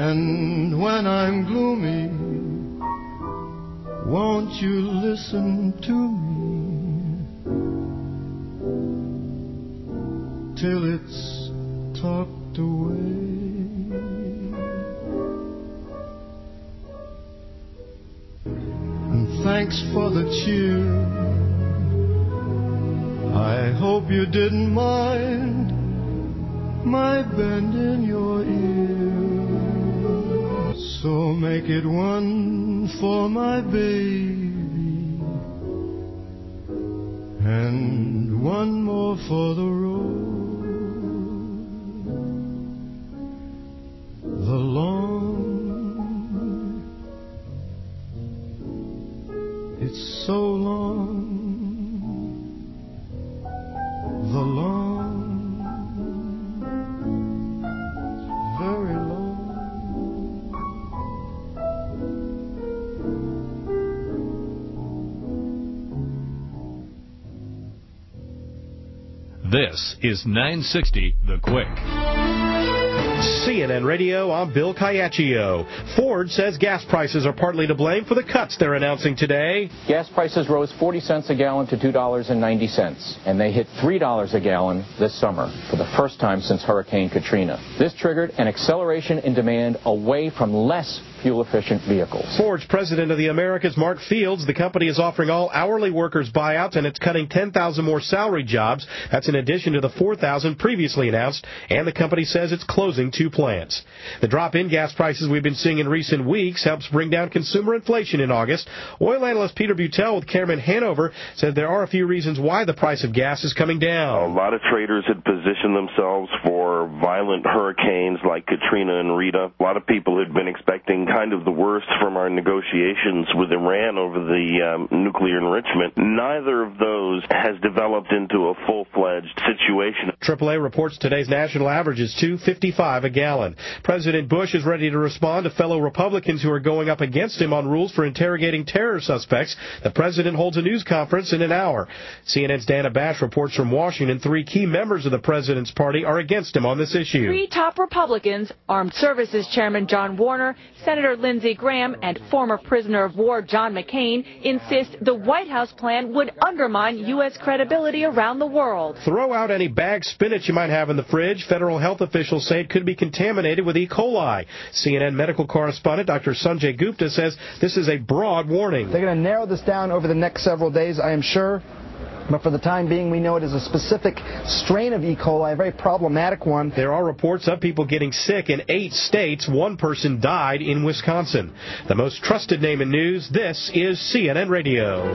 And when I'm gloomy, won't you listen to me till it's talked away? And thanks for the cheer. I hope you didn't mind my bending your ear. So make it one for my baby and one more for the road. The long, it's so long. The long, very long. This is 960 The Quick. CNN Radio, I'm Bill Caiaccio. Ford says gas prices are partly to blame for the cuts they're announcing today. Gas prices rose 40 cents a gallon to $2.90, and they hit $3 a gallon this summer for the first time since Hurricane Katrina. This triggered an acceleration in demand away from less fuel-efficient vehicles. Ford's president of the Americas, Mark Fields, the company is offering all hourly workers buyouts, and it's cutting 10,000 more salary jobs. That's in addition to the 4,000 previously announced, and the company says it's closing 2 plants. The drop in gas prices we've been seeing in recent weeks helps bring down consumer inflation in August. Oil analyst Peter Butel with Cameron Hanover said there are a few reasons why the price of gas is coming down. A lot of traders had positioned themselves for violent hurricanes like Katrina and Rita. A lot of people had been expecting kind of the worst from our negotiations with Iran over the nuclear enrichment. Neither of those has developed into a full-fledged situation. AAA reports today's national average is $2.55 a gallon. President Bush is ready to respond to fellow Republicans who are going up against him on rules for interrogating terror suspects. The president holds a news conference in an hour. CNN's Dana Bash reports from Washington 3 key members of the president's party are against him on this issue. 3 top Republicans, Armed Services Chairman John Warner, Senator Lindsey Graham, and former prisoner of war John McCain insist the White House plan would undermine U.S. credibility around the world. Throw out any bagged spinach you might have in the fridge. Federal health officials say it could be contaminated with E. coli. CNN medical correspondent Dr. Sanjay Gupta says this is a broad warning. They're going to narrow this down over the next several days, I am sure. But for the time being, we know it is a specific strain of E. coli, a very problematic one. There are reports of people getting sick in 8 states. 1 person died in Wisconsin. The most trusted name in news, this is CNN Radio.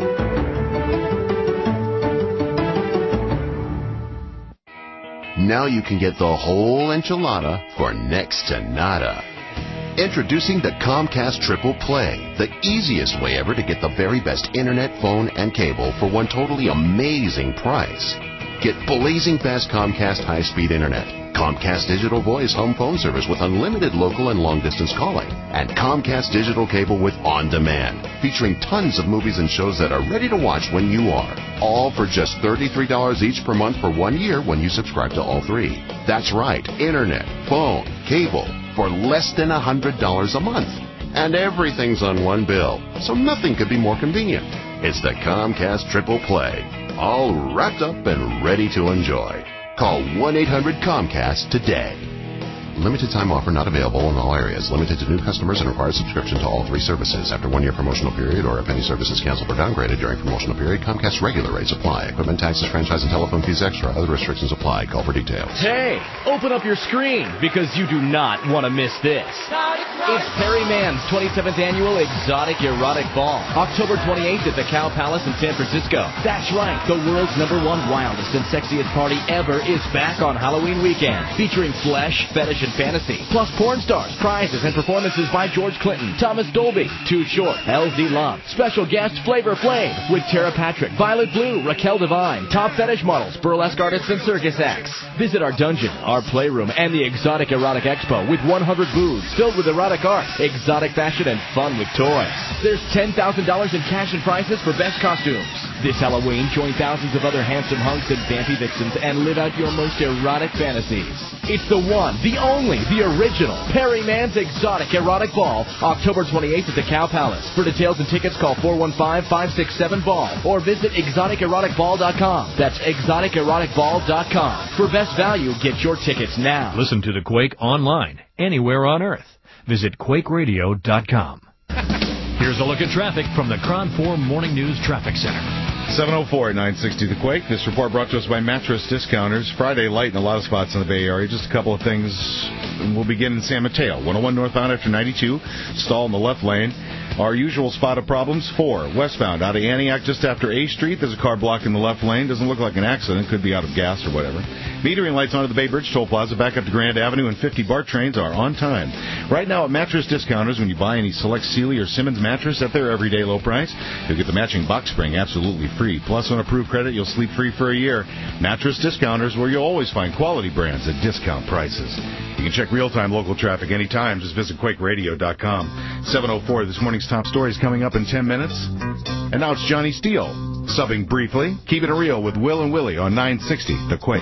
Now you can get the whole enchilada for next to nada. Introducing the Comcast Triple Play, the easiest way ever to get the very best internet, phone, and cable for one totally amazing price. Get blazing fast Comcast high-speed internet, Comcast Digital Voice home phone service with unlimited local and long-distance calling, and Comcast Digital Cable with On Demand, featuring tons of movies and shows that are ready to watch when you are. All for just $33 each per month for 1 year when you subscribe to all 3. That's right, internet, phone, cable, for less than $100 a month. And everything's on one bill, so nothing could be more convenient. It's the Comcast Triple Play, all wrapped up and ready to enjoy. Call 1-800-COMCAST today. Limited time offer not available in all areas. Limited to new customers and requires subscription to all 3 services. After 1 year promotional period or if any service is canceled or downgraded during promotional period, Comcast regular rates apply. Equipment taxes, franchise, and telephone fees extra. Other restrictions apply. Call for details. Hey, open up your screen because you do not want to miss this. It's Perry Mann's 27th annual Exotic Erotic Ball. October 28th at the Cow Palace in San Francisco. That's right, the world's #1 wildest and sexiest party ever is back on Halloween weekend. Featuring flesh, fetish, and fantasy, plus porn stars, prizes, and performances by George Clinton, Thomas Dolby, Too Short, LZ Love, special guest Flavor Flav with Tara Patrick, Violet Blue, Raquel Devine, top fetish models, burlesque artists, and circus acts. Visit our dungeon, our playroom, and the Exotic Erotic Expo with 100 booths filled with erotic art, exotic fashion, and fun with toys. There's $10,000 in cash and prizes for best costumes. This Halloween, join thousands of other handsome hunks and vampy vixens and live out your most erotic fantasies. It's the one, the only, the original Perry Mann's Exotic Erotic Ball, October 28th at the Cow Palace. For details and tickets, call 415-567-BALL or visit exoticeroticball.com. That's exoticeroticball.com. For best value, get your tickets now. Listen to the Quake online, anywhere on Earth. Visit quakeradio.com. Here's a look at traffic from the KRON 4 Morning News Traffic Center. 7:04 at 960 The Quake. This report brought to us by Mattress Discounters. Friday light in a lot of spots in the Bay Area. Just a couple of things. We'll begin in San Mateo. 101 northbound after 92. Stall in the left lane. Our usual spot of problems, 4 westbound out of Antioch just after A Street. There's a car blocking the left lane. Doesn't look like an accident. Could be out of gas or whatever. Metering lights onto the Bay Bridge Toll Plaza back up to Grand Avenue, and 50 BART trains are on time. Right now at Mattress Discounters, when you buy any select Sealy or Simmons mattress at their everyday low price, you'll get the matching box spring absolutely free. Plus, on approved credit, you'll sleep free for a year. Mattress Discounters, where you'll always find quality brands at discount prices. You can check real-time local traffic anytime. Just visit quakeradio.com. 7:04, this morning's top stories coming up in 10 minutes. And now it's Johnny Steele, subbing briefly. Keeping it real with Will and Willie on 960 The Quake.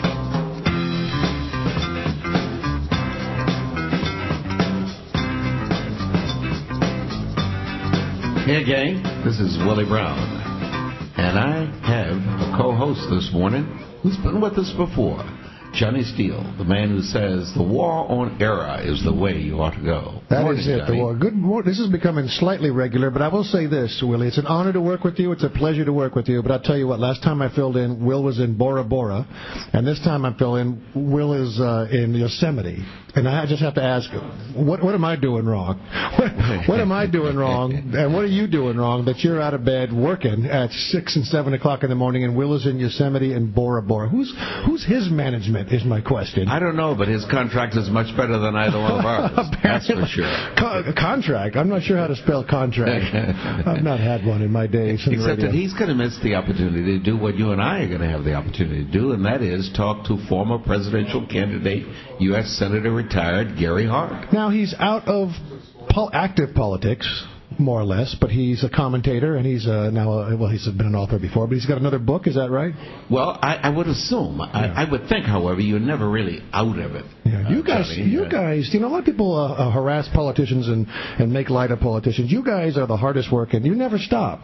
Hey, gang, this is Willie Brown, and I have a co-host this morning who's been with us before, Johnny Steele, the man who says the war on error is the way you ought to go. That is it, the war. Good morning. This is becoming slightly regular, but I will say this, Willie. It's an honor to work with you. It's a pleasure to work with you. But I'll tell you what, last time I filled in, Will was in Bora Bora, and this time I'm filling in, Will is in Yosemite. And I just have to ask, what am I doing wrong? What am I doing wrong? And what are you doing wrong that you're out of bed working at 6 and 7 o'clock in the morning and Will is in Yosemite and Bora Bora? Who's his management is my question. I don't know, but his contract is much better than either one of ours. That's for sure. Contract? I'm not sure how to spell contract. I've not had one in my days. Except that he's going to miss the opportunity to do what you and I are going to have the opportunity to do, and that is talk to former presidential candidate, U.S. Senator retired Gary Hart. Now, he's out of active politics, more or less, but he's a commentator, and he's he's been an author before, but he's got another book, is that right? Well, I would assume. Yeah. I would think, however, you're never really out of it. Yeah. You guys, a lot of people harass politicians and make light of politicians. You guys are the hardest working. You never stop.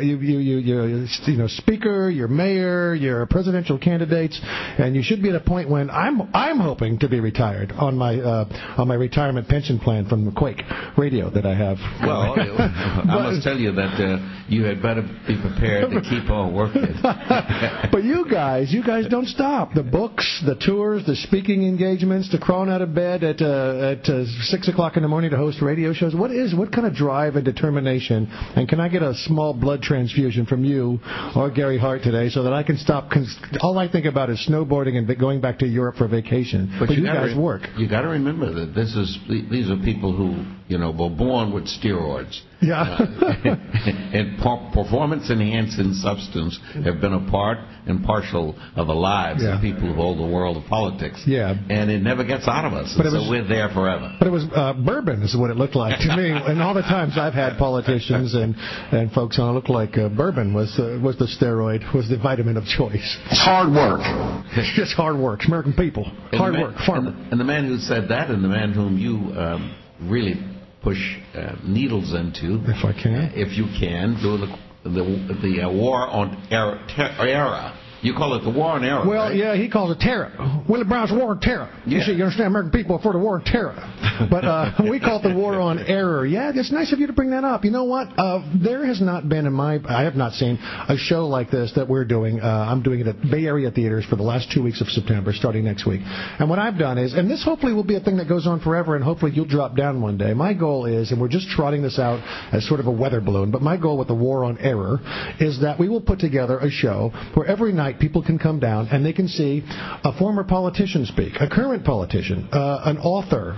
You're speaker, you're mayor, you're presidential candidates, and you should be at a point when I'm hoping to be retired on my retirement pension plan from the Quake Radio that I have. Well, I must tell you that you had better be prepared to keep on working. But you guys don't stop. The books, the tours, the speaking engagements, the crawling out of bed at 6 o'clock in the morning to host radio shows. What kind of drive and determination? And can I get a small blood transfusion from you or Gary Hart today so that I can stop? All I think about is snowboarding and going back to Europe for vacation. But you guys work. You got to remember that these are people who were born with steroids. Yeah. And performance-enhancing substance have been a part and partial of the lives of people who hold the world of politics. Yeah. And it never gets out of us. So we're there forever. But it was bourbon is what it looked like to me. And all the times I've had politicians and folks on, it looked like bourbon was the steroid, was the vitamin of choice. It's hard work. It's just hard work. It's American people. Hard work. Farmer. And the man who said that and the man whom you really push needles into, if you can, do the war on error. You call it the war on error. Well, right? Yeah, he calls it terror. Willie Brown's war on terror. Yeah. You understand, American people are for the war on terror. But we call it the war on error. Yeah, it's nice of you to bring that up. You know what? There has not been I have not seen a show like this that we're doing. I'm doing it at Bay Area theaters for the last 2 weeks of September, starting next week. And what I've done is, and this hopefully will be a thing that goes on forever, and hopefully you'll drop down one day. My goal is, and we're just trotting this out as sort of a weather balloon, but my goal with the war on error is that we will put together a show where every night people can come down and they can see a former politician speak, a current politician, an author,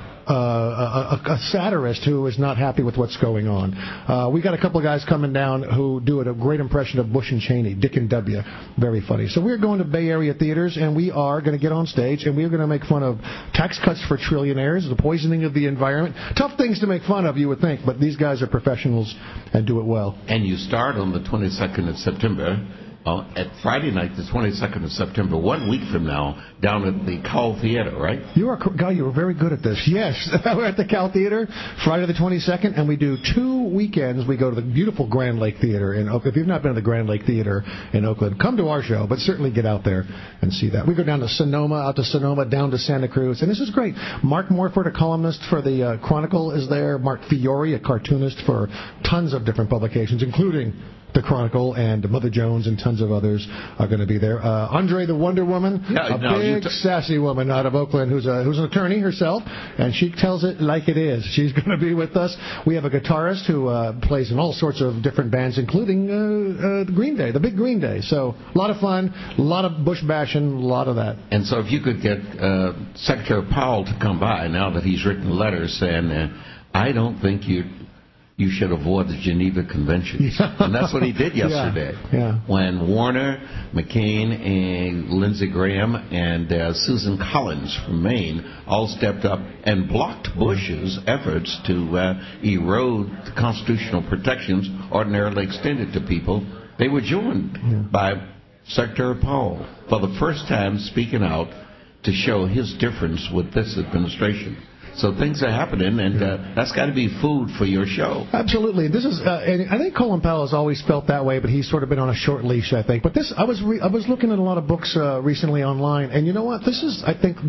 a satirist who is not happy with what's going on. We got a couple of guys coming down who do a great impression of Bush and Cheney, Dick and W. Very funny. So we're going to Bay Area theaters, and we are going to get on stage, and we're going to make fun of tax cuts for trillionaires, the poisoning of the environment. Tough things to make fun of, you would think, but these guys are professionals and do it well. And you start on the 22nd of September at Friday night, the 22nd of September, 1 week from now, down at the Call Theater, right? You were very good at this. Yes, we're at the Cal Theater, Friday the 22nd, and we do 2 weekends. We go to the beautiful Grand Lake Theater in Oakland. If you've not been to the Grand Lake Theater in Oakland, come to our show, but certainly get out there and see that. We go down to Sonoma, down to Santa Cruz, and this is great. Mark Morford, a columnist for the Chronicle, is there. Mark Fiore, a cartoonist for tons of different publications, including the Chronicle, and Mother Jones and tons of others are going to be there. Andre the Wonder Woman, big, sassy woman out of Oakland who's an attorney herself, and she tells it like it is. She's going to be with us. We have a guitarist who plays in all sorts of different bands, including Green Day, the big Green Day. So a lot of fun, a lot of bush bashing, a lot of that. And so if you could get Secretary Powell to come by now that he's written letters saying, I don't think you should avoid the Geneva Conventions. And that's what he did yesterday. When Warner, McCain, and Lindsey Graham, and Susan Collins from Maine all stepped up and blocked Bush's efforts to erode the constitutional protections ordinarily extended to people, they were joined by Secretary Powell for the first time speaking out to show his difference with this administration. So things are happening, and that's got to be food for your show. Absolutely. This is, and I think Colin Powell has always felt that way, but he's sort of been on a short leash, I think. But this, I was looking at a lot of books recently online, and you know what? This is, I think,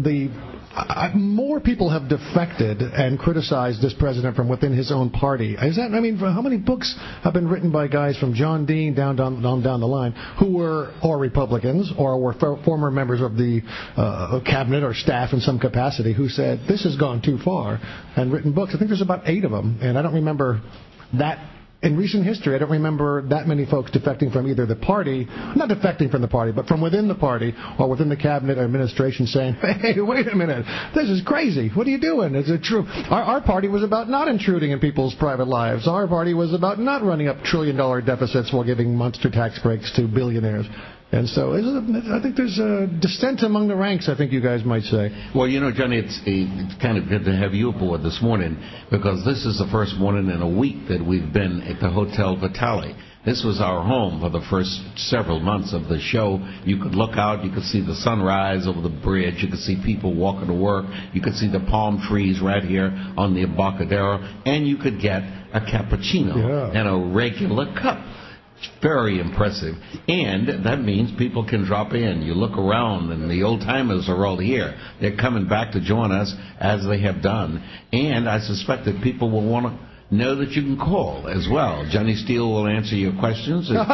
more people have defected and criticized this president from within his own party. How many books have been written by guys from John Dean down the line who were or Republicans or were former members of the cabinet or staff in some capacity who said this has gone too far and written books? I think there's about 8 of them, and I don't remember that. In recent history, I don't remember that many folks defecting from either the party, not defecting from the party, but from within the party or within the cabinet or administration saying, hey, wait a minute, this is crazy. What are you doing? Is it true? Our party was about not intruding in people's private lives. Our party was about not running up $1 trillion deficits while giving monster tax breaks to billionaires. And so I think there's a dissent among the ranks, I think you guys might say. Well, you know, Johnny, it's kind of good to have you aboard this morning because this is the first morning in a week that we've been at the Hotel Vitale. This was our home for the first several months of the show. You could look out, you could see the sunrise over the bridge, you could see people walking to work, you could see the palm trees right here on the Embarcadero, and you could get a cappuccino in a regular cup. Very impressive. And that means people can drop in. You look around, and the old-timers are all here. They're coming back to join us, as they have done. And I suspect that people will want to know that you can call as well. Johnny Steele will answer your questions. It's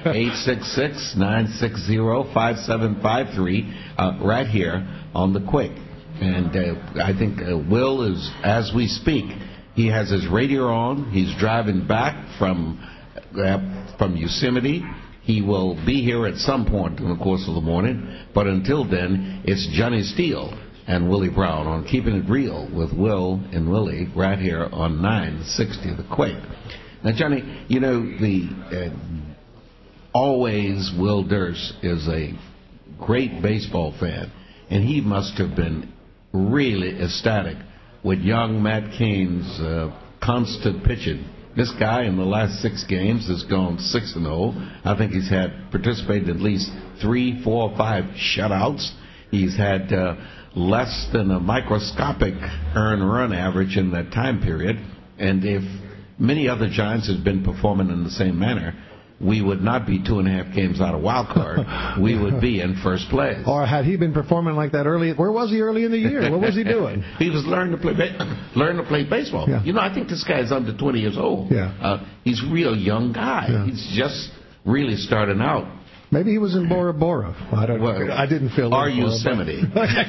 866-960-5753 right here on the Quick. And I think Will is, as we speak, he has his radio on. He's driving back from Yosemite. He will be here at some point in the course of the morning. But until then, it's Johnny Steele and Willie Brown on Keeping It Real with Will and Willie right here on 960 The Quake. Now, Johnny, you know, always Will Durst is a great baseball fan, and he must have been really ecstatic with young Matt Cain's constant pitching. This guy in the last 6 games has gone 6-0. I think he's participated in at least 3, 4, 5 shutouts. He's had less than a microscopic earned run average in that time period. And if many other Giants had been performing in the same manner, we would not be 2.5 games out of wild card. We would be in first place. Or had he been performing like that early? Where was he early in the year? What was he doing? He was learning to play baseball. Yeah. You know, I think this guy's under 20 years old. Yeah. He's a real young guy. Yeah. He's just really starting out. Maybe he was in Bora Bora. I don't know. I didn't feel like Yosemite.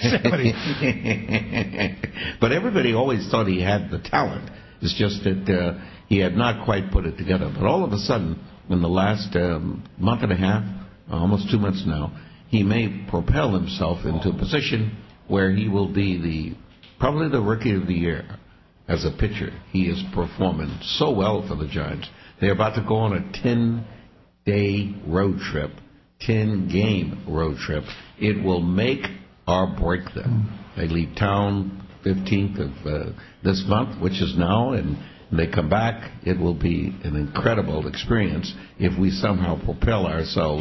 But everybody always thought he had the talent. It's just that he had not quite put it together. But all of a sudden, in the last month and a half, almost 2 months now, he may propel himself into a position where he will be probably the Rookie of the Year as a pitcher. He is performing so well for the Giants. They're about to go on a 10-day road trip, 10-game road trip. It will make or break them. They leave town 15th of this month, which is now, and they come back. It will be an incredible experience if we somehow propel ourselves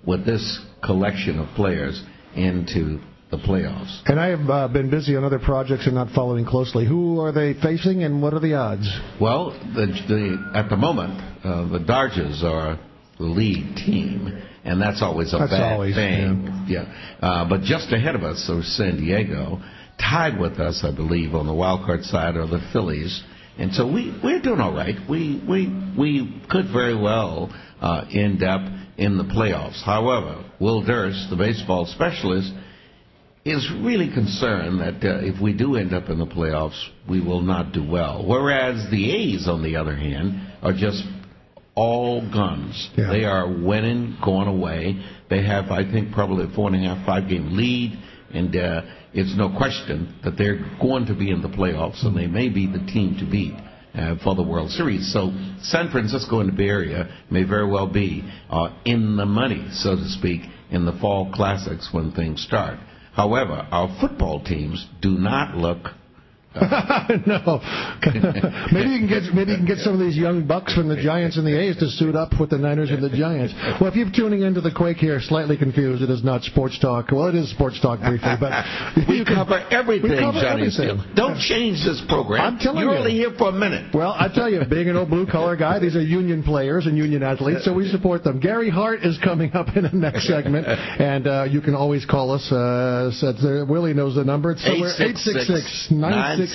with this collection of players into the playoffs. And I have been busy on other projects and not following closely. Who are they facing, and what are the odds? Well, at the moment, the Dodgers are the lead team, and that's always a bad thing. Yeah. But just ahead of us are San Diego. Tied with us, I believe, on the wild card side are the Phillies. And so we're doing all right. We could very well end up in the playoffs. However, Will Durst, the baseball specialist, is really concerned that if we do end up in the playoffs, we will not do well. Whereas the A's, on the other hand, are just all guns. Yeah. They are winning, going away. They have, I think, probably a 4.5, 5-game lead, and it's no question that they're going to be in the playoffs, and they may be the team to beat for the World Series. So San Francisco and the Bay Area may very well be in the money, so to speak, in the fall classics when things start. However, our football teams do not look... No. Maybe you can get some of these young bucks from the Giants and the A's to suit up with the Niners and the Giants. Well, if you're tuning into the Quake here, slightly confused, it is not sports talk. Well, it is sports talk briefly, but we cover everything, Johnny Steele. Don't change this program. I'm telling you. You're only here for a minute. Well, I tell you, being an old blue-collar guy, these are union players and union athletes, so we support them. Gary Hart is coming up in the next segment, and you can always call us. Willie knows the number. It's 866-960-5753.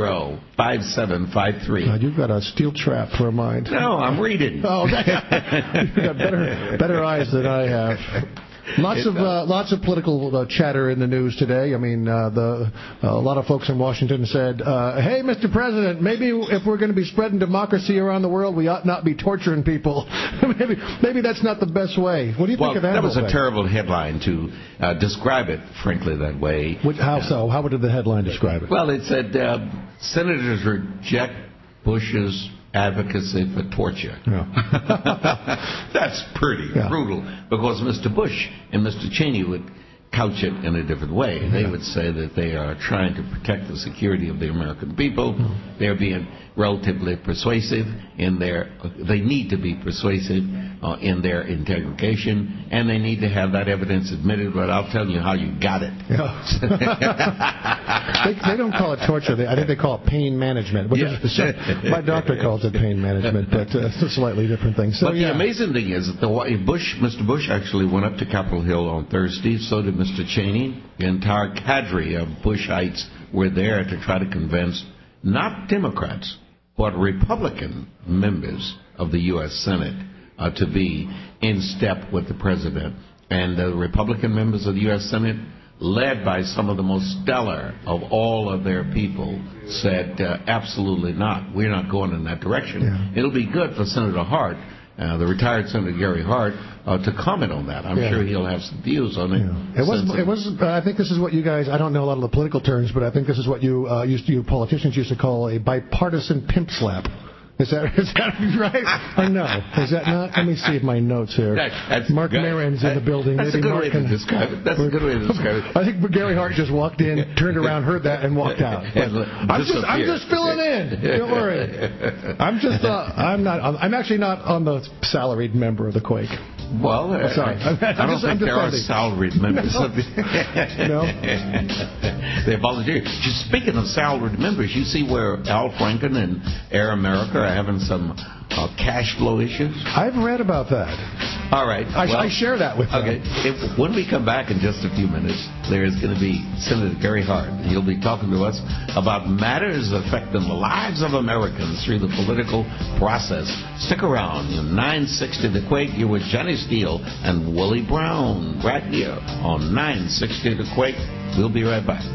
5753. God, you've got a steel trap for a mind. No, I'm reading. Oh, you've got better eyes than I have. Lots of political chatter in the news today. I mean, a lot of folks in Washington said, "Hey, Mr. President, maybe if we're going to be spreading democracy around the world, we ought not be torturing people. maybe that's not the best way." What do you think of that? That was a terrible headline to describe it, frankly, that way. How so? How did the headline describe it? Well, it said senators reject Bush's advocacy for torture. Yeah. That's pretty brutal, because Mr. Bush and Mr. Cheney would couch it in a different way. Yeah. They would say that they are trying to protect the security of the American people. They're being relatively persuasive they need to be persuasive in their interrogation, and they need to have that evidence admitted, but I'll tell you how you got it. Yeah. they don't call it torture. I think they call it pain management. My doctor calls it pain management, but it's a slightly different thing. So, but the amazing thing is that Mr. Bush actually went up to Capitol Hill on Thursday, so did Mr. Cheney. The entire cadre of Bushites were there to try to convince not Democrats, but Republican members of the U.S. Senate to be in step with the president. And the Republican members of the U.S. Senate, led by some of the most stellar of all of their people, said, absolutely not. We're not going in that direction. Yeah. It'll be good for Senator Hart, the retired Senator Gary Hart, to comment on that. I'm sure he'll have some views on it. Yeah. It was. I think this is what you guys, I don't know a lot of the political terms, but I think this is what you politicians used to call a bipartisan pimp slap. Is that right? Or no? Is that not? Let me see if my notes here. Mark Maron's in the building. That's a good way to describe it. That's a good way to describe it. I think Gary Hart just walked in, turned around, heard that, and walked out. I'm just filling in. Don't worry. I'm actually not on the salaried member of the Quake. Well, sorry. I don't think there are salaried members. No. They're volunteers. Speaking of salaried members, you see where Al Franken and Air America are having some cash flow issues? I've read about that. All right. I share that with them. Okay. When we come back in just a few minutes, there's going to be Senator Gary Hart. He'll be talking to us about matters affecting the lives of Americans through the political process. Stick around. 960 The Quake. You're with Johnny Steele and Willie Brown right here on 960 The Quake. We'll be right back.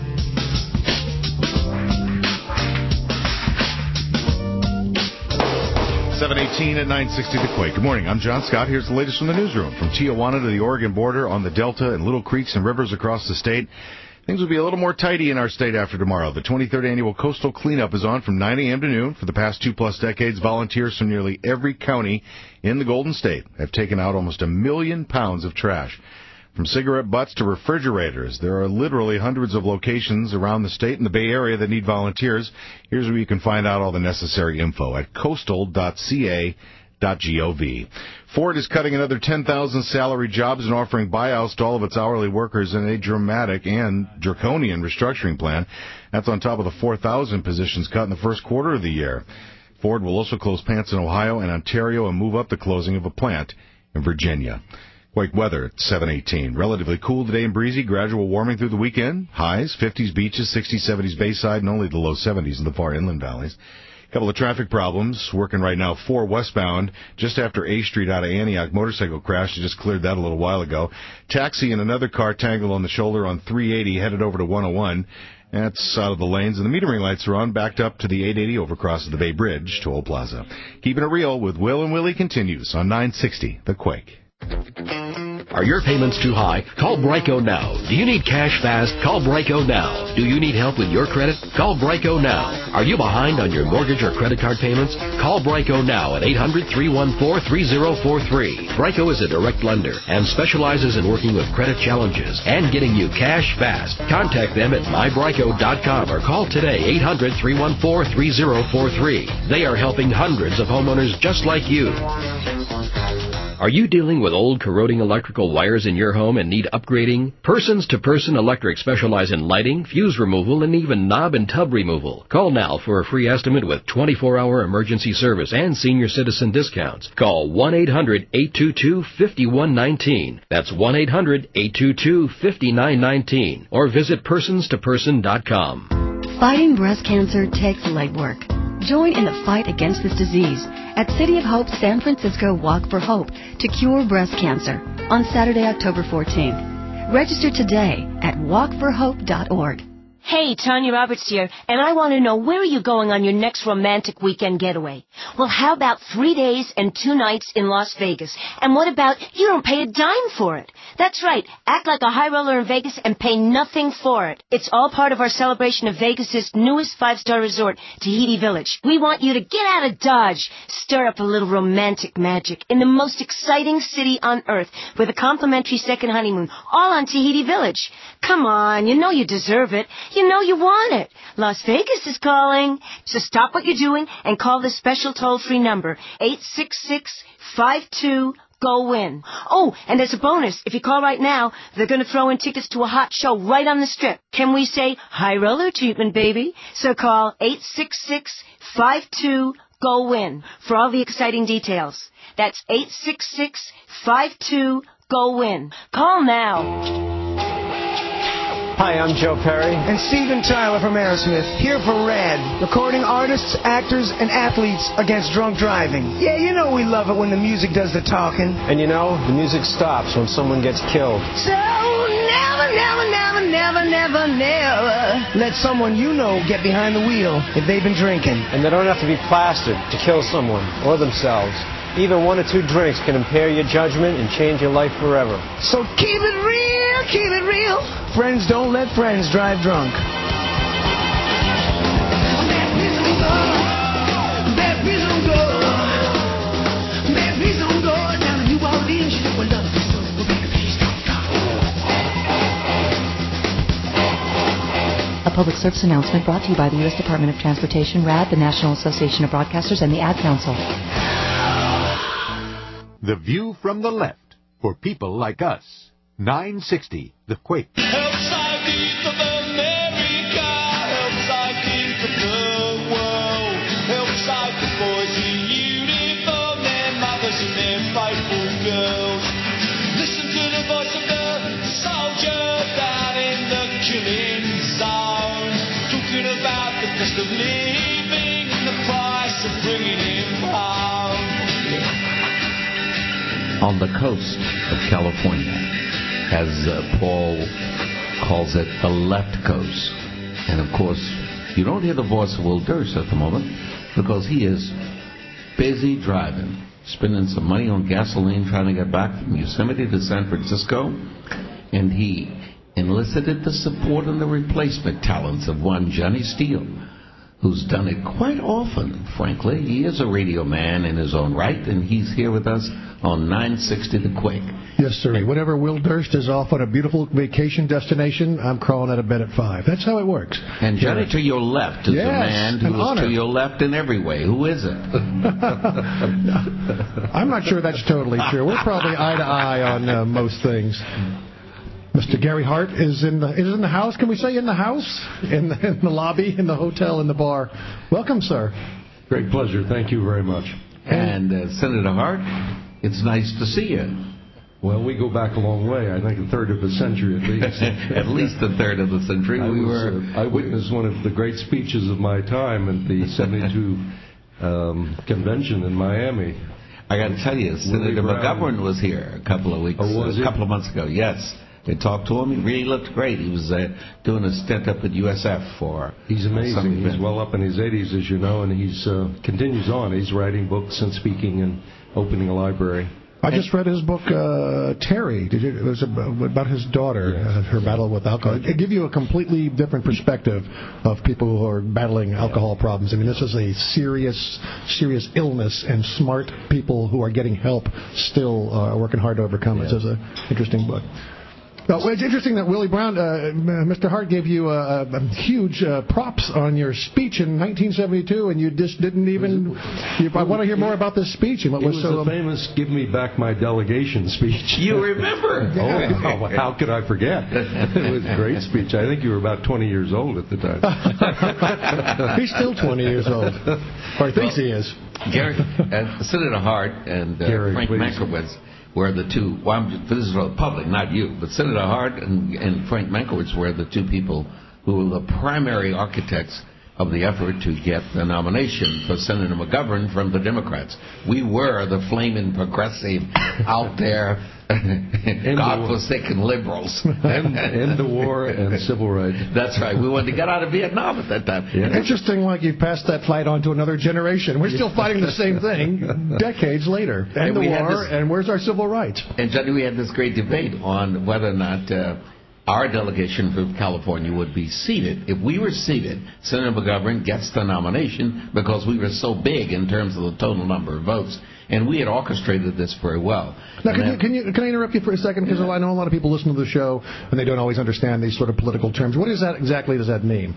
7:18 at 960 The Quake. Good morning. I'm John Scott. Here's the latest from the newsroom. From Tijuana to the Oregon border, on the Delta and little creeks and rivers across the state, things will be a little more tidy in our state after tomorrow. The 23rd annual Coastal Cleanup is on from 9 a.m. to noon. For the past 2+ decades, volunteers from nearly every county in the Golden State have taken out almost 1 million pounds of trash. From cigarette butts to refrigerators, there are literally hundreds of locations around the state and the Bay Area that need volunteers. Here's where you can find out all the necessary info at coastal.ca.gov. Ford is cutting another 10,000 salary jobs and offering buyouts to all of its hourly workers in a dramatic and draconian restructuring plan. That's on top of the 4,000 positions cut in the first quarter of the year. Ford will also close plants in Ohio and Ontario and move up the closing of a plant in Virginia. Quake weather at 7:18. Relatively cool today and breezy. Gradual warming through the weekend. Highs, 50s beaches, 60s, 70s Bayside, and only the low 70s in the far inland valleys. Couple of traffic problems. Working right now 4 westbound just after A Street out of Antioch. Motorcycle crash. Just cleared that a little while ago. Taxi and another car tangled on the shoulder on 380 headed over to 101. That's out of the lanes, and the metering lights are on, backed up to the 880 overcross of the Bay Bridge, Toll Plaza. Keeping it real with Will and Willie continues on 960 The Quake. Are your payments too high? Call Bryco now. Do you need cash fast? Call Bryco now. Do you need help with your credit? Call Bryco now. Are you behind on your mortgage or credit card payments? Call Bryco now at 800-314-3043. Bryco is a direct lender and specializes in working with credit challenges and getting you cash fast. Contact them at mybryco.com or call today 800-314-3043. They are helping hundreds of homeowners just like you. Are you dealing with old corroding electrical wires in your home and need upgrading? Persons to Person Electric specialize in lighting, fuse removal, and even knob and tub removal. Call now for a free estimate with 24-hour emergency service and senior citizen discounts. Call 1-800-822-5119. That's 1-800-822-5919. Or visit personstoperson.com. Fighting breast cancer takes legwork. Join in the fight against this disease at City of Hope San Francisco Walk for Hope to cure breast cancer on Saturday, October 14th. Register today at walkforhope.org. Hey, Tanya Roberts here, and I want to know, where are you going on your next romantic weekend getaway? Well, how about 3 days and 2 nights in Las Vegas? And what about you don't pay a dime for it? That's right. Act like a high roller in Vegas and pay nothing for it. It's all part of our celebration of Vegas's newest 5-star resort, Tahiti Village. We want you to get out of Dodge, stir up a little romantic magic in the most exciting city on earth with a complimentary second honeymoon, all on Tahiti Village. Come on, you know you deserve it. You know you want it. Las Vegas is calling. So stop what you're doing and call this special toll-free number, 866-52-GO-WIN. Oh, and as a bonus, if you call right now, they're going to throw in tickets to a hot show right on the Strip. Can we say high roller treatment, baby? So call 866-52-GO-WIN for all the exciting details. That's 866-52-GO-WIN. Call now. Hi, I'm Joe Perry. And Steven Tyler from Aerosmith, here for RAD, recording artists, actors, and athletes against drunk driving. Yeah, you know we love it when the music does the talking. And you know, the music stops when someone gets killed. So never, never, never, never, never, never let someone you know get behind the wheel if they've been drinking. And they don't have to be plastered to kill someone or themselves. Even 1 or 2 drinks can impair your judgment and change your life forever. So keep it real, keep it real. Friends don't let friends drive drunk. A public service announcement brought to you by the U.S. Department of Transportation, RAD, the National Association of Broadcasters, and the Ad Council. The view from the left for people like us. 960, The Quake. Listen to the voice of the soldier down in the killing zone, talking about the cost of living and the price of bringing him home. On the coast of California, as Paul calls it, the left coast. And of course, you don't hear the voice of Will Durst at the moment because he is busy driving, spending some money on gasoline trying to get back from Yosemite to San Francisco. And he enlisted the support and the replacement talents of one Johnny Steele, who's done it quite often, frankly. He is a radio man in his own right, and he's here with us on 960 The Quake. Yes, sir. Whenever Will Durst is off on a beautiful vacation destination, I'm crawling out of bed at 5. That's how it works. And Johnny, to your left is a man who is to your left in every way. Who is it? I'm not sure that's totally true. We're probably eye to eye on most things. Mr. Gary Hart is in the house. Can we say in the house? In the lobby, in the hotel, in the bar. Welcome, sir. Great pleasure. Thank you very much. And Senator Hart, it's nice to see you. Well, we go back a long way. I think a third of a century at least. At least a third of the century. I witnessed one of the great speeches of my time at the 72 convention in Miami. I got to tell you, Senator McGovern was here a couple of months ago. Yes. They talked to him. He really looked great. He was doing a stint up at USF for. He's amazing. He's well up in his 80s, as you know, and he's continues on. He's writing books and speaking and opening a library. I just read his book, Terry. It was about his daughter, her battle with alcohol. It gives you a completely different perspective of people who are battling alcohol problems. I mean, this is a serious illness, and smart people who are getting help still are working hard to overcome it. So it's an interesting book. Well, it's interesting that Willie Brown, Mr. Hart, gave you huge props on your speech in 1972, and you just didn't even. I want to hear more about this speech and what was so. It was the famous "Give Me Back My Delegation" speech. You remember? Oh, how could I forget? It was a great speech. I think you were about 20 years old at the time. He's still 20 years old, or he thinks he is. Gary, Senator Hart and Frank Mankiewicz were the two. Well, this is for the public, not you, but Senator Hart and Frank Mankiewicz were the two people who were the primary architects of the effort to get the nomination for Senator McGovern from the Democrats. We were the flaming progressive out there, godforsaken liberals. End the war and civil rights. That's right. We wanted to get out of Vietnam at that time. Yeah. Interesting, like you've passed that fight on to another generation. We're still fighting the same thing decades later. End the war, and where's our civil rights? And Johnny, we had this great debate on whether or not our delegation from California would be seated. If we were seated, Senator McGovern gets the nomination because we were so big in terms of the total number of votes. And we had orchestrated this very well. Now, can I interrupt you for a second? Because I know a lot of people listen to the show and they don't always understand these sort of political terms. What is that exactly? Does that mean?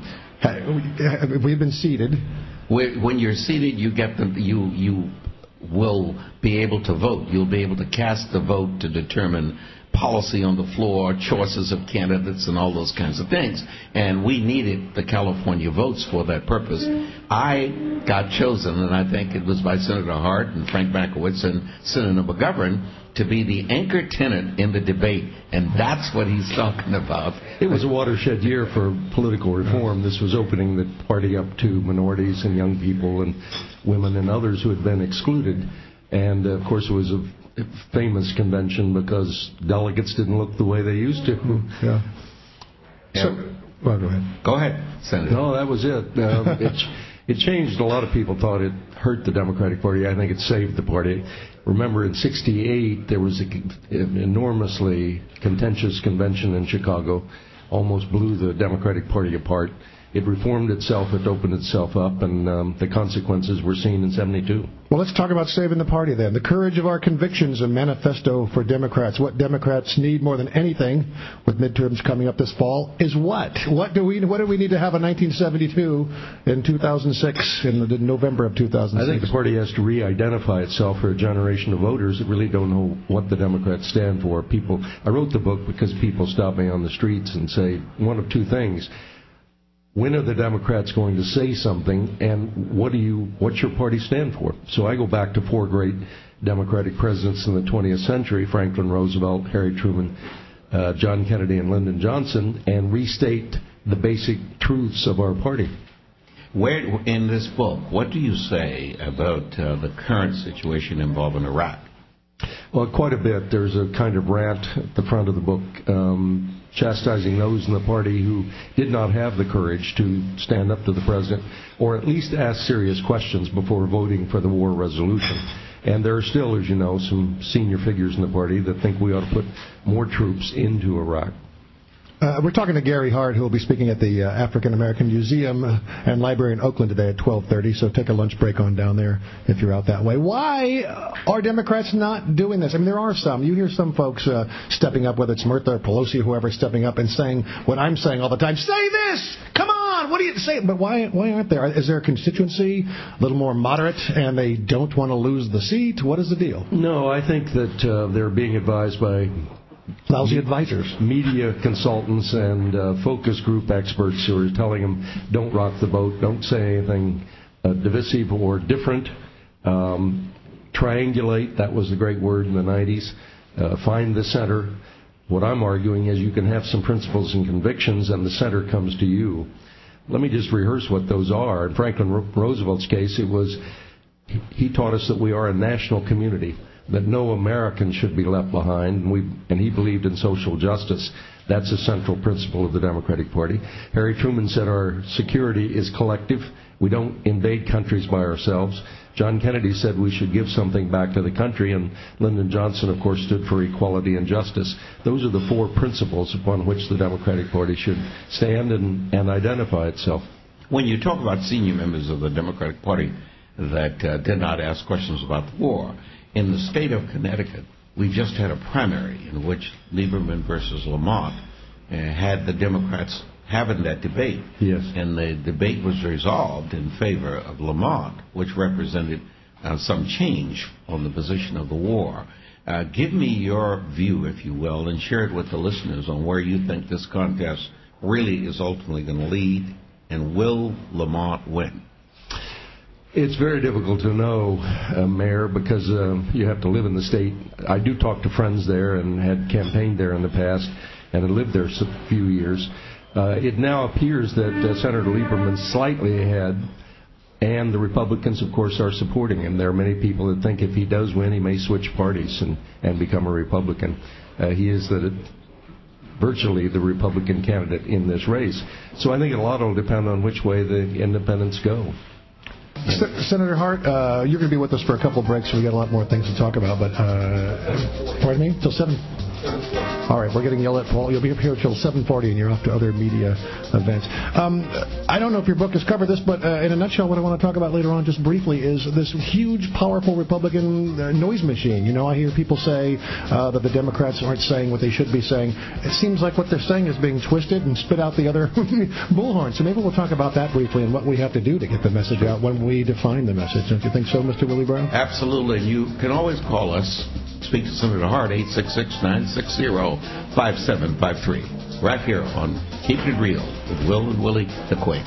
Have we been seated? When you're seated, you get you will be able to vote. You'll be able to cast the vote to determine policy on the floor, choices of candidates, and all those kinds of things. And we needed the California votes for that purpose. I got chosen, and I think it was by Senator Hart and Frank Mankiewicz and Senator McGovern, to be the anchor tenant in the debate. And that's what he's talking about. It was a watershed year for political reform. This was opening the party up to minorities and young people and women and others who had been excluded. And, of course, it was a famous convention because delegates didn't look the way they used to. Yeah. So, well, go ahead. Go ahead, Senator. No, that was it. It changed. A lot of people thought it hurt the Democratic Party. I think it saved the party. Remember, in '68, there was an enormously contentious convention in Chicago, almost blew the Democratic Party apart. It reformed itself, it opened itself up, and the consequences were seen in '72. Well, let's talk about saving the party then. The courage of our convictions, a manifesto for Democrats. What Democrats need more than anything, with midterms coming up this fall, is what? What do we need to have in 1972, in 2006, in November of 2006? I think the party has to re-identify itself for a generation of voters that really don't know what the Democrats stand for. I wrote the book because people stop me on the streets and say one of two things. When are the Democrats going to say something, and what's your party stand for? So I go back to four great Democratic presidents in the 20th century, Franklin Roosevelt, Harry Truman, John Kennedy, and Lyndon Johnson, and restate the basic truths of our party. Where in this book, what do you say about the current situation involving Iraq? Well, quite a bit. There's a kind of rant at the front of the book chastising those in the party who did not have the courage to stand up to the president or at least ask serious questions before voting for the war resolution. And there are still, as you know, some senior figures in the party that think we ought to put more troops into Iraq. We're talking to Gary Hart, who will be speaking at the African American Museum and Library in Oakland today at 12:30. So take a lunch break on down there if you're out that way. Why are Democrats not doing this? I mean, there are some. You hear some folks stepping up, whether it's Murtha or Pelosi or whoever, stepping up and saying what I'm saying all the time. Say this! Come on! What do you say? But why aren't there? Is there a constituency a little more moderate and they don't want to lose the seat? What is the deal? No, I think that they're being advised by lousy advisors, media consultants, and focus group experts who are telling them, don't rock the boat, don't say anything divisive or different. Triangulate, that was the great word in the 90s. Find the center. What I'm arguing is you can have some principles and convictions, and the center comes to you. Let me just rehearse what those are. In Franklin Roosevelt's case, it was he taught us that we are a national community, that no American should be left behind, and he believed in social justice. That's a central principle of the Democratic Party. Harry Truman said our security is collective. We don't invade countries by ourselves. John Kennedy said we should give something back to the country, and Lyndon Johnson, of course, stood for equality and justice. Those are the four principles upon which the Democratic Party should stand and identify itself. When you talk about senior members of the Democratic Party that did not ask questions about the war, in the state of Connecticut, we just had a primary in which Lieberman versus Lamont had the Democrats having that debate. Yes. And the debate was resolved in favor of Lamont, which represented some change on the position of the war. Give me your view, if you will, and share it with the listeners on where you think this contest really is ultimately going to lead, and will Lamont win? It's very difficult to know, Mayor, because you have to live in the state. I do talk to friends there and had campaigned there in the past and had lived there a few years. It now appears that Senator Lieberman's slightly ahead, and the Republicans, of course, are supporting him. There are many people that think if he does win, he may switch parties and become a Republican. He is virtually the Republican candidate in this race. So I think a lot will depend on which way the independents go. Senator Hart, you're going to be with us for a couple of breaks, so we got a lot more things to talk about. But pardon me, till 7. All right, we're getting yelled at. Paul. You'll be up here till 7:40, and you're off to other media events. I don't know if your book has covered this, but in a nutshell, what I want to talk about later on, just briefly, is this huge, powerful Republican noise machine. You know, I hear people say that the Democrats aren't saying what they should be saying. It seems like what they're saying is being twisted and spit out the other bullhorn. So maybe we'll talk about that briefly and what we have to do to get the message out when we define the message. Don't you think so, Mr. Willie Brown? Absolutely. You can always call us. Speak to Senator Hart, 866-960-5753. Right here on Keeping It Real with Will and Willie the Quake.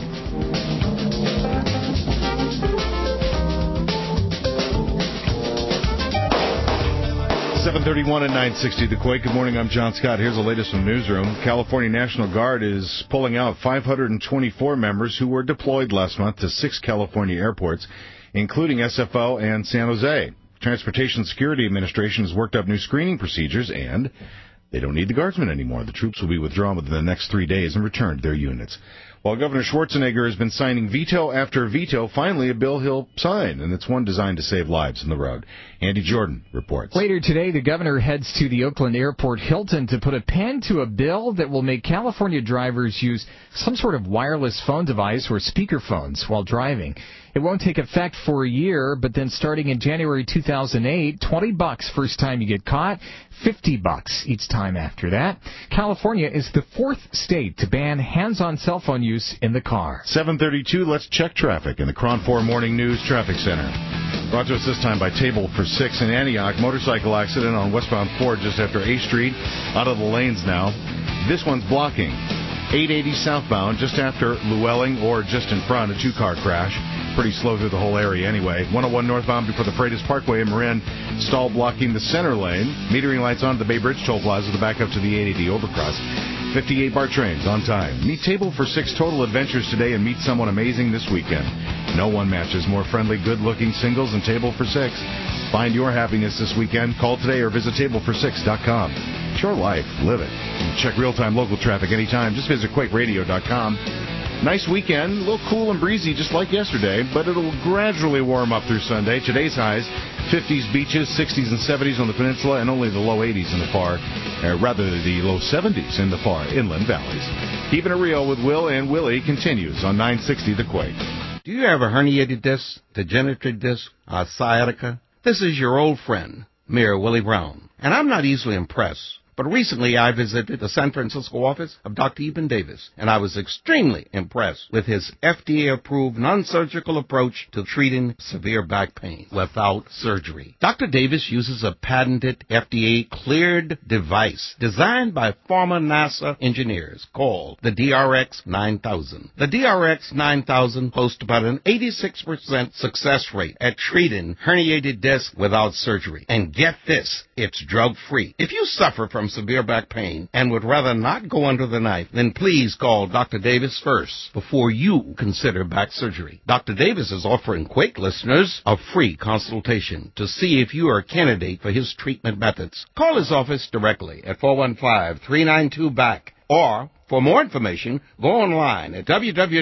7:31 and 960 The Quake. Good morning, I'm John Scott. Here's the latest from the newsroom. California National Guard is pulling out 524 members who were deployed last month to 6 California airports, including SFO and San Jose. Transportation Security Administration has worked up new screening procedures, and they don't need the Guardsmen anymore. The troops will be withdrawn within the next 3 days and returned to their units. While Governor Schwarzenegger has been signing veto after veto, finally a bill he'll sign, and it's one designed to save lives on the road. Andy Jordan reports. Later today, the governor heads to the Oakland Airport Hilton to put a pen to a bill that will make California drivers use some sort of wireless phone device or speakerphones while driving. It won't take effect for a year, but then starting in January 2008, $20 first time you get caught, $50 each time after that. California is the 4th state to ban hands-on cell phone use in the car. 7:32, let's check traffic in the KRON 4 Morning News Traffic Center. Brought to us this time by Table for 6 in Antioch. Motorcycle accident on westbound 4 just after A Street. Out of the lanes now. This one's blocking. 880 southbound just after Llewellyn or just in front, a 2-car crash. Pretty slow through the whole area anyway. 101 northbound before the Freitas Parkway in Marin. Stall blocking the center lane. Metering lights on at the Bay Bridge Toll Plaza. The backup to the 880 overcross. 58 BART trains on time. Meet Table for 6 total adventures today and meet someone amazing this weekend. No one matches more friendly, good-looking singles than Table for 6. Find your happiness this weekend. Call today or visit tablefor6.com. It's your life. Live it. Check real-time local traffic anytime. Just visit QuakeRadio.com. Nice weekend. A little cool and breezy just like yesterday, but it'll gradually warm up through Sunday. Today's highs 50s beaches, 60s and 70s on the peninsula, and only the low 80s in the far, the low 70s in the far inland valleys. Keeping it real with Will and Willie continues on 960 The Quake. Do you have a herniated disc, degenerative disc, or sciatica? This is your old friend, Mayor Willie Brown. And I'm not easily impressed. But recently I visited the San Francisco office of Dr. Eben Davis, and I was extremely impressed with his FDA-approved non-surgical approach to treating severe back pain without surgery. Dr. Davis uses a patented FDA-cleared device designed by former NASA engineers called the DRX 9000. The DRX 9000 boasts about an 86% success rate at treating herniated discs without surgery. And get this, it's drug-free. If you suffer from severe back pain and would rather not go under the knife, then please call Dr. Davis first before you consider back surgery. Dr. Davis is offering Quake listeners a free consultation to see if you are a candidate for his treatment methods. Call his office directly at 415-392-BACK, or for more information, go online at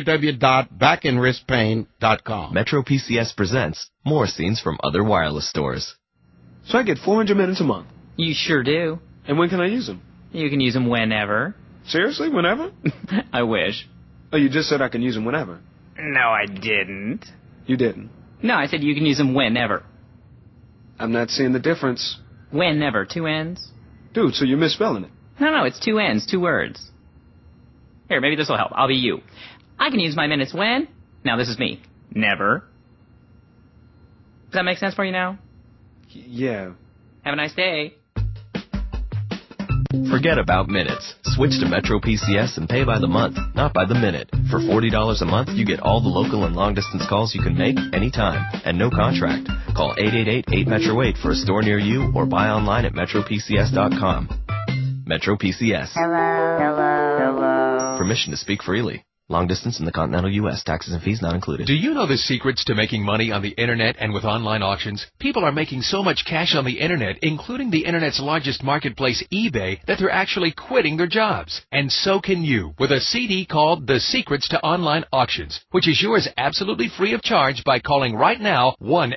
www.backandwristpain.com. Metro PCS presents more scenes from other wireless stores. So I get 400 minutes a month. You sure do. And when can I use them? You can use them whenever. Seriously, whenever? I wish. Oh, you just said I can use them whenever. No, I didn't. You didn't. No, I said you can use them whenever. I'm not seeing the difference. Whenever, 2 N's. Dude, so you're misspelling it. No, it's 2 N's, 2 words. Here, maybe this will help. I'll be you. I can use my minutes when? Now, this is me. Never. Does that make sense for you now? Yeah. Have a nice day. Forget about minutes. Switch to Metro PCS and pay by the month, not by the minute. For $40 a month, you get all the local and long-distance calls you can make anytime, and no contract. Call 888-8-METRO-8 for a store near you, or buy online at metropcs.com. Metro PCS. Hello. Permission to speak freely. Long distance in the continental U.S. Taxes and fees not included. Do you know the secrets to making money on the Internet and with online auctions? People are making so much cash on the Internet, including the Internet's largest marketplace, eBay, that they're actually quitting their jobs. And so can you with a CD called The Secrets to Online Auctions, which is yours absolutely free of charge by calling right now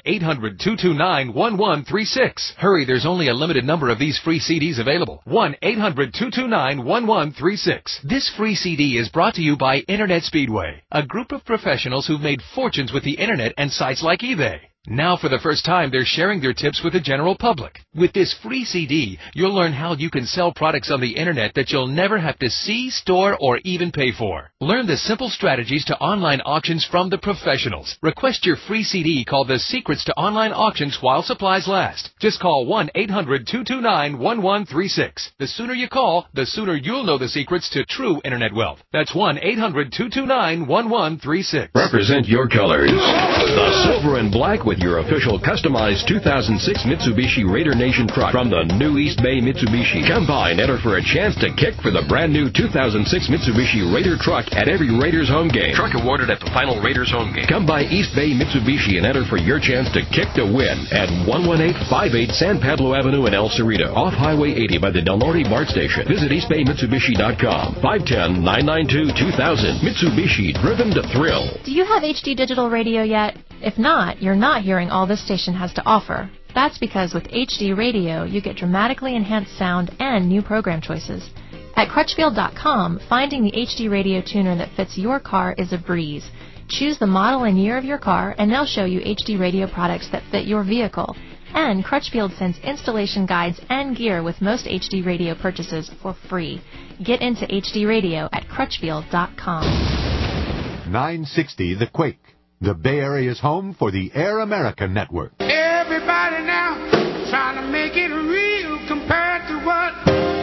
1-800-229-1136. Hurry, there's only a limited number of these free CDs available. 1-800-229-1136. This free CD is brought to you by Internet Speedway, a group of professionals who've made fortunes with the Internet and sites like eBay. Now, for the first time, they're sharing their tips with the general public. With this free CD, you'll learn how you can sell products on the Internet that you'll never have to see, store, or even pay for. Learn the simple strategies to online auctions from the professionals. Request your free CD called The Secrets to Online Auctions while supplies last. Just call 1-800-229-1136. The sooner you call, the sooner you'll know the secrets to true Internet wealth. That's 1-800-229-1136. Represent your colors. The silver and black with your official customized 2006 Mitsubishi Raider Nation truck from the new East Bay Mitsubishi. Come by and enter for a chance to kick for the brand new 2006 Mitsubishi Raider truck at every Raiders home game. Truck awarded at the final Raiders home game. Come by East Bay Mitsubishi and enter for your chance to kick to win at 11858 San Pablo Avenue in El Cerrito, off Highway 80 by the Del Norte BART station. Visit eastbaymitsubishi.com. 510-992-2000. Mitsubishi, driven to thrill. Do you have HD digital radio yet? If not, you're not hearing all this station has to offer. That's because with HD radio, you get dramatically enhanced sound and new program choices. At Crutchfield.com, finding the HD radio tuner that fits your car is a breeze. Choose the model and year of your car, and they'll show you HD radio products that fit your vehicle. And Crutchfield sends installation guides and gear with most HD radio purchases for free. Get into HD radio at Crutchfield.com. 960 The Quake, the Bay Area's home for the Air America Network. Everybody now trying to make it real compared to what?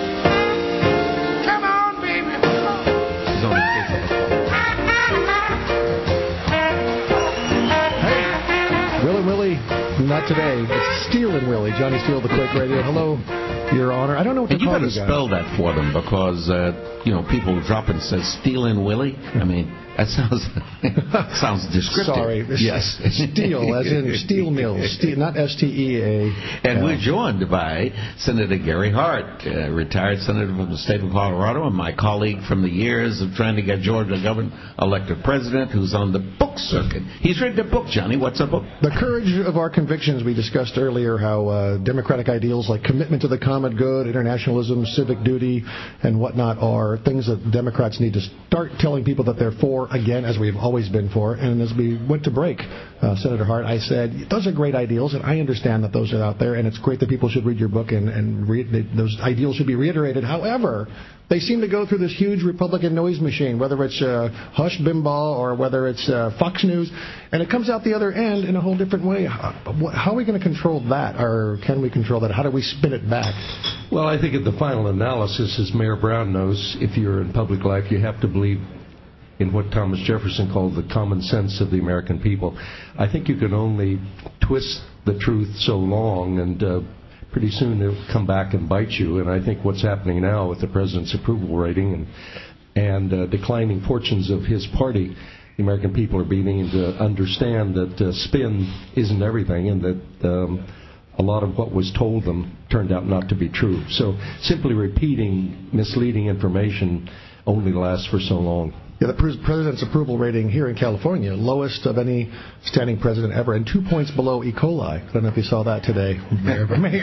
Come on, baby. Hey, Will and Willie, not today. It's Steele and Willie. Johnny Steele, the Quake Radio. Hello, Your Honor. I don't know what to and you call better you guys. spell that for them because, people drop and say Steele and Willie. I mean, That sounds descriptive. Sorry. Yes. Steel, as in steel mills, not STEA. And we're joined by Senator Gary Hart, retired senator from the state of Colorado, and my colleague from the years of trying to get Georgia governor elected president, who's on the book circuit. He's written a book, Johnny. What's the book? The Courage of Our Convictions. We discussed earlier how democratic ideals like commitment to the common good, internationalism, civic duty, and whatnot are things that Democrats need to start telling people that they're for again, as we've always been for. And as we went to break, Senator Hart, I said, those are great ideals, and I understand that those are out there, and it's great that people should read your book and those ideals should be reiterated. However, they seem to go through this huge Republican noise machine, whether it's Hush Bimbaugh or whether it's Fox News, and it comes out the other end in a whole different way. How are we going to control that, or can we control that? How do we spin it back? Well, I think at the final analysis, as Mayor Brown knows, if you're in public life, you have to believe in what Thomas Jefferson called the common sense of the American people. I think you can only twist the truth so long, and pretty soon it'll come back and bite you. And I think what's happening now with the president's approval rating and declining fortunes of his party, the American people are beginning to understand that spin isn't everything, and that a lot of what was told them turned out not to be true. So simply repeating misleading information only lasts for so long. Yeah, the president's approval rating here in California, lowest of any standing president ever, and 2 points below E. coli. I don't know if you saw that today, Mayor.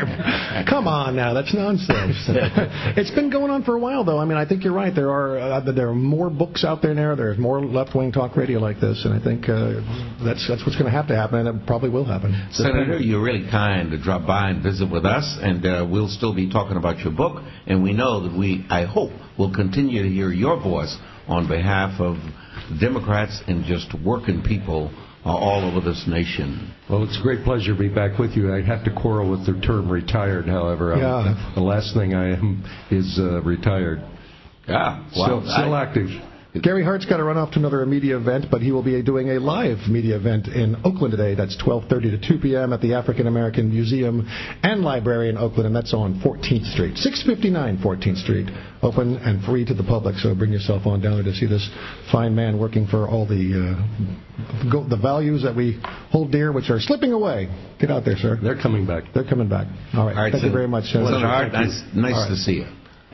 Come on now, that's nonsense. It's been going on for a while, though. I mean, I think you're right. There are more books out there now. There's more left-wing talk radio like this, and I think that's what's going to happen, and it probably will happen. Senator, you're really kind to drop by and visit with us, and we'll still be talking about your book, and we know that I hope, will continue to hear your voice on behalf of Democrats and just working people all over this nation. Well, it's a great pleasure to be back with you. I have to quarrel with the term retired, however. Yeah. The last thing I am is retired. Yeah, well, still active. Gary Hart's got to run off to another media event, but he will be doing a live media event in Oakland today. That's 12:30 to 2 p.m. at the African American Museum and Library in Oakland, and that's on 14th Street, 659 14th Street, open and free to the public. So bring yourself on down there to see this fine man working for all the values that we hold dear, which are slipping away. Get out there, sir. They're coming back. They're coming back. All right. Thank you very much, Senator Hart. Nice to see you.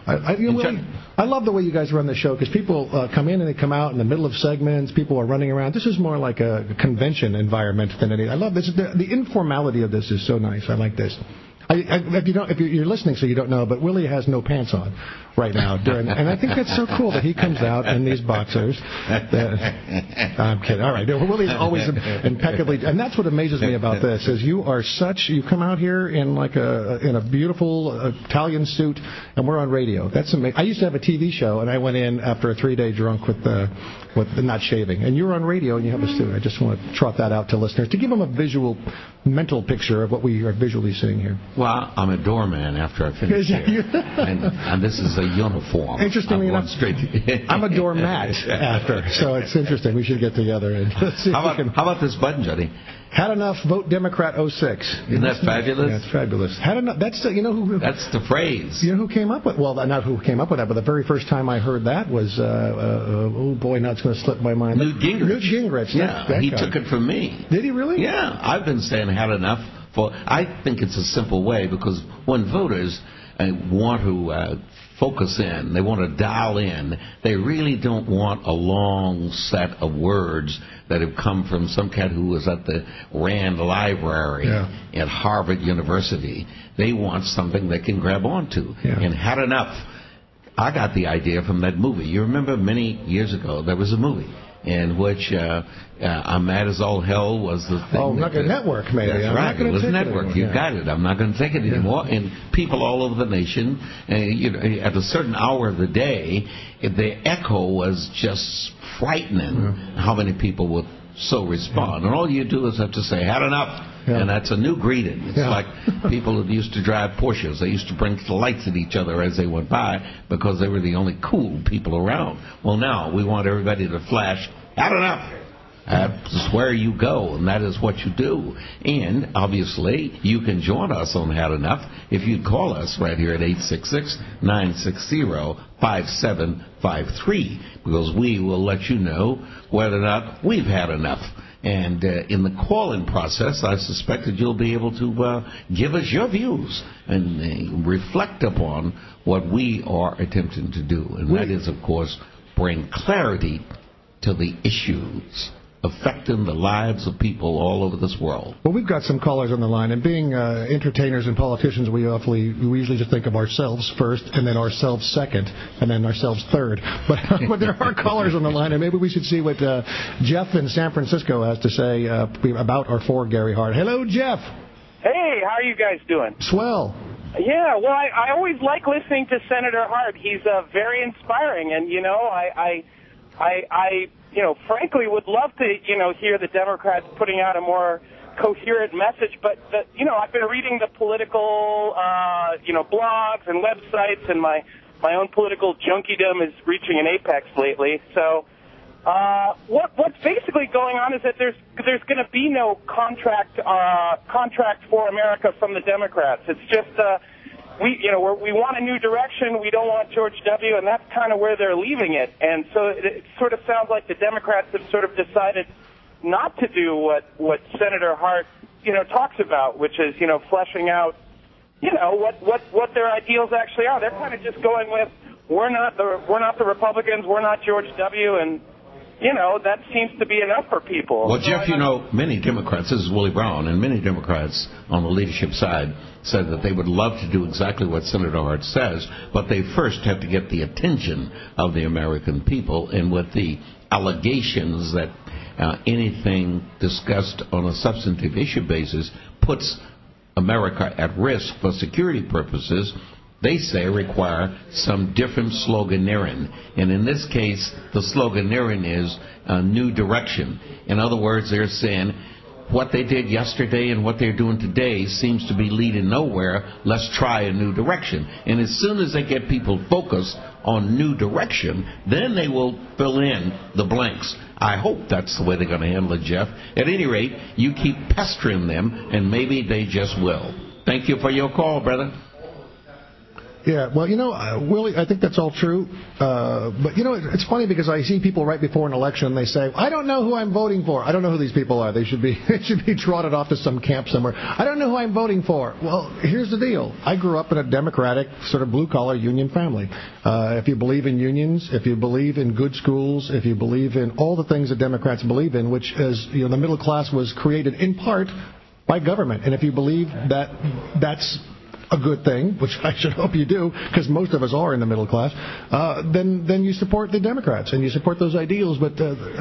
I love the way you guys run the show, because people come in and they come out in the middle of segments. People are running around. This is more like a convention environment than anything. I love this. The informality of this is so nice. I like this. If you're listening, so you don't know, but Willie has no pants on right now, and I think that's so cool that he comes out in these boxers. I'm kidding. All right, Willie's always impeccably, and that's what amazes me about this is you come out here in in a beautiful Italian suit, and we're on radio. That's amazing. I used to have a TV show, and I went in after a 3-day drunk with not shaving, and you're on radio and you have a suit. I just want to trot that out to listeners to give them a mental picture of what we are visually seeing here. Well, I'm a doorman after I finish here, and this is a uniform. Interestingly enough, I'm a doormat after, so it's interesting. We should get together and see. How about this button, Johnny? Had enough, vote Democrat 06. Isn't that fabulous? Yeah, it's fabulous. Had enough. That's That's the phrase. You know who came up with? Well, not who came up with that, but the very first time I heard that was oh boy, now it's going to slip my mind. Newt Gingrich. Newt Gingrich. Yeah, he took it from me. Did he really? Yeah, I've been saying had enough. I think it's a simple way, because when voters want to focus in, they want to dial in, they really don't want a long set of words that have come from some cat who was at the Rand Library at Harvard University. They want something they can grab onto. Yeah. And had enough. I got the idea from that movie. You remember many years ago there was a movie in which I'm Mad as All Hell was the thing. Oh, like a network, maybe. That's right. It was a network. You got it. I'm not going to take it anymore. And people all over the nation, at a certain hour of the day, the echo was just frightening how many people would so respond. And all you do is have to say, had enough. And that's a new greeting. It's like people that used to drive Porsches. They used to blink the lights at each other as they went by because they were the only cool people around. Well, now we want everybody to flash, had enough. That's where you go, and that is what you do. And, obviously, you can join us on Had Enough if you'd call us right here at 866-960-5753, because we will let you know whether or not we've had enough. And in the call-in process, I suspect that you'll be able to give us your views and reflect upon what we are attempting to do. And that is, of course, bring clarity to the issues affecting the lives of people all over this world. Well, we've got some callers on the line, and being entertainers and politicians, we usually just think of ourselves first, and then ourselves second, and then ourselves third. But there are callers on the line, and maybe we should see what Jeff in San Francisco has to say about or for Gary Hart. Hello, Jeff. Hey, how are you guys doing? Swell. Yeah, well, I always like listening to Senator Hart. He's very inspiring, and, you know, I frankly would love to, hear the Democrats putting out a more coherent message. But, I've been reading the political, blogs and websites, and my own political junkiedom is reaching an apex lately. So what's basically going on is that there's going to be no contract for America from the Democrats. It's just we want a new direction. We don't want George W., and that's kind of where they're leaving it. And so it sort of sounds like the Democrats have sort of decided not to do what Senator Hart, talks about, which is, fleshing out, what their ideals actually are. They're kind of just going with, we're not the Republicans, we're not George W., and that seems to be enough for people. Well, Jeff, many Democrats, this is Willie Brown, and many Democrats on the leadership side said that they would love to do exactly what Senator Hart says, but they first have to get the attention of the American people, and with the allegations that anything discussed on a substantive issue basis puts America at risk for security purposes, they say require some different sloganeering. And in this case, the sloganeering is a new direction. In other words, they're saying what they did yesterday and what they're doing today seems to be leading nowhere. Let's try a new direction. And as soon as they get people focused on new direction, then they will fill in the blanks. I hope that's the way they're going to handle it, Jeff. At any rate, you keep pestering them, and maybe they just will. Thank you for your call, brother. Yeah, well, Willie, I think that's all true. But, it's funny because I see people right before an election, they say, I don't know who I'm voting for. I don't know who these people are. They should be trotted off to some camp somewhere. I don't know who I'm voting for. Well, here's the deal. I grew up in a Democratic, sort of blue-collar union family. If you believe in unions, if you believe in good schools, if you believe in all the things that Democrats believe in, which is, the middle class was created in part by government. And if you believe that that's a good thing, which I should hope you do, because most of us are in the middle class, then you support the Democrats and you support those ideals. But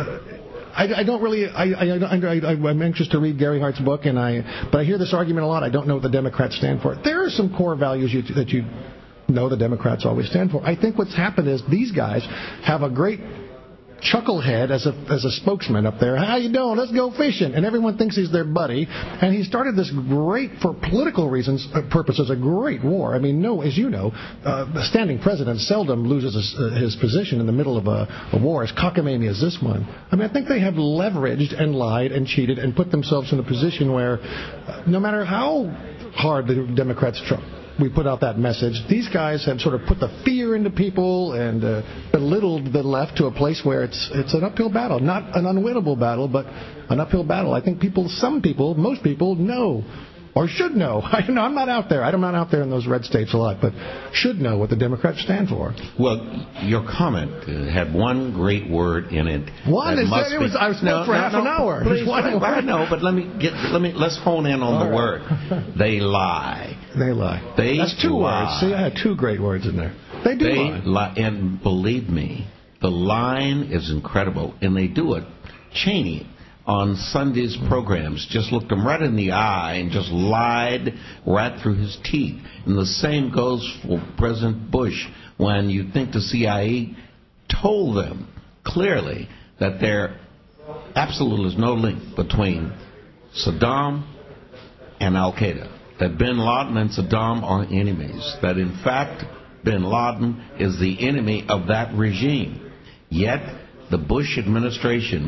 I don't really. I'm anxious to read Gary Hart's book, but I hear this argument a lot. I don't know what the Democrats stand for. There are some core values that you know the Democrats always stand for. I think what's happened is these guys have a great chucklehead as a spokesman up there. How you doing? Let's go fishing. And everyone thinks he's their buddy. And he started this great, for political purposes, a great war. I mean, as you know, the standing president seldom loses his position in the middle of a war as cockamamie as this one. I mean, I think they have leveraged and lied and cheated and put themselves in a position where no matter how hard the Democrats try, we put out that message, these guys have sort of put the fear into people and belittled the left to a place where it's an uphill battle. Not an unwinnable battle, but an uphill battle. I think most people know or should know. I'm not out there. I'm not out there in those red states a lot, but should know what the Democrats stand for. Well, your comment had one great word in it. One? I spoke for half an hour. Please, I know, but let's hone in on the word. They lie. They lie. That's two words. See, I had two great words in there. They do lie. And believe me, the line is incredible, and they do it. Cheney on Sunday's programs just looked him right in the eye and just lied right through his teeth. And the same goes for President Bush when you think the CIA told them clearly that there absolutely is no link between Saddam and Al-Qaeda, that bin Laden and Saddam are enemies, that in fact bin Laden is the enemy of that regime. Yet the Bush administration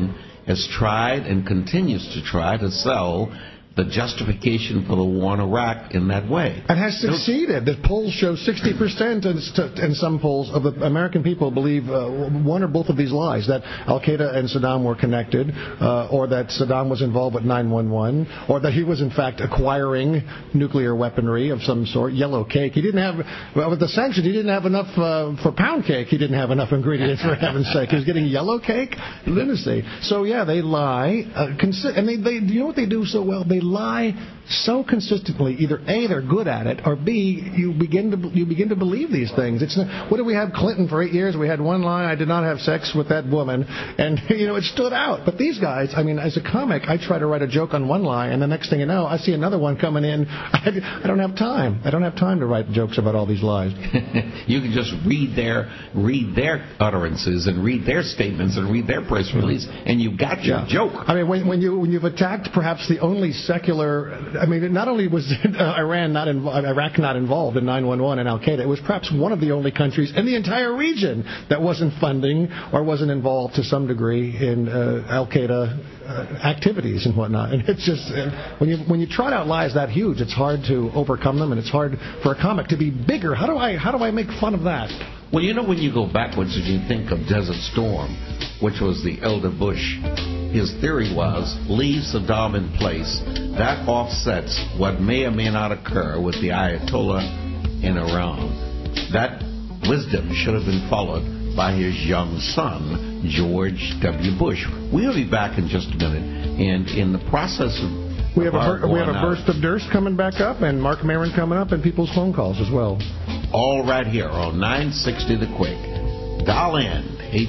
has tried and continues to try to sell the justification for the war in Iraq in that way. And has succeeded. The polls show 60% in some polls of the American people believe one or both of these lies, that Al-Qaeda and Saddam were connected, or that Saddam was involved with 9/11, or that he was in fact acquiring nuclear weaponry of some sort, yellow cake. He didn't have, with the sanctions, he didn't have enough for pound cake. He didn't have enough ingredients, for heaven's sake. He was getting yellow cake? Lunacy. So, yeah, they lie. And they you know what they do so well? They lie so consistently. Either A, they're good at it, or B, you begin to believe these things. It's not, what did we have Clinton for 8 years? We had one lie: I did not have sex with that woman, and it stood out. But these guys, I mean, as a comic, I try to write a joke on one lie, and the next thing you know, I see another one coming in. I don't have time. I don't have time to write jokes about all these lies. You can just read their utterances and read their statements and read their press release, and you've got your joke. I mean, when you've attacked perhaps the only secular, I mean, not only was Iraq not involved in 9/11 and Al-Qaeda, it was perhaps one of the only countries in the entire region that wasn't funding or wasn't involved to some degree in Al-Qaeda activities and whatnot. And it's just when you trot out lies that huge, it's hard to overcome them, and it's hard for a comic to be bigger. How do I make fun of that? Well, when you go backwards and you think of Desert Storm, which was the elder Bush, his theory was, leave Saddam in place. That offsets what may or may not occur with the Ayatollah in Iran. That wisdom should have been followed by his young son, George W. Bush. We'll be back in just a minute. And in the process of we have a burst of Durst coming back up, and Mark Maron coming up, and people's phone calls as well. All right here on 960 The Quake. Dial in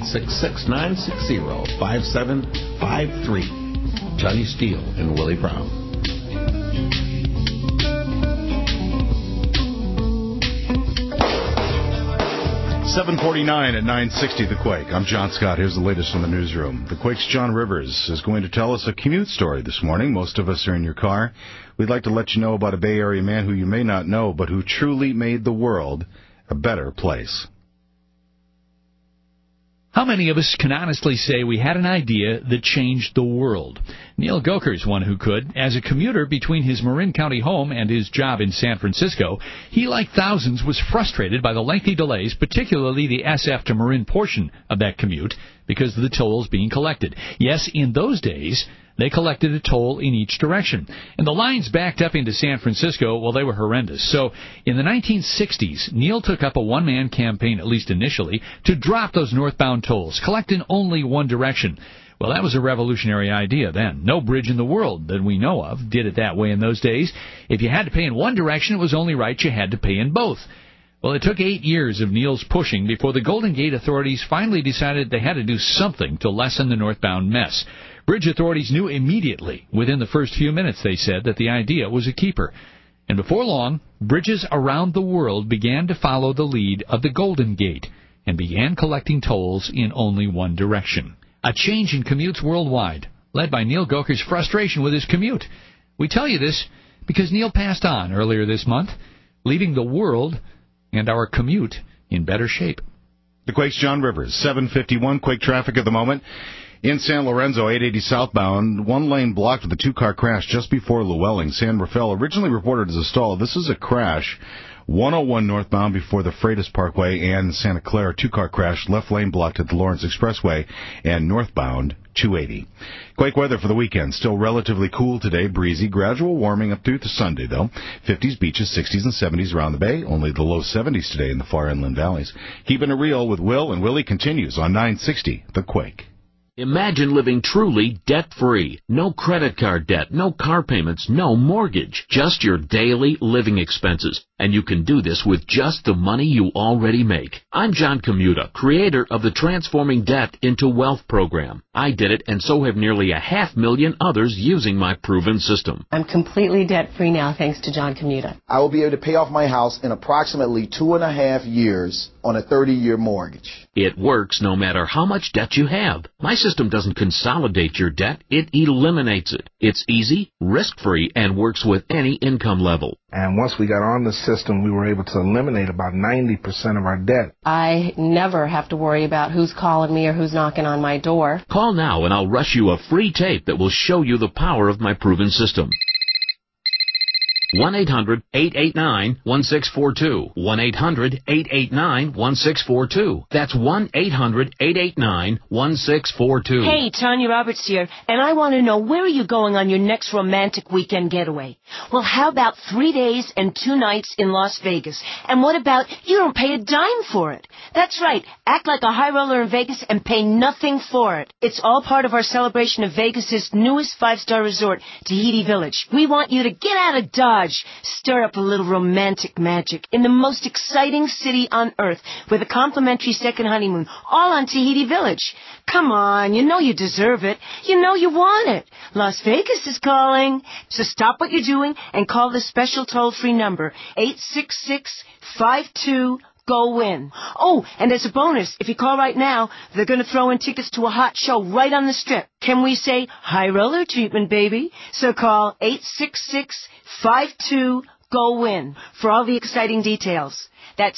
866-960-5753. Johnny Steele and Willie Brown. .749 at 960 The Quake. I'm John Scott. Here's the latest from the newsroom. The Quake's John Rivers is going to tell us a commute story this morning. Most of us are in your car. We'd like to let you know about a Bay Area man who you may not know, but who truly made the world a better place. How many of us can honestly say we had an idea that changed the world? Neil Goker's one who could. As a commuter between his Marin County home and his job in San Francisco, he, like thousands, was frustrated by the lengthy delays, particularly the SF to Marin portion of that commute, because of the tolls being collected. Yes, in those days, they collected a toll in each direction. And the lines backed up into San Francisco, well, they were horrendous. So in the 1960s, Neil took up a one-man campaign, at least initially, to drop those northbound tolls, collect in only one direction. Well, that was a revolutionary idea then. No bridge in the world that we know of did it that way in those days. If you had to pay in one direction, it was only right you had to pay in both. Well, it took 8 years of Neil's pushing before the Golden Gate authorities finally decided they had to do something to lessen the northbound mess. Bridge authorities knew immediately, within the first few minutes, they said, that the idea was a keeper. And before long, bridges around the world began to follow the lead of the Golden Gate and began collecting tolls in only one direction. A change in commutes worldwide, led by Neil Goker's frustration with his commute. We tell you this because Neil passed on earlier this month, leaving the world and our commute in better shape. The Quake's John Rivers, 751 Quake traffic at the moment. In San Lorenzo, 880 southbound, one lane blocked with a two-car crash just before Llewellyn. San Rafael, originally reported as a stall. This is a crash. 101 northbound before the Freitas Parkway and Santa Clara, two-car crash, left lane blocked at the Lawrence Expressway, and northbound 280. Quake weather for the weekend. Still relatively cool today, breezy, gradual warming up through to Sunday, though. 50s beaches, 60s and 70s around the bay, only the low 70s today in the far inland valleys. Keeping it real with Will, and Willie continues on 960 The Quake. Imagine living truly debt-free. No credit card debt, no car payments, no mortgage. Just your daily living expenses. And you can do this with just the money you already make. I'm John Commuta, creator of the Transforming Debt into Wealth program. I did it, and so have nearly 500,000 others using my proven system. I'm completely debt-free now thanks to John Commuta. I will be able to pay off my house in approximately 2.5 years on a 30-year mortgage. It works no matter how much debt you have. My system doesn't consolidate your debt, it eliminates it. It's easy, risk-free, and works with any income level. And once we got on the system, we were able to eliminate about 90% of our debt. I never have to worry about who's calling me or who's knocking on my door. Call now and I'll rush you a free tape that will show you the power of my proven system. 1-800-889-1642. 1-800-889-1642. That's 1-800-889-1642. Hey, Tanya Roberts here, and I want to know, where are you going on your next romantic weekend getaway? Well, how about 3 days and 2 nights in Las Vegas? And what about you don't pay a dime for it? That's right. Act like a high roller in Vegas and pay nothing for it. It's all part of our celebration of Vegas's newest 5-star resort, Tahiti Village. We want you to get out of Dodge, stir up a little romantic magic in the most exciting city on earth with a complimentary second honeymoon, all on Tahiti Village. Come on, you know you deserve it. You know you want it. Las Vegas is calling. So stop what you're doing and call the special toll-free number, 866-52-GO-WIN. Oh, and as a bonus, if you call right now, they're going to throw in tickets to a hot show right on the Strip. Can we say high roller treatment, baby? So call 866-52-GO-WIN for all the exciting details. That's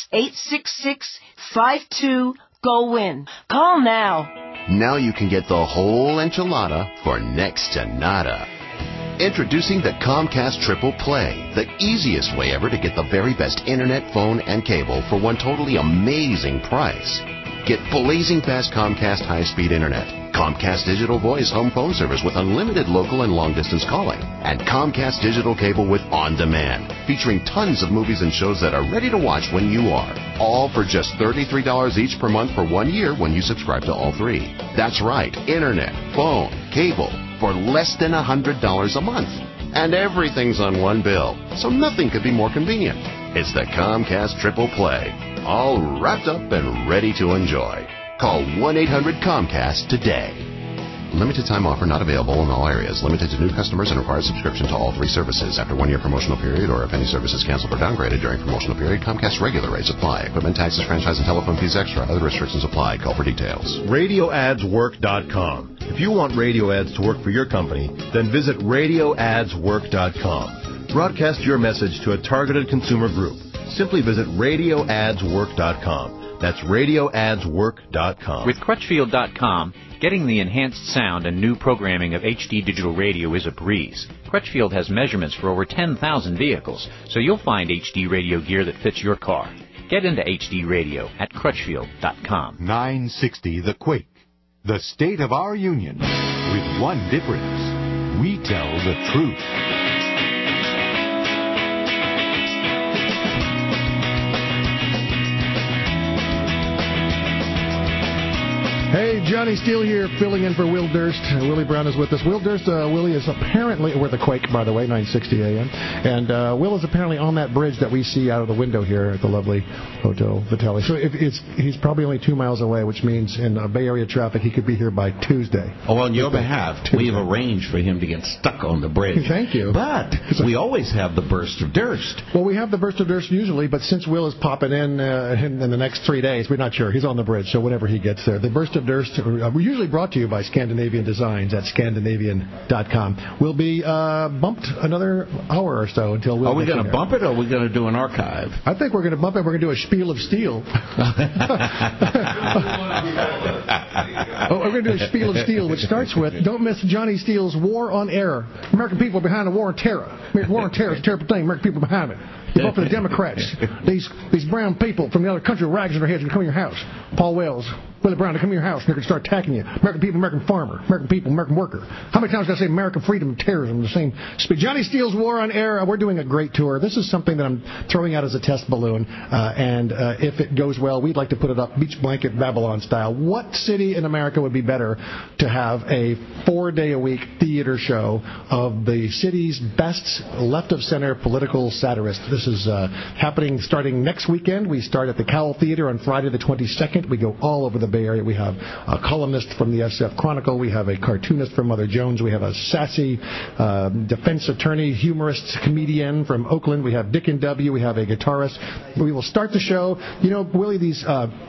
866-52-GO-WIN. Call now. Now you can get the whole enchilada for next to nada. Introducing the Comcast Triple Play, the easiest way ever to get the very best internet, phone, and cable for one totally amazing price. Get blazing fast Comcast high-speed internet, Comcast Digital Voice home phone service with unlimited local and long-distance calling, and Comcast Digital Cable with On Demand, featuring tons of movies and shows that are ready to watch when you are. All for just $33 each per month for 1 year when you subscribe to all three. That's right, internet, phone, cable, for less than $100 a month. And everything's on one bill, so nothing could be more convenient. It's the Comcast Triple Play, all wrapped up and ready to enjoy. Call 1-800-COMCAST today. Limited time offer not available in all areas. Limited to new customers and requires subscription to all three services. After 1 year promotional period, or if any service is canceled or downgraded during promotional period, Comcast regular rates apply. Equipment, taxes, franchise, and telephone fees extra. Other restrictions apply. Call for details. RadioAdsWork.com. If you want radio ads to work for your company, then visit RadioAdsWork.com. Broadcast your message to a targeted consumer group. Simply visit RadioAdsWork.com. That's RadioAdsWork.com. With Crutchfield.com, getting the enhanced sound and new programming of HD digital radio is a breeze. Crutchfield has measurements for over 10,000 vehicles, so you'll find HD radio gear that fits your car. Get into HD radio at Crutchfield.com. 960 The Quake, the state of our union, with one difference. We tell the truth. Hey, Johnny Steele here, filling in for Will Durst. Willie Brown is with us. Will Durst, Willie is apparently, we're the Quake, by the way, 960 a.m. And Will is apparently on that bridge that we see out of the window here at the lovely Hotel Vitelli. So he's probably only 2 miles away, which means in Bay Area traffic, he could be here by Tuesday. Oh, on your behalf, we've arranged for him to get stuck on the bridge. Thank you. But we always have the burst of Durst. Well, we have the burst of Durst usually, but since Will is popping in the next 3 days, we're not sure. He's on the bridge, so whenever he gets there. The burst of Durst, we're usually brought to you by Scandinavian Designs at Scandinavian.com. We'll be bumped another hour or so until Will. Are we going to bump it, or are we going to do an archive? I think we're going to bump it. We're going to do a spiel of steel. We're going to do a spiel of steel, which starts with, don't miss Johnny Steele's War on Error. American people behind the war on terror. War on terror is a terrible thing. American people behind it. You vote for the Democrats. These brown people from the other country with rags on their heads are going to come to your house. Paul Wells, Willie Brown, they come to your house and they're going to start attacking you. American people, American farmer, American people, American worker. How many times did I say American freedom and terrorism in the same speech? Johnny Steele's War on Air. We're doing a great tour. This is something that I'm throwing out as a test balloon. And if it goes well, we'd like to put it up beach blanket Babylon style. What city in America would be better to have a 4-day-a-week theater show of the city's best left-of-center political satirists? This is happening starting next weekend. We start at the Cowell Theater on Friday the 22nd. We go all over the Bay Area. We have a columnist from the SF Chronicle. We have a cartoonist from Mother Jones. We have a sassy defense attorney, humorist, comedian from Oakland. We have Dick and W. We have a guitarist. We will start the show. You know, Willie, these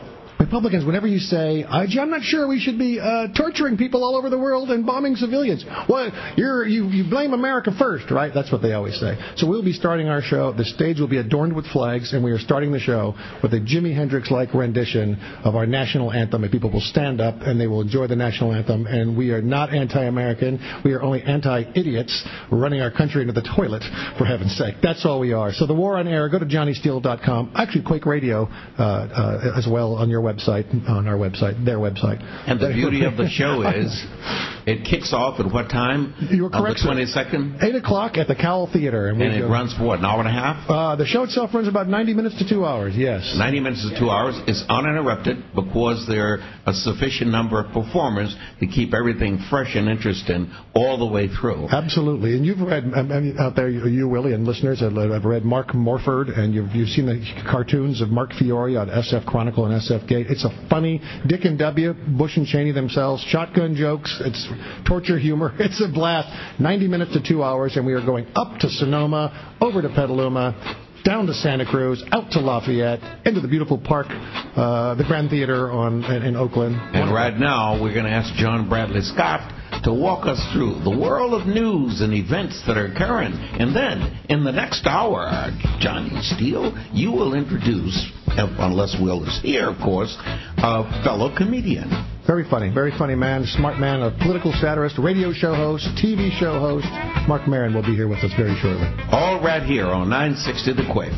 Republicans, whenever you say, I'm not sure we should be torturing people all over the world and bombing civilians. Well, you blame America first, right? That's what they always say. So we'll be starting our show. The stage will be adorned with flags, and we are starting the show with a Jimi Hendrix-like rendition of our national anthem. And people will stand up, and they will enjoy the national anthem. And we are not anti-American. We are only anti-idiots running our country into the toilet, for heaven's sake. That's all we are. So the War on Air, go to JohnnySteele.com. Actually, Quake Radio as well on your website, on our website, their website. And the beauty of the show is it kicks off at what time? You were correct, on the 22nd? 8 o'clock at the Cowell Theater. And it runs for what, an hour and a half? The show itself runs about 90 minutes to 2 hours, yes. 90 minutes to 2 hours. It's uninterrupted because there are a sufficient number of performers to keep everything fresh and interesting all the way through. Absolutely. And you've read, out there, you, Willie, and listeners, have read Mark Morford, and you've seen the cartoons of Mark Fiore on SF Chronicle and SF Gate. It's a funny, Dick and W, Bush and Cheney themselves, shotgun jokes, it's torture humor. It's a blast. 90 minutes to 2 hours, and we are going up to Sonoma, over to Petaluma, down to Santa Cruz, out to Lafayette, into the beautiful park, the Grand Theater in Oakland. And right now, we're going to ask John Bradley Scott to walk us through the world of news and events that are occurring. And then, in the next hour, Johnny Steele, you will introduce, unless Will is here, of course, a fellow comedian. Very funny man, smart man, a political satirist, radio show host, TV show host. Mark Maron will be here with us very shortly. All right here on 960 The Quake.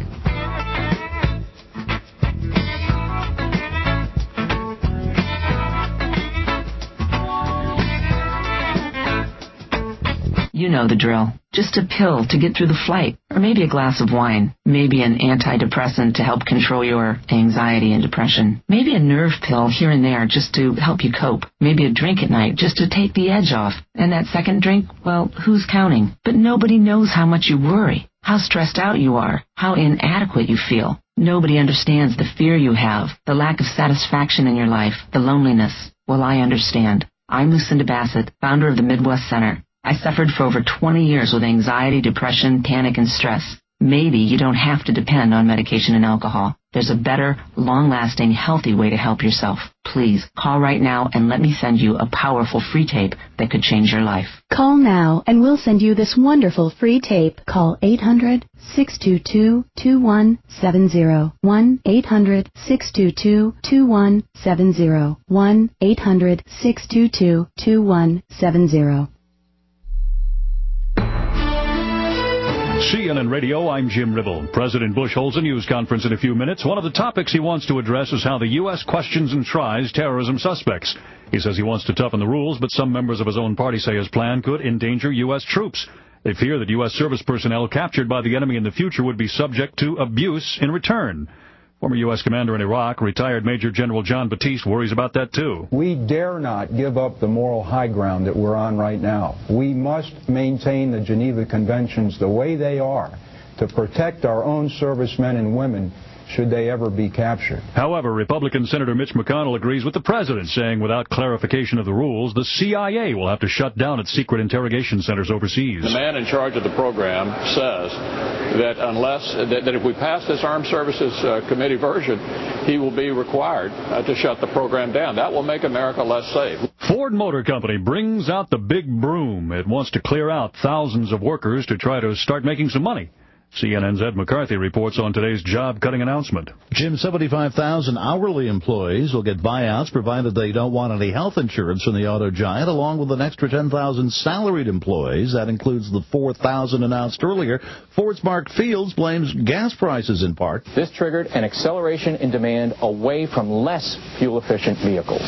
You know the drill. Just a pill to get through the flight, or maybe a glass of wine, maybe an antidepressant to help control your anxiety and depression, maybe a nerve pill here and there just to help you cope, maybe a drink at night just to take the edge off. And that second drink, well, who's counting? But nobody knows how much you worry, how stressed out you are, how inadequate you feel. Nobody understands the fear you have, the lack of satisfaction in your life, the loneliness. Well, I understand. I'm Lucinda Bassett, founder of the Midwest Center. I suffered for over 20 years with anxiety, depression, panic, and stress. Maybe you don't have to depend on medication and alcohol. There's a better, long-lasting, healthy way to help yourself. Please, call right now and let me send you a powerful free tape that could change your life. Call now and we'll send you this wonderful free tape. Call 800-622-2170. 1-800-622-2170. 1-800-622-2170. CNN Radio, I'm Jim Ribble. President Bush holds a news conference in a few minutes. One of the topics he wants to address is how the U.S. questions and tries terrorism suspects. He says he wants to toughen the rules, but some members of his own party say his plan could endanger U.S. troops. They fear that U.S. service personnel captured by the enemy in the future would be subject to abuse in return. Former U.S. commander in Iraq, retired Major General John Batiste, worries about that, too. We dare not give up the moral high ground that we're on right now. We must maintain the Geneva Conventions the way they are to protect our own servicemen and women should they ever be captured. However, Republican Senator Mitch McConnell agrees with the president, saying without clarification of the rules, the CIA will have to shut down its secret interrogation centers overseas. The man in charge of the program says that that if we pass this Armed Services Committee version, he will be required to shut the program down. That will make America less safe. Ford Motor Company brings out the big broom. It wants to clear out thousands of workers to try to start making some money. CNN's Ed McCarthy reports on today's job-cutting announcement. Jim, 75,000 hourly employees will get buyouts provided they don't want any health insurance from the auto giant, along with an extra 10,000 salaried employees. That includes the 4,000 announced earlier. Ford's Mark Fields blames gas prices in part. This triggered an acceleration in demand away from less fuel-efficient vehicles.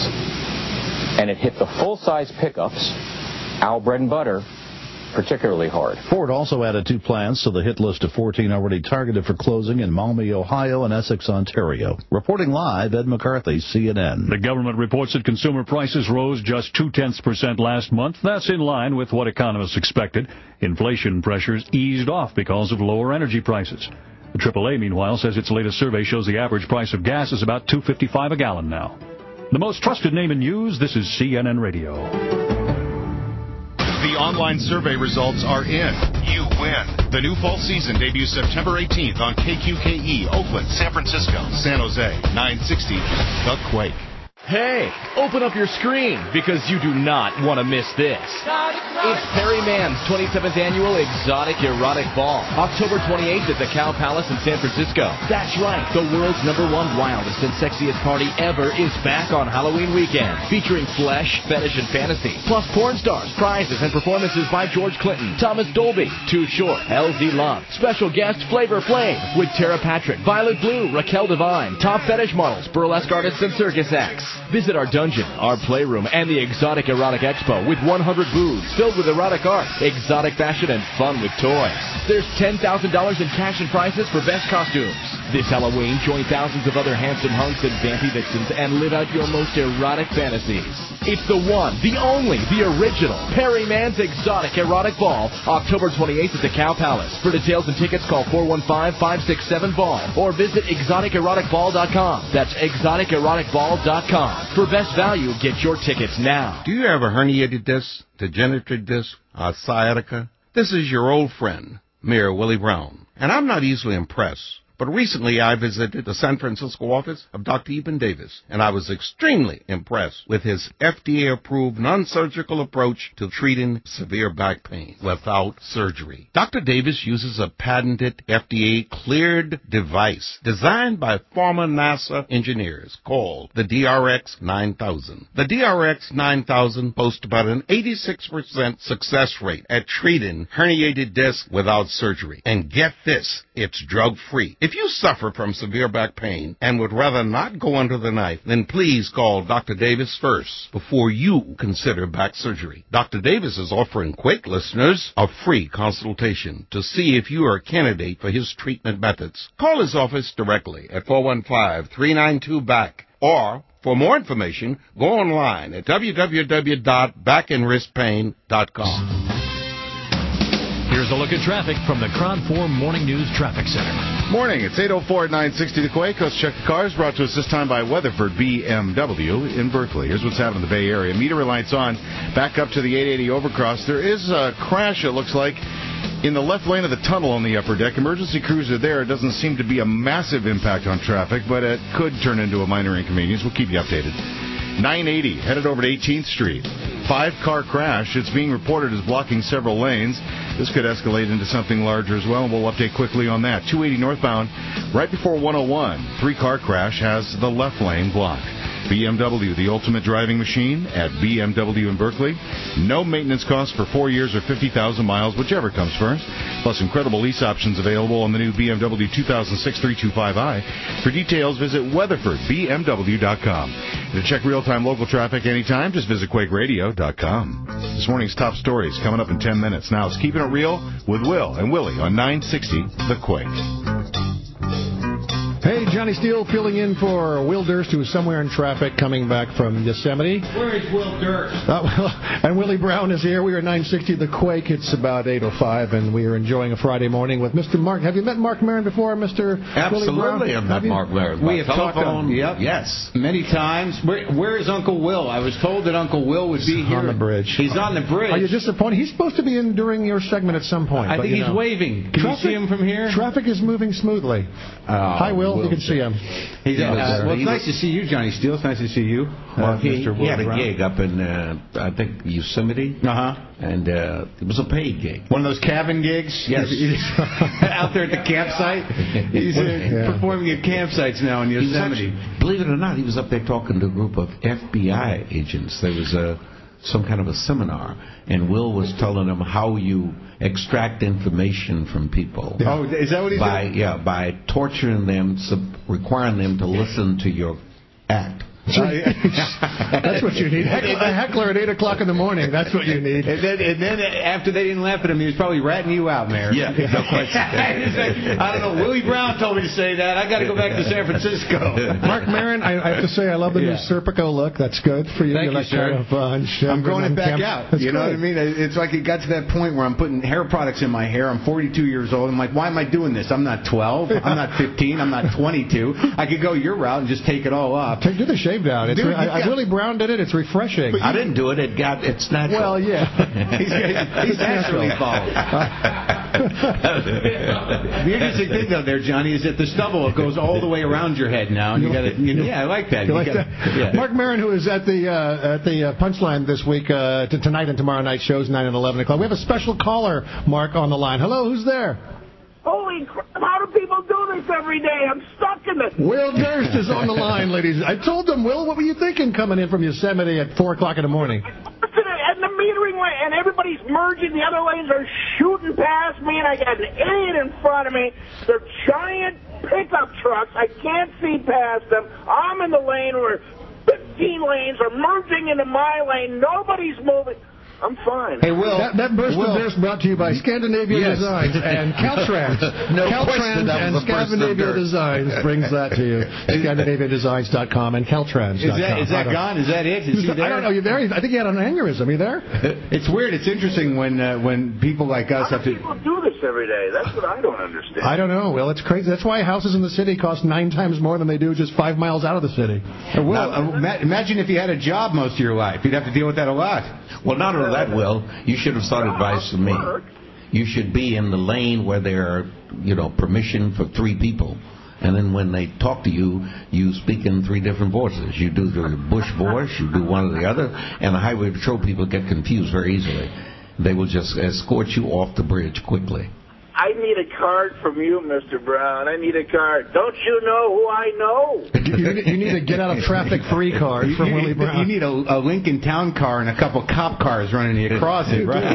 And it hit the full-size pickups, our bread and butter, particularly hard. Ford also added 2 plants to the hit list of 14 already targeted for closing in Maumee, Ohio and Essex, Ontario. Reporting live, Ed McCarthy, CNN. The government reports that consumer prices rose just 0.2% last month. That's in line with what economists expected. Inflation pressures eased off because of lower energy prices. The AAA, meanwhile, says its latest survey shows the average price of gas is about $2.55 a gallon now. The most trusted name in news, this is CNN Radio. The The online survey results are in. You win. The new fall season debuts September 18th on KQKE, Oakland, San Francisco, San Jose, 960, The Quake. Hey, open up your screen because you do not want to miss this. It's Perry Mann's 27th Annual Exotic Erotic Ball, October 28th at the Cow Palace in San Francisco. That's right, the world's #1 wildest and sexiest party ever is back on Halloween weekend, featuring flesh, fetish, and fantasy, plus porn stars, prizes, and performances by George Clinton, Thomas Dolby, Too Short, LZ Love, special guest Flavor Flav with Tara Patrick, Violet Blue, Raquel Devine, top fetish models, burlesque artists, and circus acts. Visit our dungeon, our playroom, and the Exotic Erotic Expo with 100 booths filled with erotic art, exotic fashion, and fun with toys. There's $10,000 in cash and prizes for best costumes. This Halloween, join thousands of other handsome hunks and vampy vixens and live out your most erotic fantasies. It's the one, the only, the original Perry Mann's Exotic Erotic Ball, October 28th at the Cow Palace. For details and tickets, call 415-567-BALL or visit exoticeroticball.com. That's exoticeroticball.com. For best value, get your tickets now. Do you have a herniated disc, degenerative disc, or sciatica? This is your old friend, Mayor Willie Brown. And I'm not easily impressed. But recently I visited the San Francisco office of Dr. Eben Davis, and I was extremely impressed with his FDA-approved non-surgical approach to treating severe back pain without surgery. Dr. Davis uses a patented FDA-cleared device designed by former NASA engineers called the DRX 9000. The DRX 9000 boasts about an 86% success rate at treating herniated discs without surgery. And get this, it's drug-free. If you suffer from severe back pain and would rather not go under the knife, then please call Dr. Davis first before you consider back surgery. Dr. Davis is offering Quake listeners a free consultation to see if you are a candidate for his treatment methods. Call his office directly at 415-392-BACK or for more information, go online at www.backandwristpain.com. Here's a look at traffic from the Kron 4 Morning News Traffic Center. Morning, it's 8:04 at 960 The Quake. Let's check the cars, brought to us this time by Weatherford BMW in Berkeley. Here's what's happening in the Bay Area. Meter lights on, back up to the 880 overcross. There is a crash, it looks like, in the left lane of the tunnel on the upper deck. Emergency crews are there. It doesn't seem to be a massive impact on traffic, but it could turn into a minor inconvenience. We'll keep you updated. 980, headed over to 18th Street. 5-car crash. It's being reported as blocking several lanes. This could escalate into something larger as well, and we'll update quickly on that. 280 northbound, right before 101. 3-car crash has the left lane blocked. BMW, the ultimate driving machine at BMW in Berkeley. No maintenance costs for 4 years or 50,000 miles, whichever comes first. Plus incredible lease options available on the new BMW 2006 325i. For details, visit WeatherfordBMW.com. To check real-time local traffic anytime, just visit QuakeRadio.com. This morning's top stories coming up in 10 minutes. Now it's Keeping It Real with Will and Willie on 960 The Quake. Hey, Johnny Steele filling in for Will Durst, who's somewhere in traffic coming back from Yosemite. Where is Will Durst? And Willie Brown is here. We are 960 The Quake. It's about 8:05, and we are enjoying a Friday morning with Mr. Mark. Have you met Mark Maron before, Mr. Absolutely, Willie Brown? I've met Mark Maron. We have talked on. Yep. Yes. Many times. Where is Uncle Will? I was told that Uncle Will would be here. On the bridge. He's on the bridge. Are you disappointed? He's supposed to be in during your segment at some point. I think he's waving. Can you see him from here? Traffic is moving smoothly. Hi, Will. You can see him. Well, it's nice to see you, Johnny Steele. It's nice to see you, Mr. Will. He had a gig up in, I think, Yosemite. And it was a paid gig. One of those cabin gigs? Yes. Out there at the campsite? He's performing at campsites now in Yosemite. Believe it or not, he was up there talking to a group of FBI agents. There was some kind of a seminar, and Will was telling them how you extract information from people. Oh, is that what he's doing? Yeah, by torturing them, requiring them to listen to your act. That's what you need. A heckler at 8 o'clock in the morning. That's what you need. And then after they didn't laugh at him, he was probably ratting you out, Mayor. Yeah, no question. I don't know. Willie Brown told me to say that. I got to go back to San Francisco. Mark Maron, I have to say I love the new Serpico look. That's good for you. Thank you, sir. I'm growing it back out. You know what I mean? It's like it got to that point where I'm putting hair products in my hair. I'm 42 years old. I'm like, why am I doing this? I'm not 12. I'm not 15. I'm not 22. I could go your route and just take it all off. Do the shave shaved out. It's, Dude, Willie Brown did it. It's refreshing. I didn't do it. It's natural. Well, yeah. he's naturally bald. The interesting thing, though, there, Johnny, is that the stubble goes all the way around your head now. And yeah, I like that. Yeah. Mark Maron, who is at the Punchline this week, tonight and tomorrow night shows 9 and 11 o'clock. We have a special caller, Mark, on the line. Hello, who's there? Holy crap, how do people do this every day? I'm stuck in this. Will Durst is on the line, ladies. I told them, Will, what were you thinking coming in from Yosemite at 4 o'clock in the morning? And the metering lane, and everybody's merging. The other lanes are shooting past me, and I got an idiot in front of me. They're giant pickup trucks. I can't see past them. I'm in the lane where 15 lanes are merging into my lane. Nobody's moving. I'm fine. Hey, Will. That burst of Durst brought to you by Scandinavian Designs and Caltrans. Caltrans and Scandinavian Designs brings that to you. ScandinavianDesigns.com and Caltrans.com. Is that gone? Is that it? Is he there? I don't know. You there? I think he had an aneurysm. You there? It's weird. It's interesting when people like us have to... People do this every day. That's what I don't understand. I don't know, Will. It's crazy. That's why houses in the city cost 9 times more than they do just 5 miles out of the city. Will, imagine if you had a job most of your life. You'd have to deal with that a lot. Well, not only that, Will, you should have sought advice from me. You should be in the lane where there are, permission for 3 people. And then when they talk to you, you speak in 3 different voices. You do the Bush voice, you do one or the other, and the highway patrol people get confused very easily. They will just escort you off the bridge quickly. I need a card from you, Mr. Brown. I need a card. Don't you know who I know? You need a get-out-of-traffic-free card from Willie Brown. You need a Lincoln Town car and a couple cop cars running across it, right?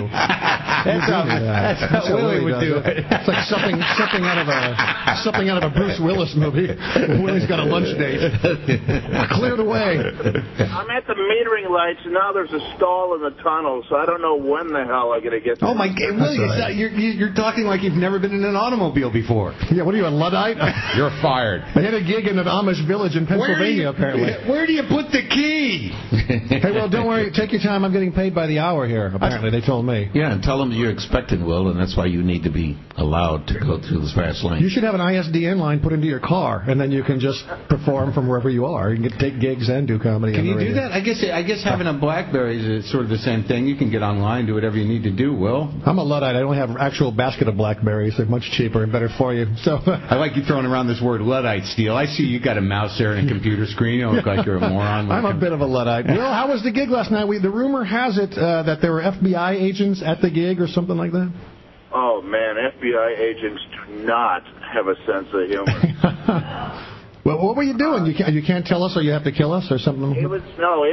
That's how Willie would do it. It's like something out of a Bruce Willis movie. Willie's got a lunch date. Clear the way. I'm at the metering lights, and now there's a stall in the tunnel, so I don't know when the hell I'm going to get there. Oh, my God. Willie, you're talking like you've never been in an automobile before. Yeah, what are you, a Luddite? You're fired. They had a gig in an Amish village in Pennsylvania, apparently. Where do you put the key? Hey, well, don't worry. Take your time. I'm getting paid by the hour here, apparently. They told me. Yeah, and tell them you're expected, Will, and that's why you need to be allowed to go through this fast lane. You should have an ISDN line put into your car, and then you can just perform from wherever you are. You can take gigs and do comedy. Can you do that? I guess having a BlackBerry is sort of the same thing. You can get online, do whatever you need to do, Will. I'm a Luddite. I don't have an actual basket of BlackBerries. They're much cheaper and better for you. So I like you throwing around this word Luddite, Steele. I see you got a mouse there and a computer screen. You don't look like you're a moron. I'm a bit of a Luddite. Will, how was the gig last night? The rumor has it that there were FBI agents at the gig or something like that. Oh, man, FBI agents do not have a sense of humor. Well, what were you doing? You can't tell us, or you have to kill us, or something? I was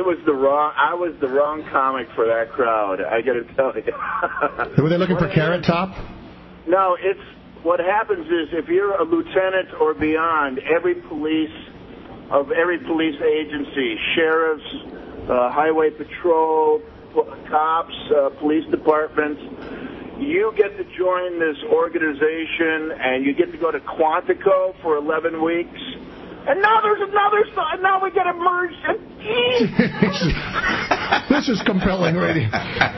the wrong comic for that crowd. I got to tell you. Were they looking for Carrot Top? No, what happens is if you're a lieutenant or beyond, every police agency, sheriffs, highway patrol, cops, police departments, you get to join this organization and you get to go to Quantico for 11 weeks. And now there's another side. Now we get merged. This is compelling radio.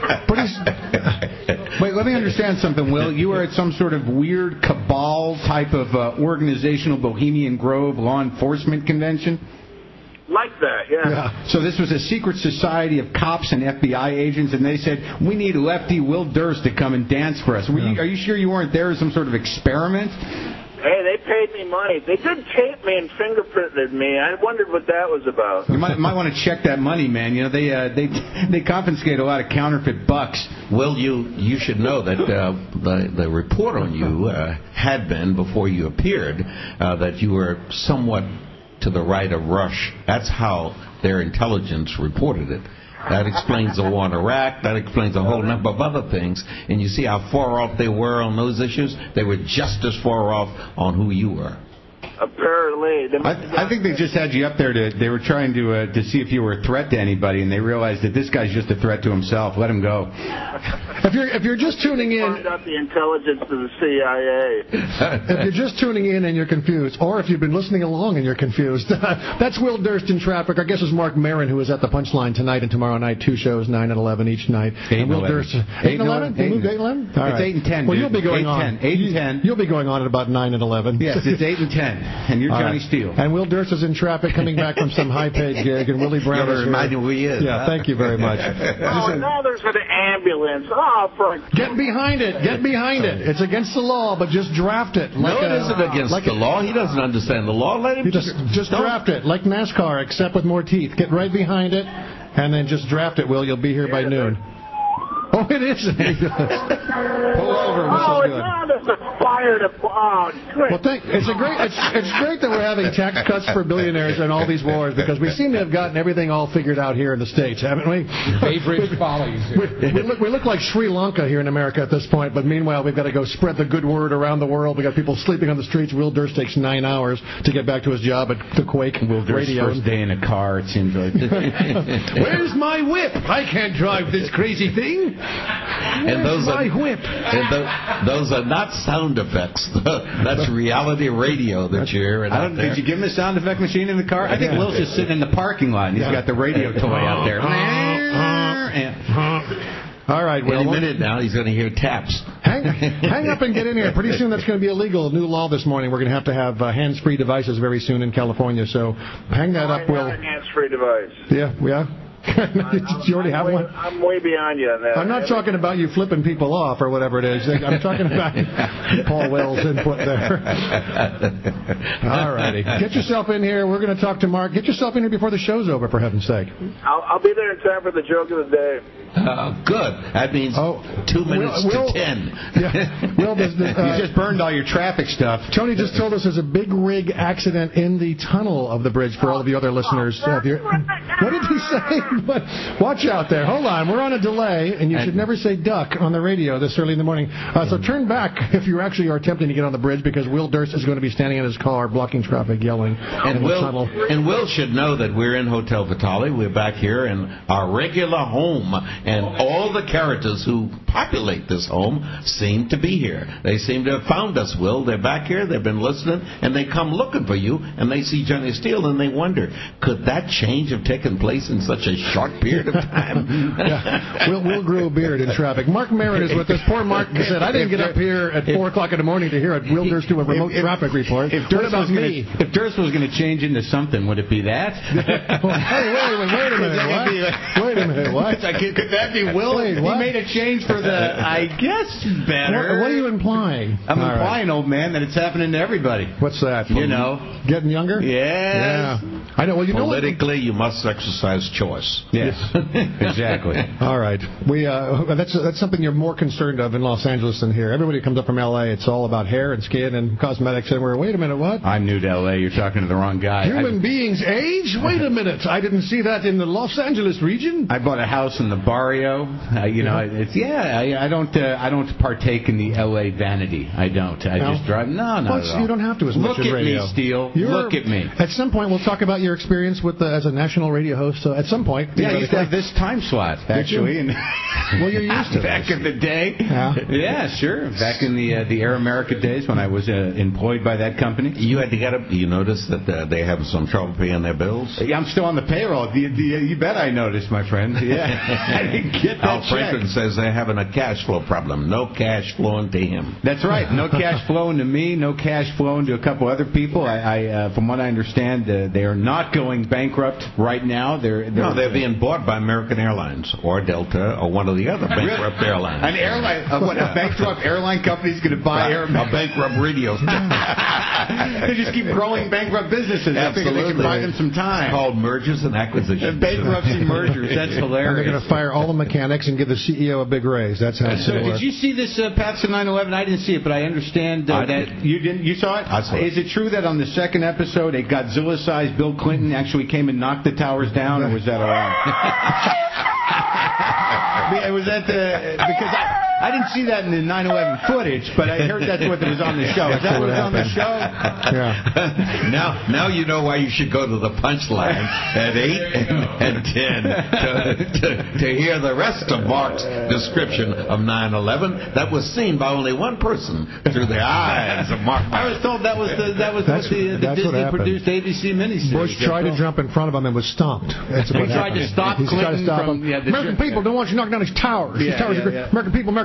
Wait, let me understand something, Will. You were at some sort of weird cabal type of organizational Bohemian Grove law enforcement convention? Like that, yeah. So this was a secret society of cops and FBI agents, and they said, we need Lefty Will Durst to come and dance for us. Are you sure you weren't there as some sort of experiment? Hey, they paid me money. They did tape me and fingerprinted me. I wondered what that was about. You might want to check that money, man. You know, they confiscate a lot of counterfeit bucks. Will, you should know that the report on you had been, before you appeared, that you were somewhat to the right of Rush. That's how their intelligence reported it. That explains the war in Iraq. That explains a whole number of other things. And you see how far off they were on those issues? They were just as far off on who you were. Apparently. I think they just had you up there they were trying to see if you were a threat to anybody, and they realized that this guy's just a threat to himself. Let him go. If you're just tuning in, find out the intelligence of the CIA. If you're just tuning in and you're confused, or if you've been listening along and you're confused, that's Will Durst in traffic. Our guest is Mark Maron, who is at the Punchline tonight and tomorrow night. 2 shows, 9 and 11 each night. 8 and Will 11. Durst, 8 and 11. You moved 8 and 11. It's 8 and 10. Well, you'll be going on. 8 and 10. You'll be going on at about 9 and 11. Yes, it's 8 and 10. And you're Johnny Steele. And Will Durst is in traffic coming back from some high-paid gig, and Willie Brown is remind you who he is. Yeah, thank you very much. Oh, now there's an ambulance. Oh, for Get behind it. Get behind it. It's against the law, but just draft it. No, it isn't against the law. He doesn't understand the law. Let him just draft it, like NASCAR, except with more teeth. Get right behind it, and then just draft it, Will. You'll be here by noon. Oh, it is. Pull over. Oh, it's not just fired. Oh, great. Well, it's great that we're having tax cuts for billionaires and all these wars, because we seem to have gotten everything all figured out here in the States, haven't we? Bay Bridge follies. We look like Sri Lanka here in America at this point, but meanwhile we've got to go spread the good word around the world. We got people sleeping on the streets. Will Durst takes 9 hours to get back to his job at the Quake Will Durst's Radio. First day in a car, it seems like. Where's my whip? I can't drive this crazy thing. And those are whip. And those are not sound effects. That's reality radio that you're hearing out there. Did you give him a sound effect machine in the car? I think Will's just sitting in the parking lot, and he's got the radio toy out there. All right, Will. Any minute now, he's going to hear taps. Hang up and get in here. Pretty soon that's going to be illegal. New law this morning. We're going to have hands-free devices very soon in California. So hang that up, Will. I have a hands-free device. Yeah. You already have one? I'm way beyond you on that. I'm not talking about you flipping people off or whatever it is. I'm talking about Paul Wells' input there. All righty. Get yourself in here. We're going to talk to Mark. Get yourself in here before the show's over, for heaven's sake. I'll be there in time for the joke of the day. Good. That means 2 minutes to 10. Yeah. Will, you just burned all your traffic stuff. Tony just told us there's a big rig accident in the tunnel of the bridge for all of the other listeners. What did he say? But watch out there. Hold on. We're on a delay, and you should never say duck on the radio this early in the morning. So turn back if you actually are attempting to get on the bridge, because Will Durst is going to be standing in his car blocking traffic, yelling in the tunnel. And Will should know that we're in Hotel Vitale. We're back here in our regular home, and all the characters who populate this home seem to be here. They seem to have found us, Will. They're back here. They've been listening, and they come looking for you, and they see Johnny Steele, and they wonder, could that change have taken place in such a short period of time? We'll grow a beard in traffic. Mark Merritt is with us. Poor Mark said, I didn't get up here at 4 o'clock in the morning to hear Will Durst do a remote traffic report. If Durst was going to change into something, would it be that? Hey, wait a minute. What? Wait a minute. What? Could that be Will? He made a change for the, I guess, better. What are you implying? I'm implying, old man, that it's happening to everybody. What's that? Getting younger? Yes. Yeah. I know. Well, politically, you must exercise choice. Yes. Exactly. All right. That's something you're more concerned of in Los Angeles than here. Everybody comes up from L.A., it's all about hair and skin and cosmetics, and wait a minute, what? I'm new to L.A. You're talking to the wrong guy. Human beings age? Wait a minute. I didn't see that in the Los Angeles region. I bought a house in the barrio. I don't partake in the L.A. vanity. I don't. I just drive. No, you don't have to as much as radio. Look at me, Steele. Look at me. At some point, we'll talk about your experience with as a national radio host. So at some point, I used to have this time slot actually. Well, you're used to back in the day. Yeah, sure. Back in the Air America days when I was employed by that company. You had to get up. You noticed that they have some trouble paying their bills. Yeah, I'm still on the payroll. You bet I noticed, my friend. Yeah, I didn't get that Al Franken says they're having a cash flow problem. No cash flowing to him. That's right. No cash flowing to me. No cash flowing to a couple other people. From what I understand, they are not going bankrupt right now. They're being bought by American Airlines or Delta or one of the other bankrupt airlines. An airline? A bankrupt airline company is going to buy a bankrupt radio station. They just keep growing bankrupt businesses. Absolutely. I figure they can buy them some time. It's called mergers and acquisitions. Bankruptcy mergers. That's hilarious. And they're going to fire all the mechanics and give the CEO a big raise. That's how it's going to work. Did you see this Paths to 9/11? I didn't see it, but I understand that you didn't. You saw it? I saw it. Is it true that on the second episode, a Godzilla-sized Bill Clinton actually came and knocked the towers down, or was that a lie? Was that because I didn't see that in the 9/11 footage, but I heard that's what was on the show. Is that what was on the show? Yeah. Now you know why you should go to the punchline at 8 and 10 to hear the rest of Mark's description of 9/11. That was seen by only one person through the eyes of Mark. I was told that was the Disney-produced ABC miniseries. Bush tried to jump in front of him and was stomped. That's what he tried to stop Clinton from American people don't want you knocking down these towers. American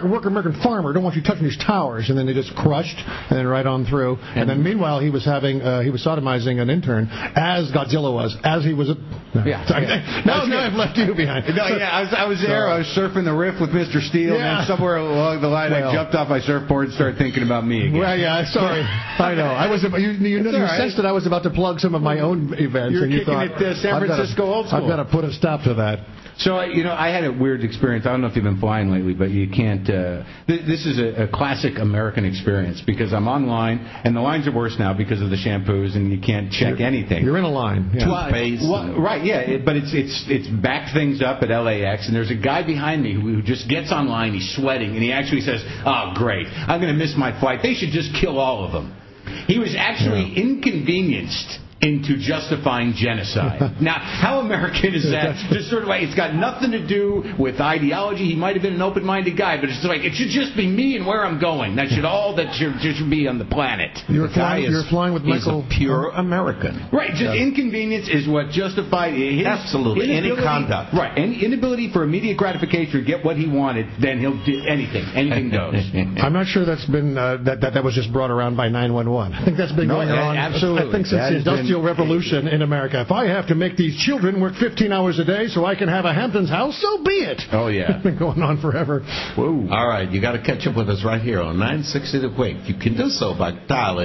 American worker, American farmer, don't want you touching these towers. And then they just crushed, and then right on through. And then meanwhile, he was sodomizing an intern, as Godzilla was, as he was now I've left you behind. No, I was there. I was surfing the riff with Mr. Steele, and then somewhere along the line, I jumped off my surfboard and started thinking about me again. Well, sorry. I know. I was. You sensed that I was about to plug some of my own events, You're and you kicking thought, it San Francisco old school. I've got to put a stop to that. So, I had a weird experience. I don't know if you've been flying lately, but you can't... this is a classic American experience because I'm online, and the lines are worse now because of the shampoos, and you can't check anything. You're in a line. Toothpaste. Right, yeah. But it's backed things up at LAX, and there's a guy behind me who just gets online, he's sweating, and he actually says, oh, great, I'm going to miss my flight. They should just kill all of them. He was actually inconvenienced into justifying genocide. Now, how American is that? Just sort of like, it's got nothing to do with ideology. He might have been an open-minded guy, but it's like, it should just be me and where I'm going. That should be on the planet. You're flying with Michael. He's a pure American. Right, just inconvenience is what justified his absolutely any conduct. Right, any inability for immediate gratification to get what he wanted, then he'll do anything. Anything goes. I'm not sure that's been that was just brought around by 911. I think that's been going on. Absolutely. I think since the Industrial Revolution in America. If I have to make these children work 15 hours a day so I can have a Hamptons house, so be it. Oh, yeah. It's been going on forever. Whoa. All right, you got to catch up with us right here on 960 The Quake. You can do so by dialing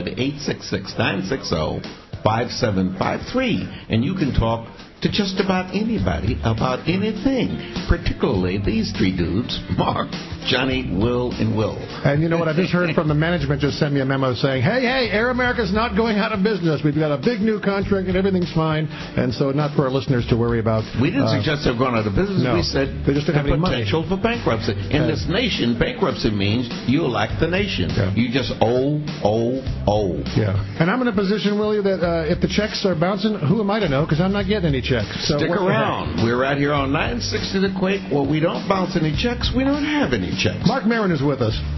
866-960-5753, and you can talk to just about anybody about anything, particularly these three dudes, Mark, Johnny, Will, and Will. And you know what? I just heard from the management just sent me a memo saying, hey, Air America's not going out of business. We've got a big new contract and everything's fine. And so not for our listeners to worry about. We didn't suggest they're going out of business. No, we said they just didn't have any potential money for bankruptcy. In this nation, bankruptcy means you lack the nation. Yeah. You just owe. Yeah. And I'm in a position, Willie, that if the checks are bouncing, who am I to know? Because I'm not getting any checks. So stick around. We're right here on 960 The Quake. Well, we don't bounce any checks. We don't have any checks. Mark Maron is with us.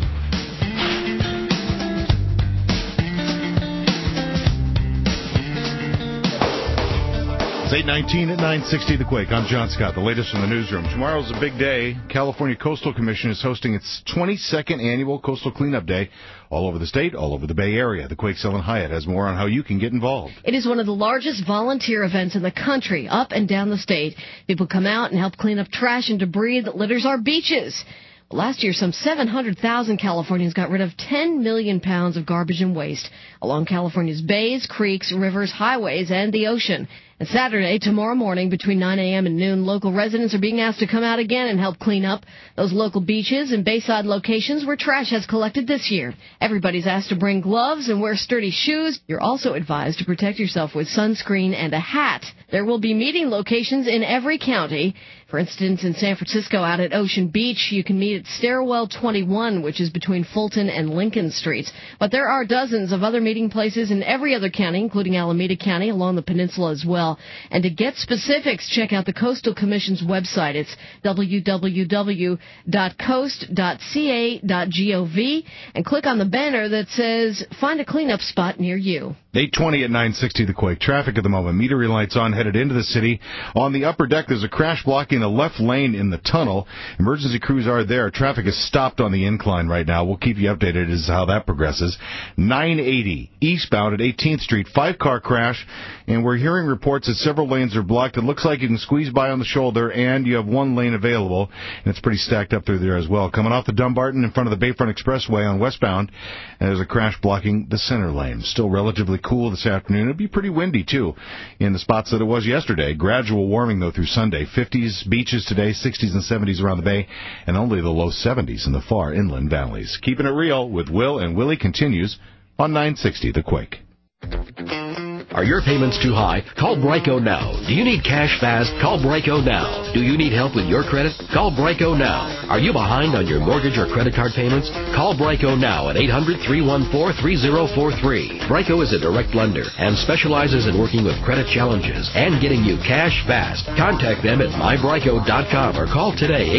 It's 8:19 at 960 The Quake. I'm John Scott. The latest from the newsroom. Tomorrow's a big day. California Coastal Commission is hosting its 22nd annual Coastal Cleanup Day all over the state, all over the Bay Area. The Quake's Ellen Hyatt has more on how you can get involved. It is one of the largest volunteer events in the country, up and down the state. People come out and help clean up trash and debris that litters our beaches. Last year, some 700,000 Californians got rid of 10 million pounds of garbage and waste along California's bays, creeks, rivers, highways, and the ocean. And Saturday, tomorrow morning, between 9 a.m. and noon, local residents are being asked to come out again and help clean up those local beaches and bayside locations where trash has collected this year. Everybody's asked to bring gloves and wear sturdy shoes. You're also advised to protect yourself with sunscreen and a hat. There will be meeting locations in every county. For instance, in San Francisco, out at Ocean Beach, you can meet at Stairwell 21, which is between Fulton and Lincoln Streets. But there are dozens of other meeting places in every other county, including Alameda County, along the peninsula as well. And to get specifics, check out the Coastal Commission's website. It's www.coast.ca.gov, and click on the banner that says, find a cleanup spot near you. 8:20 at 960 The Quake. Traffic at the moment. Meter lights on, headed into the city. On the upper deck, there's a crash blocking the left lane in the tunnel. Emergency crews are there. Traffic is stopped on the incline right now. We'll keep you updated as to how that progresses. 980 eastbound at 18th Street. 5-car crash, and we're hearing reports that several lanes are blocked. It looks like you can squeeze by on the shoulder, and you have one lane available, and it's pretty stacked up through there as well. Coming off the Dumbarton in front of the Bayfront Expressway on westbound, and there's a crash blocking the center lane. Still relatively cool this afternoon. It'll be pretty windy, too, in the spots that it was yesterday. Gradual warming, though, through Sunday. 50s beaches today, 60s and 70s around the Bay, and only the low 70s in the far inland valleys. Keeping it real with Will and Willie continues on 960 The Quake. Are your payments too high? Call Bryco now. Do you need cash fast? Call Bryco now. Do you need help with your credit? Call Bryco now. Are you behind on your mortgage or credit card payments? Call Bryco now at 800-314-3043. Bryco is a direct lender and specializes in working with credit challenges and getting you cash fast. Contact them at mybryco.com or call today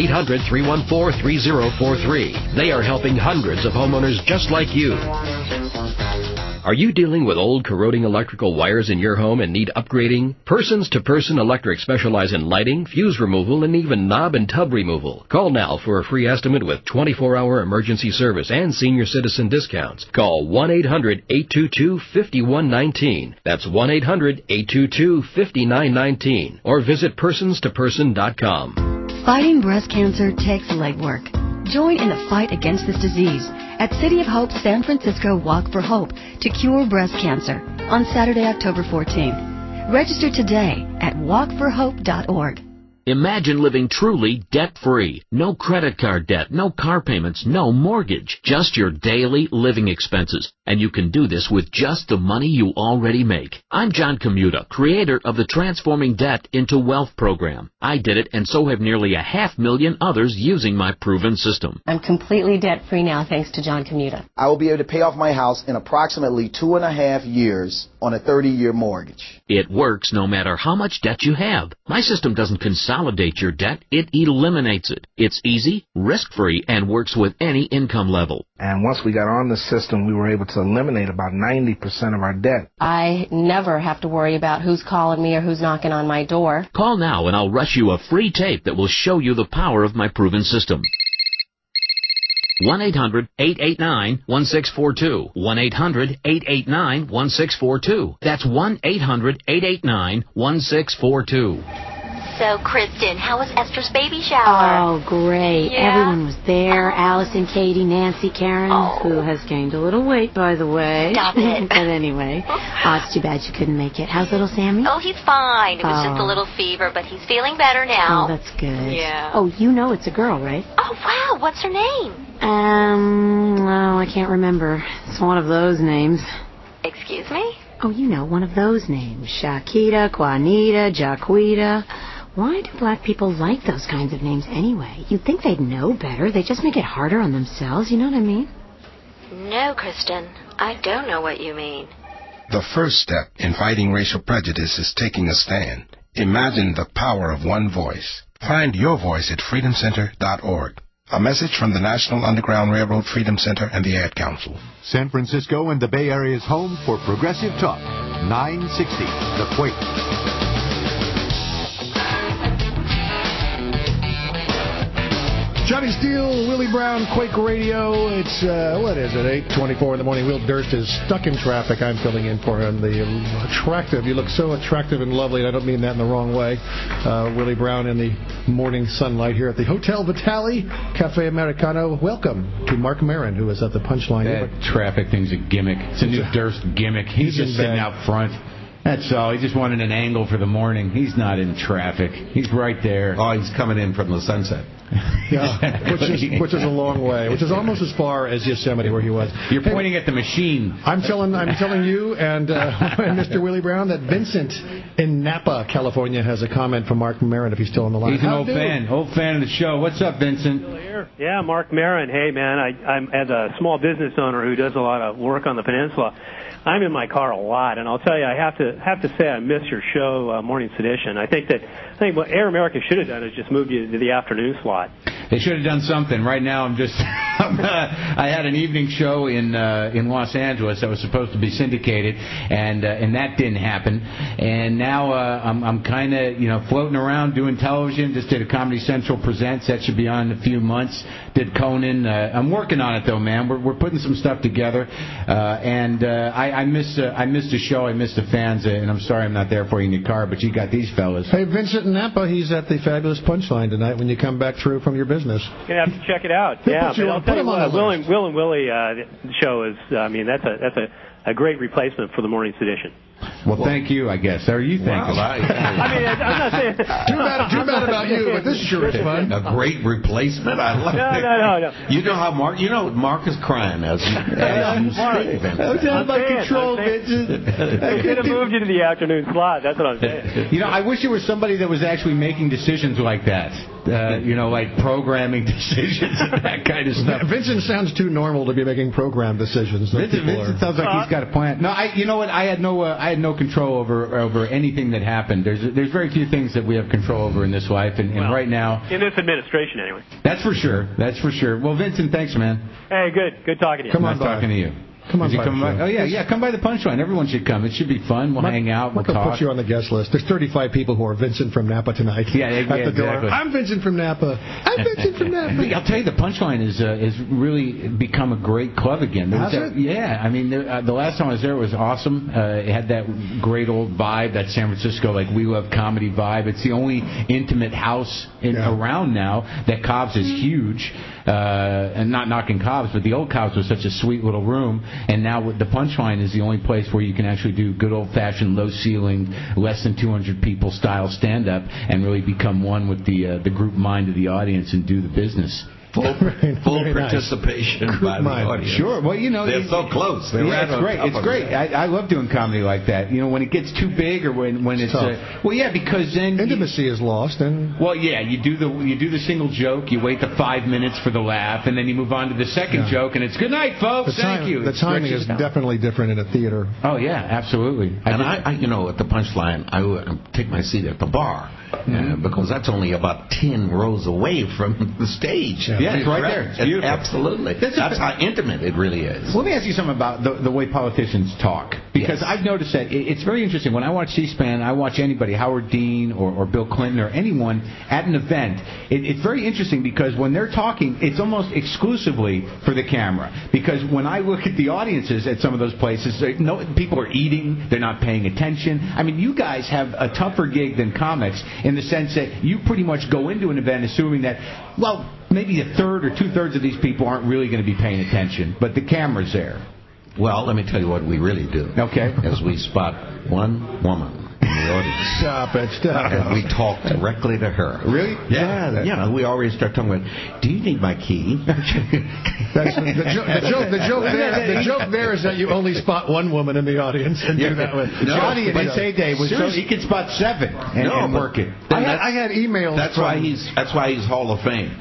800-314-3043. They are helping hundreds of homeowners just like you. Are you dealing with old corroding electrical wires in your home and need upgrading? Persons to Person Electric specialize in lighting, fuse removal, and even knob and tub removal. Call now for a free estimate with 24-hour emergency service and senior citizen discounts. Call 1-800-822-5119. That's 1-800-822-5919. Or visit personstoperson.com. Fighting breast cancer takes legwork. Join in the fight against this disease at City of Hope's San Francisco Walk for Hope to cure breast cancer on Saturday, October 14th. Register today at walkforhope.org. Imagine living truly debt-free. No credit card debt, no car payments, no mortgage. Just your daily living expenses. And you can do this with just the money you already make. I'm John Commuta, creator of the Transforming Debt into Wealth program. I did it, and so have nearly 500,000 others using my proven system. I'm completely debt-free now thanks to John Commuta. I will be able to pay off my house in approximately 2.5 years on a 30-year mortgage. It works no matter how much debt you have. My system doesn't consolidate your debt, it eliminates it. It's easy, risk-free, and works with any income level. And once we got on the system, we were able to eliminate about 90% of our debt. I never have to worry about who's calling me or who's knocking on my door. Call now and I'll rush you a free tape that will show you the power of my proven system. 1-800-889-1642. 1-800-889-1642. That's 1-800-889-1642. So, Kristen, how was Esther's baby shower? Oh, great. Yeah? Everyone was there. Allison, Katie, Nancy, Karen, who has gained a little weight, by the way. Stop it. But anyway, it's too bad you couldn't make it. How's little Sammy? Oh, he's fine. It was just a little fever, but he's feeling better now. Oh, that's good. Yeah. Oh, you know it's a girl, right? Oh, wow. What's her name? I can't remember. It's one of those names. Excuse me? Oh, you know, one of those names. Shakita, Juanita, Jaquita. Why do black people like those kinds of names anyway? You'd think they'd know better. They just make it harder on themselves, you know what I mean? No, Kristen. I don't know what you mean. The first step in fighting racial prejudice is taking a stand. Imagine the power of one voice. Find your voice at freedomcenter.org. A message from the National Underground Railroad Freedom Center and the Ad Council. San Francisco and the Bay Area's home for progressive talk. 960 The Quake. Johnny Steele, Willie Brown, Quake Radio. It's, what is it, 8:24 in the morning. Will Durst is stuck in traffic. I'm filling in for him. The attractive, you look so attractive and lovely, and I don't mean that in the wrong way. Willie Brown in the morning sunlight here at the Hotel Vitale, Cafe Americano. Welcome to Mark Maron, who is at the Punchline. That traffic thing's a gimmick. It's a new Durst gimmick. He's just sitting out front. That's all. He just wanted an angle for the morning. He's not in traffic. He's right there. Oh, he's coming in from the sunset. Yeah, which is a long way, which is almost as far as Yosemite where he was. You're pointing at the machine. I'm telling you and Mr. Willie Brown that Vincent in Napa, California, has a comment from Mark Maron if he's still on the line. He's an old fan of the show. What's up, Vincent? Still here? Yeah, Mark Maron. Hey, man, I'm as a small business owner who does a lot of work on the peninsula. I'm in my car a lot, and I'll tell you, I have to say I miss your show, Morning Sedition. I think what Air America should have done is just moved you to the afternoon slot. They should have done something. Right now, I had an evening show in Los Angeles that was supposed to be syndicated, and that didn't happen. And now I'm kind of floating around doing television. Just did a Comedy Central Presents that should be on in a few months. Did Conan. I'm working on it though, man. We're putting some stuff together, and I miss the show. I miss the fans, and I'm sorry I'm not there for you in your car, but you got these fellas. Hey, Vincent in Napa, he's at the Fabulous Punchline tonight when you come back through from your business. You're going to have to check it out. Yeah, but I'll tell you what, Will and Willie show is, that's a great replacement for the Morning Sedition. Well, thank you, I guess. Or you think? I'm not saying... Too bad about you, but this sure is fun. A great replacement. I love it. No. You know how Mark is crying as you speak. That was out of my control, Vincent. I could have moved you to the afternoon slot. That's what I'm saying. I wish there was somebody that was actually making decisions like that. Like programming decisions and that kind of stuff. Vincent sounds too normal to be making program decisions. Vincent sounds like he's got a plan. No, you know what? I had no control over anything that happened. There's very few things that we have control over in this life, and right now in this administration, anyway. That's for sure. Well, Vincent, thanks, man. Hey, good talking to you. Come on, talking to you. Come on Is he by coming the show. by? Oh, yeah, come by the Punchline. Everyone should come. It should be fun. We'll hang out. We'll Mark will talk. put you on the guest list. There's 35 people who are Vincent from Napa tonight. Yeah, at the door. exactly. I'm Vincent from Napa. I'm Vincent from Napa. I'll tell you, the Punchline is really become a great club again. Has it? Yeah, I mean, the last time I was there, it was awesome. It had that great old vibe, that San Francisco, like, we love comedy vibe. It's the only intimate house around now. That Cobb's is huge. And not knocking Cobb's, but the old Cobb's was such a sweet little room. And now the Punchline is the only place where you can actually do good old-fashioned, low-ceiling, less than 200 people style stand-up and really become one with the group mind of the audience and do the business. Full participation by the audience. Sure. Well, they're so close. It's great. It's great. I love doing comedy like that. When it gets too big or when it's because then intimacy is lost. And you do the single joke. You wait the 5 minutes for the laugh, and then you move on to the second joke, and it's good night, folks. Thank you. The timing is definitely different in a theater. Oh yeah, absolutely. And I at the Punchline, I would take my seat at the bar. Because that's only about 10 rows away from the stage. Yeah, it's right there. It's beautiful. Absolutely. That's how intimate it really is. Let me ask you something about the way politicians talk. Because I've noticed that it's very interesting. When I watch C-SPAN, I watch anybody, Howard Dean or Bill Clinton or anyone at an event. It's very interesting because when they're talking, it's almost exclusively for the camera. Because when I look at the audiences at some of those places, people are eating, they're not paying attention. I mean, you guys have a tougher gig than comics in the sense that you pretty much go into an event assuming that, maybe a third or two-thirds of these people aren't really going to be paying attention, but the camera's there. Well, let me tell you what we really do. Okay. As we spot one woman in the audience. Stop it. And we talk directly to her. Really? Yeah. We always start talking about, do you need my key? The joke there is that you only spot one woman in the audience and do that with. Johnny in his heyday was so he could spot 7 and work it. I had emails. That's why he's Hall of Fame.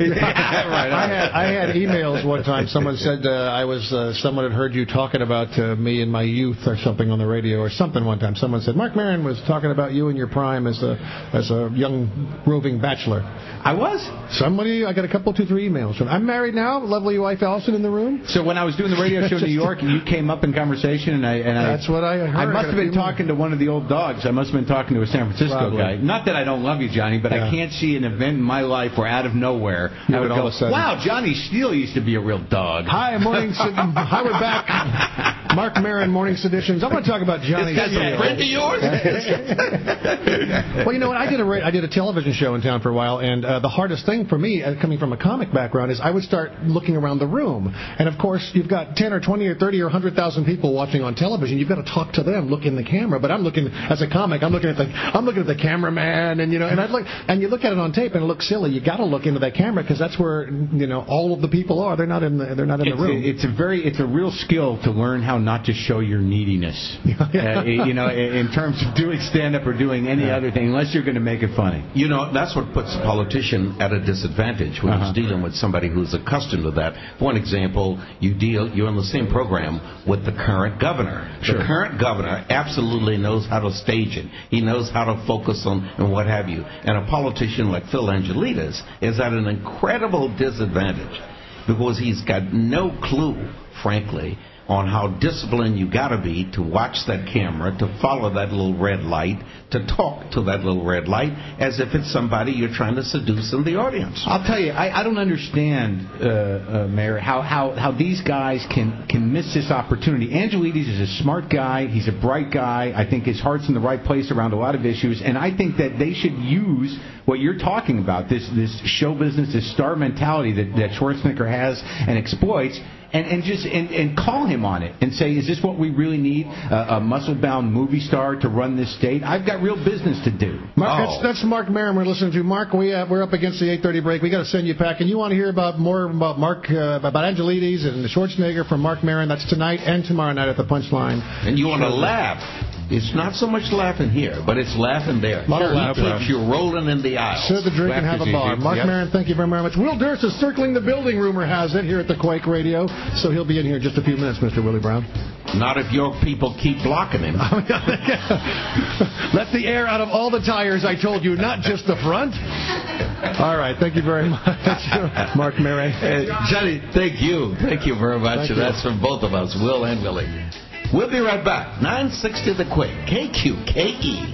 I had emails one time. Someone said someone had heard you talking about me in my youth or something on the radio or something one time. Someone said Mark Maron was talking about you in your prime as a young roving bachelor. I was. I got a couple, 2, 3 emails from. I'm married now. Lovely wife Allison in the room. So when I was doing the radio show in New York, you came up in conversation, that's what I heard. I must have been talking to one of the old dogs. I must have been talking to a San Francisco guy. Not that I don't love you, Johnny, but I can't see an event in my life where out of nowhere I would go, wow, Johnny Steele used to be a real dog. Hi, we're back. Mark Maron, Morning Seditions. I want to talk about Johnny Steele. Is that a friend of yours? Well, you know what? I did a television show in town for a while, and the hardest thing for me, coming from a comic background, is I would start looking around the room. And, of course, you've got 10 or 20 or 30 or 100,000 people watching on television. You've got to talk to them, look in the camera. But I'm looking, as a comic, I'm looking at the cameraman, and, and you look at it on tape, and it looks silly. You got to look into that camera because that's where, all of the people are. They're not in the room. It's a real skill to learn how not to show your neediness. In terms of doing stand-up or doing any other thing, unless you're going to make it funny. That's what puts a politician at a disadvantage when he's dealing with somebody who's accustomed to that. For one example, you're on the same program with the current governor. Sure. The current governor absolutely knows how to stage it. He knows how to focus on and what have you. And a politician like Phil Angelides is at an incredible disadvantage because he's got no clue, frankly, on how disciplined you got to be to watch that camera, to follow that little red light, to talk to that little red light as if it's somebody you're trying to seduce in the audience. I'll tell you, I don't understand, Mayor, how these guys can miss this opportunity. Angelides is a smart guy. He's a bright guy. I think his heart's in the right place around a lot of issues, and I think that they should use what you're talking about, this show business, this star mentality that Schwarzenegger has and exploits, and call him on it and say, is this what we really need? A muscle-bound movie star to run this state? I've got real business to do. Mark, that's Mark Maron we're listening to. Mark, we're up against the 8:30 break. We got to send you back, and you want to hear more about Mark, about Angelides and Schwarzenegger from Mark Maron. That's tonight and tomorrow night at the Punchline. And you want to laugh. It's not so much laughing here, but it's laughing there. He keeps you rolling in the aisles. Sit at the drink and have a bar. Mark Maron, thank you very much. Will Durst is circling the building, rumor has it, here at the Quake Radio. So he'll be in here in just a few minutes, Mr. Willie Brown. Not if your people keep blocking him. Let the air out of all the tires, I told you, not just the front. All right, thank you very much, Mark Murray. Johnny, thank you. Thank you very much. Thank and you. That's from both of us, Will and Willie. We'll be right back. 960 The Quick, KQKE.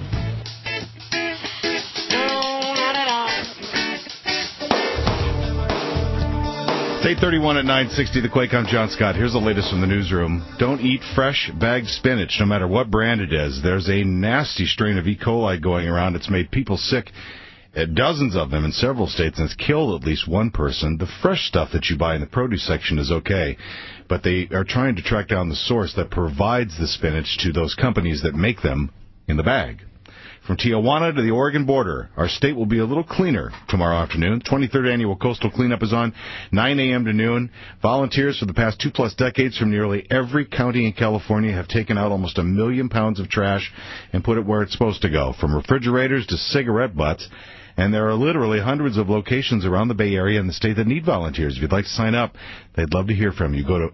It's 8:31 at 960 The Quake. I'm John Scott. Here's the latest from the newsroom. Don't eat fresh bagged spinach, no matter what brand it is. There's a nasty strain of E. coli going around. It's made people sick. Dozens of them in several states, and it's killed at least one person. The fresh stuff that you buy in the produce section is okay, but they are trying to track down the source that provides the spinach to those companies that make them in the bag. From Tijuana to the Oregon border, our state will be a little cleaner tomorrow afternoon. 23rd Annual Coastal Cleanup is on, 9 a.m. to noon. Volunteers for the past 2+ decades from nearly every county in California have taken out almost 1 million pounds of trash and put it where it's supposed to go, from refrigerators to cigarette butts. And there are literally hundreds of locations around the Bay Area and the state that need volunteers. If you'd like to sign up, they'd love to hear from you. Go to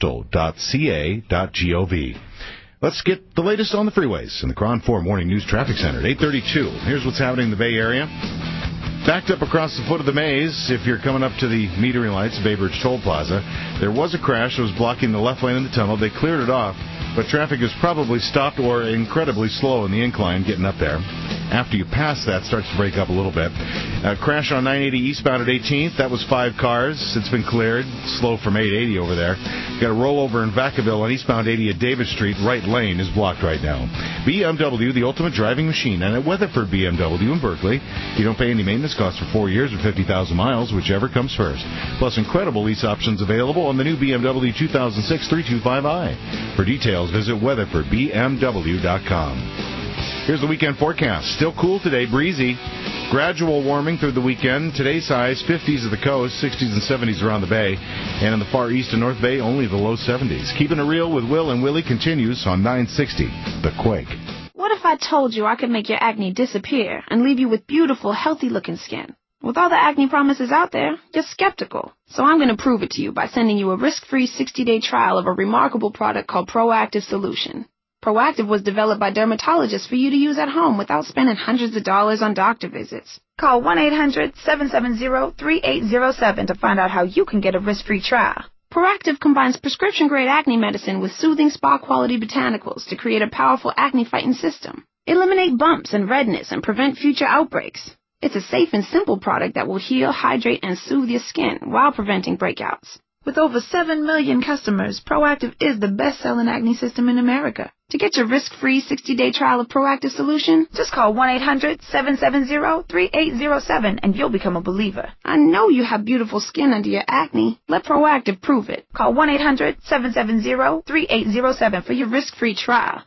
coastal.ca.gov. Let's get the latest on the freeways in the Cron 4 Morning News Traffic Center at 8:32. Here's what's happening in the Bay Area. Backed up across the foot of the maze, if you're coming up to the metering lights, Bay Bridge Toll Plaza, there was a crash that was blocking the left lane in the tunnel. They cleared it off, but traffic is probably stopped or incredibly slow in the incline getting up there. After you pass that, starts to break up a little bit. Crash on 980 eastbound at 18th. That was 5 cars. It's been cleared. Slow from 880 over there. Got a rollover in Vacaville on eastbound 80 at Davis Street. Right lane is blocked right now. BMW, the ultimate driving machine. And at Weatherford BMW in Berkeley, you don't pay any maintenance costs for 4 years or 50,000 miles, whichever comes first. Plus incredible lease options available on the new BMW 2006 325i. For details, visit weatherfordbmw.com. Here's the weekend forecast. Still cool today, breezy. Gradual warming through the weekend. Today's highs, 50s at the coast, 60s and 70s around the bay. And in the far east and north bay, only the low 70s. Keeping it real with Will and Willie continues on 960 The Quake. What if I told you I could make your acne disappear and leave you with beautiful, healthy-looking skin? With all the acne promises out there, you're skeptical. So I'm going to prove it to you by sending you a risk-free 60-day trial of a remarkable product called Proactive Solution. Proactive was developed by dermatologists for you to use at home without spending hundreds of dollars on doctor visits. Call 1-800-770-3807 to find out how you can get a risk-free trial. Proactive combines prescription-grade acne medicine with soothing spa-quality botanicals to create a powerful acne-fighting system. Eliminate bumps and redness and prevent future outbreaks. It's a safe and simple product that will heal, hydrate, and soothe your skin while preventing breakouts. With over 7 million customers, Proactive is the best-selling acne system in America. To get your risk-free 60-day trial of Proactive Solution, just call 1-800-770-3807 and you'll become a believer. I know you have beautiful skin under your acne. Let Proactive prove it. Call 1-800-770-3807 for your risk-free trial.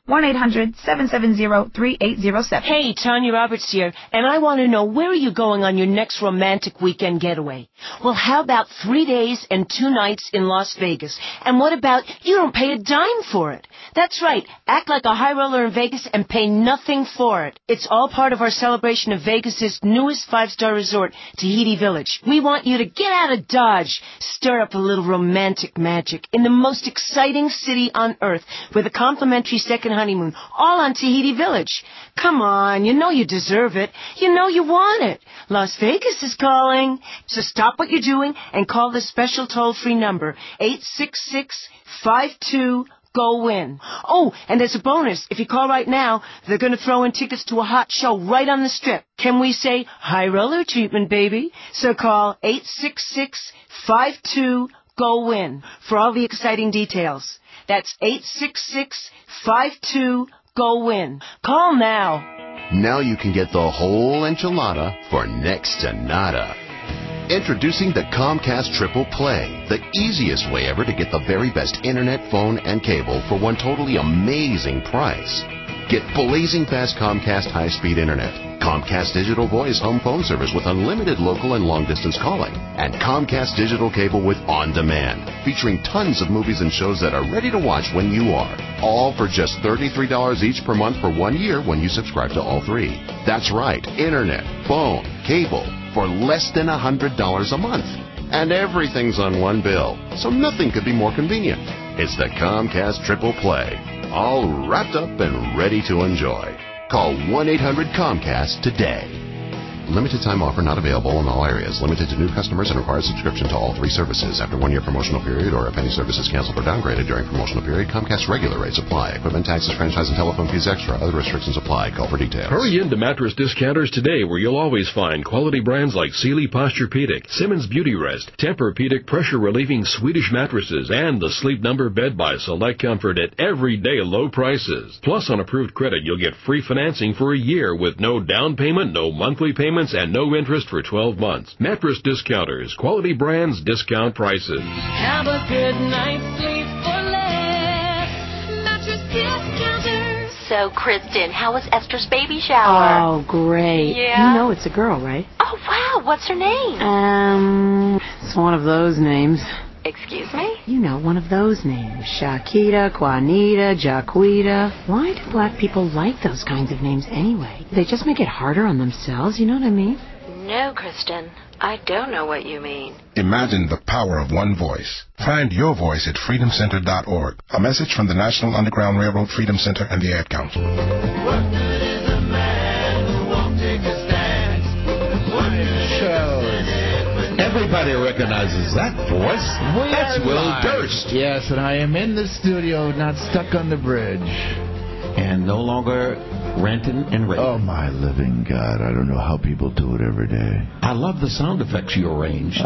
1-800-770-3807. Hey, Tanya Roberts here, and I want to know, where are you going on your next romantic weekend getaway? Well, how about 3 days and 2 nights in Las Vegas? And what about you don't pay a dime for it? That's right. Act like a high roller in Vegas and pay nothing for it. It's all part of our celebration of Vegas's newest 5-star resort, Tahiti Village. We want you to get out of Dodge, stir up a little romantic magic in the most exciting city on earth with a complimentary second honeymoon, all on Tahiti Village. Come on, you know you deserve it. You know you want it. Las Vegas is calling. So stop what you're doing and call this special toll-free number, 866-52-GO-WIN. Oh, and there's a bonus. If you call right now, they're going to throw in tickets to a hot show right on the Strip. Can we say high roller treatment, baby? So call 866-52-GO-WIN for all the exciting details. That's 866-52-GO-WIN. Call now. Now you can get the whole enchilada for next to nada. Introducing the Comcast Triple Play, the easiest way ever to get the very best internet, phone, and cable for one totally amazing price. Get blazing fast Comcast high-speed internet, Comcast Digital Voice home phone service with unlimited local and long-distance calling, and Comcast Digital Cable with On Demand, featuring tons of movies and shows that are ready to watch when you are. All for just $33 each per month for 1 year when you subscribe to all three. That's right, internet, phone, cable, for less than $100 a month. And everything's on one bill, so nothing could be more convenient. It's the Comcast Triple Play, all wrapped up and ready to enjoy. Call 1-800-COMCAST today. Limited time offer not available in all areas. Limited to new customers and requires subscription to all 3 services. After 1 year promotional period or if any service is canceled or downgraded during promotional period, Comcast regular rates apply. Equipment, taxes, franchise, and telephone fees extra. Other restrictions apply. Call for details. Hurry into Mattress Discounters today, where you'll always find quality brands like Sealy Posturepedic, Simmons Beauty Rest, Tempur-Pedic pressure relieving Swedish mattresses, and the Sleep Number bed by Select Comfort at everyday low prices. Plus, on approved credit, you'll get free financing for a year with no down payment, no monthly payments, and no interest for 12 months. Mattress Discounters. Quality brands, discount prices. Have a good night's sleep for less. Mattress Discounters. So, Kristen, how was Esther's baby shower? Oh, great. Yeah? You know it's a girl, right? Oh, wow. What's her name? It's one of those names. Excuse me? You know, one of those names. Shakita, Juanita, Jaquita. Why do black people like those kinds of names anyway? They just make it harder on themselves, you know what I mean? No, Kristen. I don't know what you mean. Imagine the power of one voice. Find your voice at freedomcenter.org. A message from the National Underground Railroad Freedom Center and the Ad Council. What good is a man who won't take a stance? What Everybody recognizes that voice. That's Will Durst. Yes, and I am in the studio, not stuck on the bridge. And no longer ranting and raving. Oh, my living God. I don't know how people do it every day. I love the sound effects you arranged.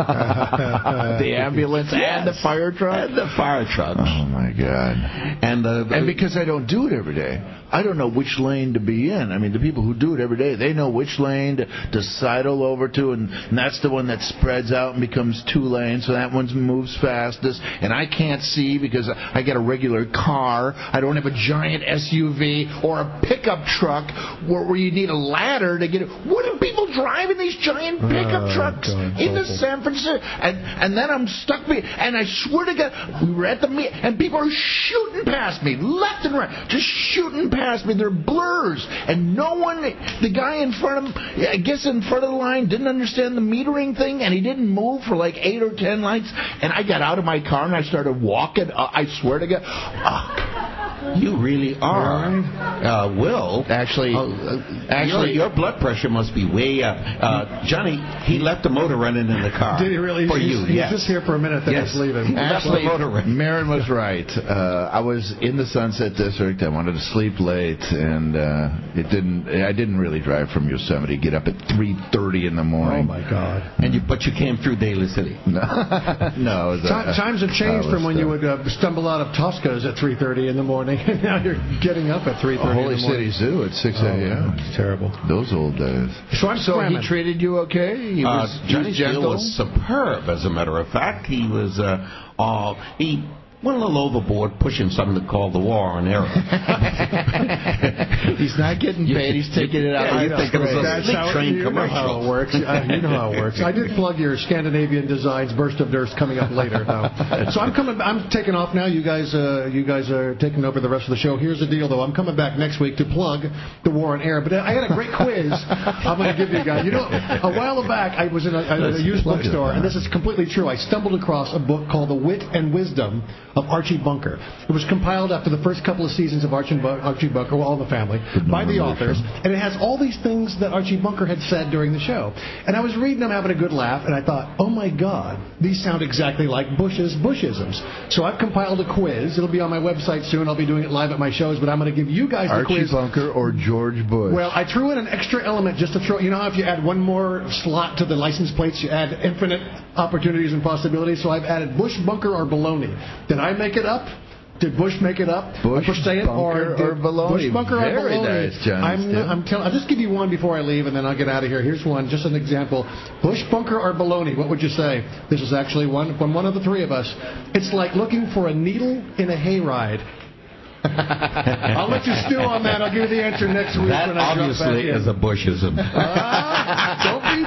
The ambulance and the fire truck? And the fire trucks. Oh, my God. And because I don't do it every day, I don't know which lane to be in. I mean, the people who do it every day, they know which lane to sidle over to, and that's the one that spreads out and becomes 2 lanes, so that one moves fastest. And I can't see because I got a regular car. I don't have a giant SUV or a pickup truck where you need a ladder to get it. What are people driving these giant pickup trucks into San Francisco? And then I'm stuck. And I swear to God, we were at the meet, and people are shooting past me, left and right, just shooting past me. They're blurs. And no one, the guy in front of him, I guess in front of the line, didn't understand the metering thing, and he didn't move for like 8 or 10 lights. And I got out of my car and I started walking. I swear to God. You really are. Will. Actually, your blood pressure must be way up. Johnny, he left the motor running in the car. Did he really? For you, He's just here for a minute, then he's leaving. Actually, Marin was right. I was in the Sunset District. I wanted to sleep late, and I didn't really drive from Yosemite. Get up at 3:30 in the morning. Oh my God! But you came through Daly City. No. Times have changed from when you would stumble out of Tosca's at 3:30 in the morning, and now you're getting up at 3:30 in the morning. Holy City Zoo at 6 a.m. It's terrible. Those old days. So he treated you okay? He was Johnny's gentle? was superb, as a matter of fact. He was he went a little overboard, pushing something to call the war on error. He's not getting paid. He's taking it out. You think it was a sleep train commercial. How it works. You know how it works. I did plug your Scandinavian Designs Burst of Durst coming up later. So I'm taking off now. You guys are taking over the rest of the show. Here's the deal, though. I'm coming back next week to plug the War on Air. But I got a great quiz I'm going to give you guys. You know, a while back I was in a used bookstore, and this is completely true. I stumbled across a book called The Wit and Wisdom of Archie Bunker. It was compiled after the first couple of seasons of Archie Bunker, All in the Family, by the authors, and it has all these things that Archie Bunker had said during the show. And I was reading them, having a good laugh, and I thought, oh my God, these sound exactly like Bush's Bushisms. So I've compiled a quiz. It'll be on my website soon. I'll be doing it live at my shows, but I'm going to give you guys the quiz. Archie Bunker or George Bush? Well, I threw in an extra element just to throw. You know how if you add one more slot to the license plates, you add infinite opportunities and possibilities? So I've added Bush, Bunker, or Baloney. Did I make it up? Did Bush make it up? Bush, Bunker, or Baloney? Bush, Bunker, or Very Baloney? Nice, John. I'll just give you one before I leave, and then I'll get out of here. Here's one, just an example. Bush, Bunker, or Baloney? What would you say? This is actually one from one of the three of us. It's like looking for a needle in a hayride. I'll let you stew on that. I'll give you the answer next week. That when I obviously is a Bushism. Don't be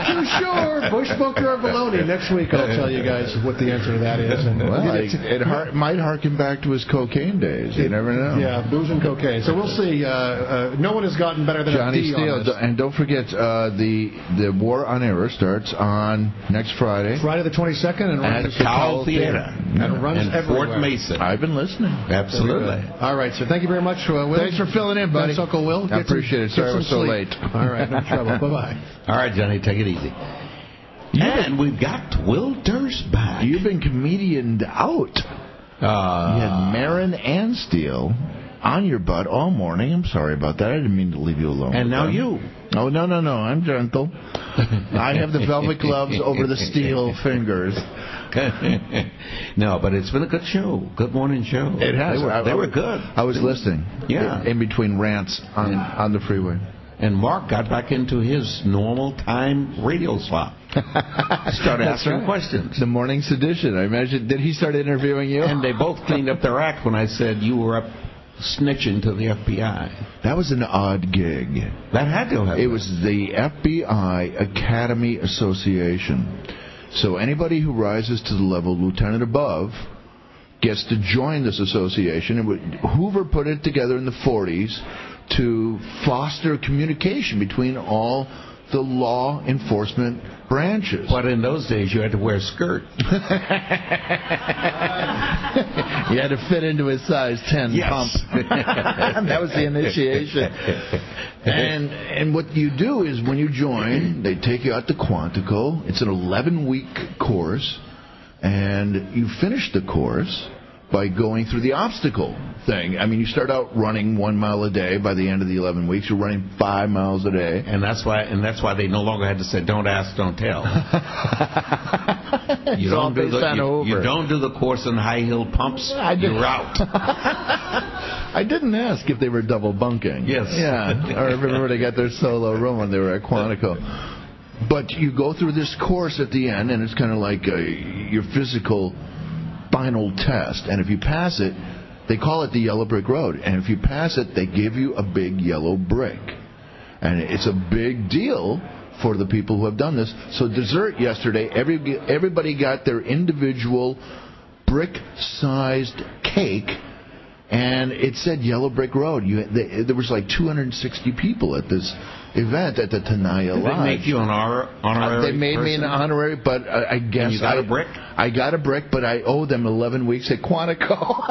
too sure. Bush Booker or baloney. Next week I'll tell you guys what the answer to that is. And it might harken back to his cocaine days. You never know. Yeah, booze and cocaine. So we'll see. No one has gotten better than Johnny a D Steele. on this. And don't forget, the War on Error starts on next Friday. Friday the 22nd and at runs the Powell Theater. And it runs in everywhere. Fort Mason. I've been listening. Absolutely. All right, so thank you very much, Will. Thanks for filling in, buddy. Thanks, Uncle Will. I appreciate it. Sorry I was so late. All right, no trouble. Bye-bye. All right, Johnny, take it easy. And we've got Will Durst back. You've been comedianed out. You had Marin and Steele on your butt all morning. I'm sorry about that. I didn't mean to leave you alone. And now you. Oh, no. I'm gentle. I have the velvet gloves over the steel fingers. No, but it's been a good show. Good morning show. It has. They were good. I was listening. Yeah. In between rants on the freeway. And Mark got back into his normal time radio slot. Started asking questions. The morning sedition. I imagine. Did he start interviewing you? And they both cleaned up their act when I said you were up snitching to the FBI. That was an odd gig. That had to have been. It was the FBI Academy Association. So anybody who rises to the level lieutenant above gets to join this association. Hoover put it together in the 40s to foster communication between all the law enforcement branches. But in those days, you had to wear a skirt. You had to fit into his size 10 pump. That was the initiation. And what you do is when you join, they take you out to Quantico. It's an 11-week course, and you finish the course by going through the obstacle thing. I mean, you start out running 1 mile a day. By the end of the 11 weeks, you're running 5 miles a day. And that's why they no longer had to say, "Don't ask, don't tell." You don't do the course in high-heeled pumps. You're out. I didn't ask if they were double bunking. Yes. Yeah. Or if everybody got their solo room when they were at Quantico. But you go through this course at the end, and it's kind of like your physical final test. And if you pass it, they call it the yellow brick road. And if you pass it, they give you a big yellow brick. And it's a big deal for the people who have done this. So dessert yesterday, everybody got their individual brick-sized cake, and it said Yellow Brick Road. There was like 260 people at this event at the Tenaya Lodge. Did they make you an honorary They made me an honorary, but I guess... And you got a brick? I got a brick, but I owe them 11 weeks at Quantico.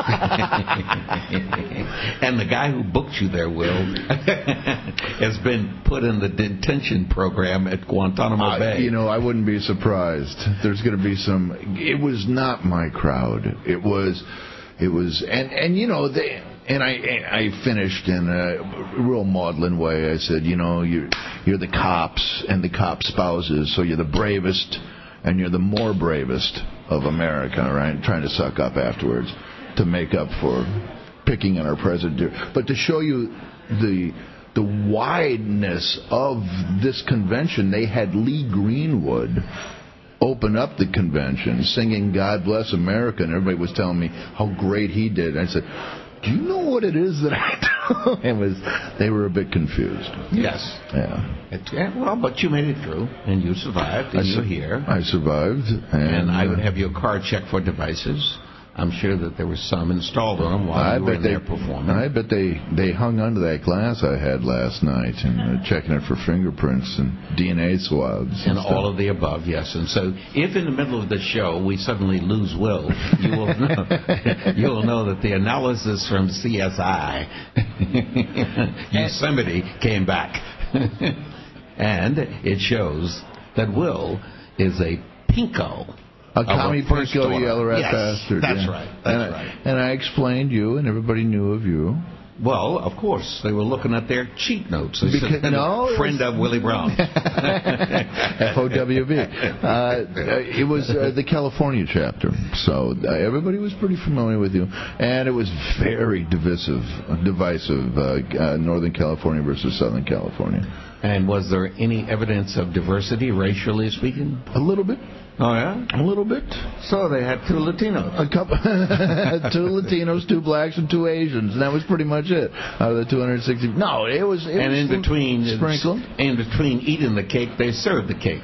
And the guy who booked you there, Will, has been put in the detention program at Guantanamo Bay. You know, I wouldn't be surprised. There's going to be some... It was not my crowd. It was... And you know, I finished in a real maudlin way. I said, you know, you're the cops and the cop spouses, so you're the bravest and you're the more bravest of America, right? Trying to suck up afterwards to make up for picking on our president. But to show you the wideness of this convention, they had Lee Greenwood open up the convention singing God Bless America, and everybody was telling me how great he did. I said, do you know what it is that I do? They were a bit confused. Yes. Yeah. Well, but you made it through, and you survived, and you're here. I survived. And I would have your car checked for devices. I'm sure that there was some installed on them while you were in there performing. I bet they hung onto that glass I had last night and checking it for fingerprints and DNA swabs. And all of the above, yes. And so if in the middle of the show we suddenly lose Will, you will know that the analysis from CSI, Yosemite, came back. And it shows that Will is a pinko. A commie pinko yellow rat bastard. That's right. That's right. And I explained you, and everybody knew of you. Well, of course, they were looking at their cheat notes. They said, friend of Willie Brown. FOWB. It was the California chapter, so everybody was pretty familiar with you, and it was very divisive, Northern California versus Southern California. And was there any evidence of diversity, racially speaking? A little bit. Oh, yeah? A little bit. So they had 2 Latinos. A couple, 2 Latinos, 2 blacks, and 2 Asians. And that was pretty much it out of the 260. No, it was and in between, sprinkled. In between eating the cake, they served the cake.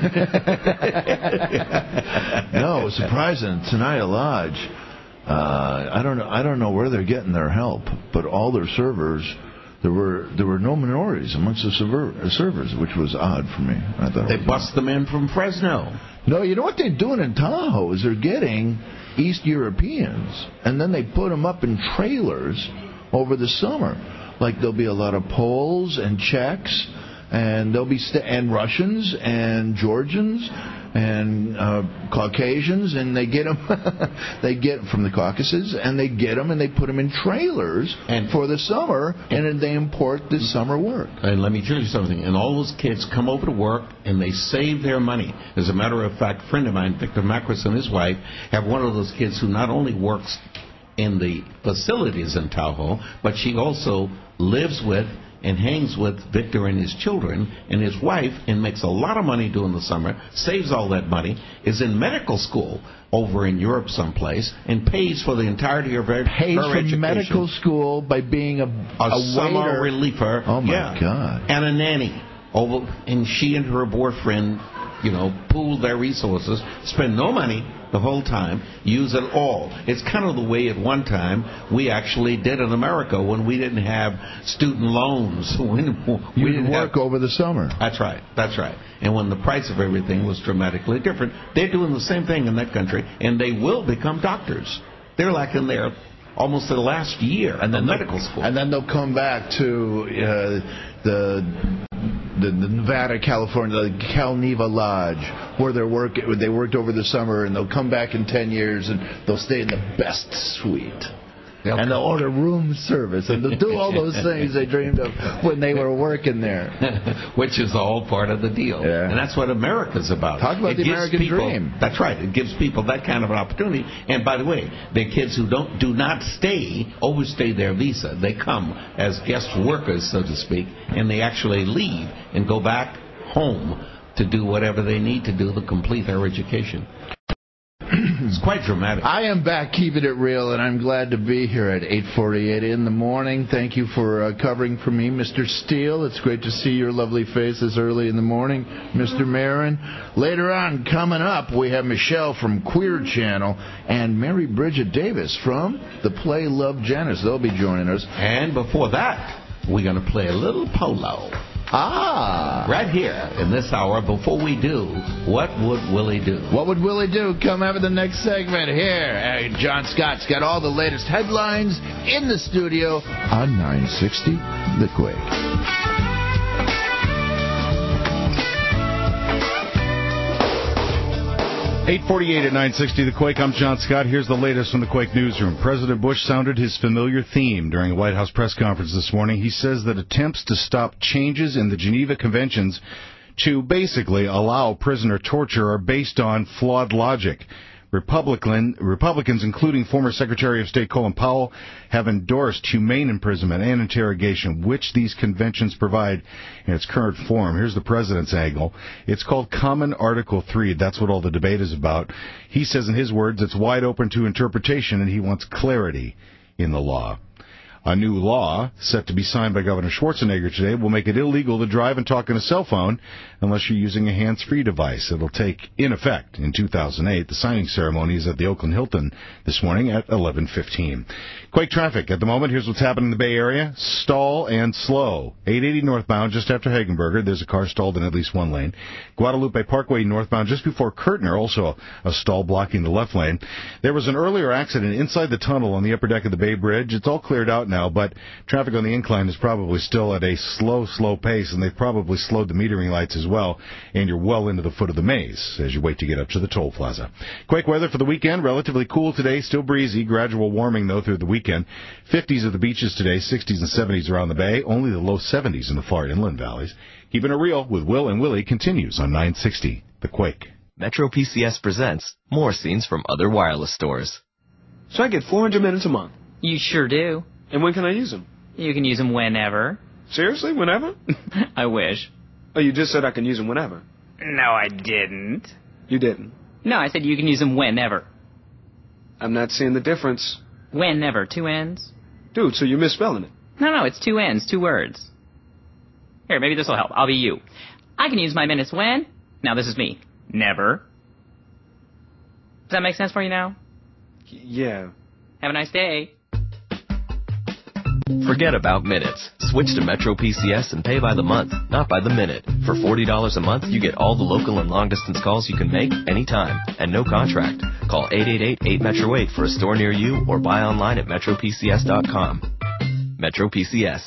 No, it was surprising. Tenaya Lodge, I don't know where they're getting their help, but all their servers, there were no minorities amongst the servers, which was odd for me. I thought they bust them in from Fresno. No, you know what they're doing in Tahoe is they're getting East Europeans, and then they put them up in trailers over the summer. Like there'll be a lot of Poles and Czechs, and there'll be and Russians and Georgians and Caucasians, and they get them from the Caucasus, and they get them and they put them in trailers for the summer, and then they import this summer work. And let me tell you something, and all those kids come over to work and they save their money. As a matter of fact, a friend of mine, Victor Macris, and his wife have one of those kids who not only works in the facilities in Tahoe, but she also lives with and hangs with Victor and his children and his wife, and makes a lot of money during the summer, saves all that money, is in medical school over in Europe someplace, and pays for the entirety of her education. Medical school by being a summer waiter. reliever. Oh, my God. And a nanny. And she and her boyfriend, pool their resources, spend no money the whole time, use it all. It's kind of the way at one time we actually did in America when we didn't have student loans. We didn't work over the summer. That's right. And when the price of everything was dramatically different, they're doing the same thing in that country, and they will become doctors. They're like in their almost the last year of medical school. And then they'll come back to the Nevada, California, the Cal Neva Lodge, where they worked over the summer, and they'll come back in 10 years, and they'll stay in the best suite. And they'll order room service, and they'll do all those things they dreamed of when they were working there. Which is all part of the deal. Yeah. And that's what America's about. Talk about the American dream. That's right. It gives people that kind of an opportunity. And by the way, they're kids who do not overstay their visa. They come as guest workers, so to speak, and they actually leave and go back home to do whatever they need to do to complete their education. It's quite dramatic. I am back keeping it real, and I'm glad to be here at 8:48 in the morning. Thank you for covering for me, Mr. Steele. It's great to see your lovely faces early in the morning, Mr. Marin. Later on, coming up, we have Michelle from Queer Channel and Mary Bridget Davis from the play Love Janice. They'll be joining us. And before that, we're going to play a little polo. Right here in this hour. Before we do, what would Willie do? What would Willie do? Come after the next segment here. John Scott's got all the latest headlines in the studio on 960 The Quake. 8:48 at 960 The Quake. I'm John Scott. Here's the latest from the Quake newsroom. President Bush sounded his familiar theme during a White House press conference this morning. He says that attempts to stop changes in the Geneva Conventions to basically allow prisoner torture are based on flawed logic. Republicans, including former Secretary of State Colin Powell, have endorsed humane imprisonment and interrogation, which these conventions provide in its current form. Here's the president's angle. It's called Common Article 3. That's what all the debate is about. He says, in his words, it's wide open to interpretation, and he wants clarity in the law. A new law, set to be signed by Governor Schwarzenegger today, will make it illegal to drive and talk on a cell phone unless you're using a hands-free device. It'll take in effect in 2008. The signing ceremony is at the Oakland Hilton this morning at 11:15. Quake traffic at the moment. Here's what's happening in the Bay Area. Stall and slow. 880 northbound just after Hagenberger. There's a car stalled in at least one lane. Guadalupe Parkway northbound just before Kirtner. Also a stall blocking the left lane. There was an earlier accident inside the tunnel on the upper deck of the Bay Bridge. It's all cleared out now, but traffic on the incline is probably still at a slow pace, and they've probably slowed the metering lights as well, and you're well into the foot of the maze as you wait to get up to the toll plaza. Quake weather for the weekend. Relatively cool today, still breezy. Gradual warming, though, through the weekend. 50s at the beaches today, 60s and 70s around the Bay, only the low 70s in the far inland valleys. Keeping it real with Will and Willie continues on 960 The Quake. Metro PCS presents more scenes from other wireless stores. So I get 400 minutes a month. You sure do. And when can I use them? You can use them whenever. Seriously? Whenever? I wish. Oh, you just said I can use them whenever. No, I didn't. You didn't. No, I said you can use them whenever. I'm not seeing the difference. Whenever, 2 N's. Dude, so you're misspelling it. No, it's 2 N's, 2 words. Here, maybe this will help. I'll be you. I can use my minutes when. Now this is me. Never. Does that make sense for you now? Yeah. Have a nice day. Forget about minutes. Switch to Metro PCS and pay by the month, not by the minute. For $40 a month, you get all the local and long-distance calls you can make anytime, and no contract. Call 888-8-METRO-8 for a store near you or buy online at metropcs.com. Metro PCS.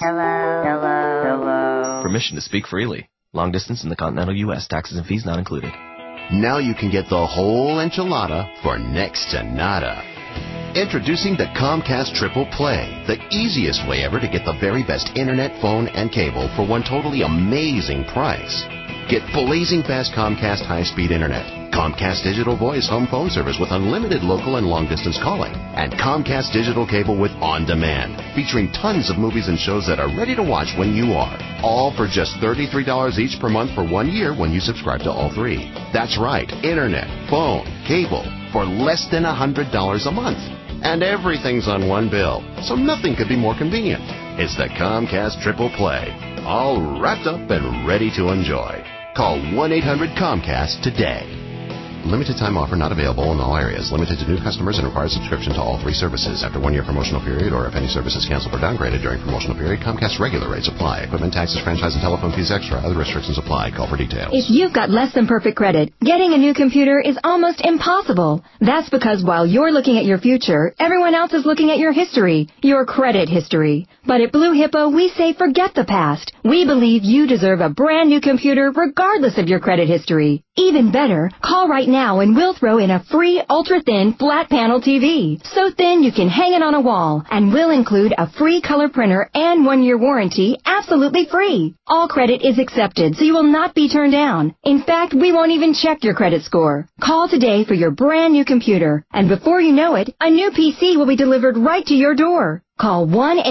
Hello. Permission to speak freely. Long distance in the continental U.S. Taxes and fees not included. Now you can get the whole enchilada for next to nada. Introducing the Comcast Triple Play, the easiest way ever to get the very best internet, phone, and cable for one totally amazing price. Get blazing fast Comcast high-speed internet, Comcast Digital Voice home phone service with unlimited local and long-distance calling, and Comcast Digital Cable with On Demand, featuring tons of movies and shows that are ready to watch when you are. All for just $33 each per month for 1 year when you subscribe to all three. That's right, internet, phone, cable, for less than $100 a month. And everything's on one bill, so nothing could be more convenient. It's the Comcast Triple Play, all wrapped up and ready to enjoy. Call 1-800-COMCAST today. Limited time offer not available in all areas. Limited to new customers and requires subscription to all three services. After 1 year promotional period or if any service is canceled or downgraded during promotional period, Comcast regular rates apply. Equipment, taxes, franchise, and telephone fees extra. Other restrictions apply. Call for details. If you've got less than perfect credit, getting a new computer is almost impossible. That's because while you're looking at your future, everyone else is looking at your history, your credit history. But at Blue Hippo, we say forget the past. We believe you deserve a brand new computer regardless of your credit history. Even better, call right now and we'll throw in a free ultra-thin flat panel TV. So thin you can hang it on a wall. And we'll include a free color printer and 1 year warranty absolutely free. All credit is accepted, so you will not be turned down. In fact, we won't even check your credit score. Call today for your brand new computer. And before you know it, a new PC will be delivered right to your door. Call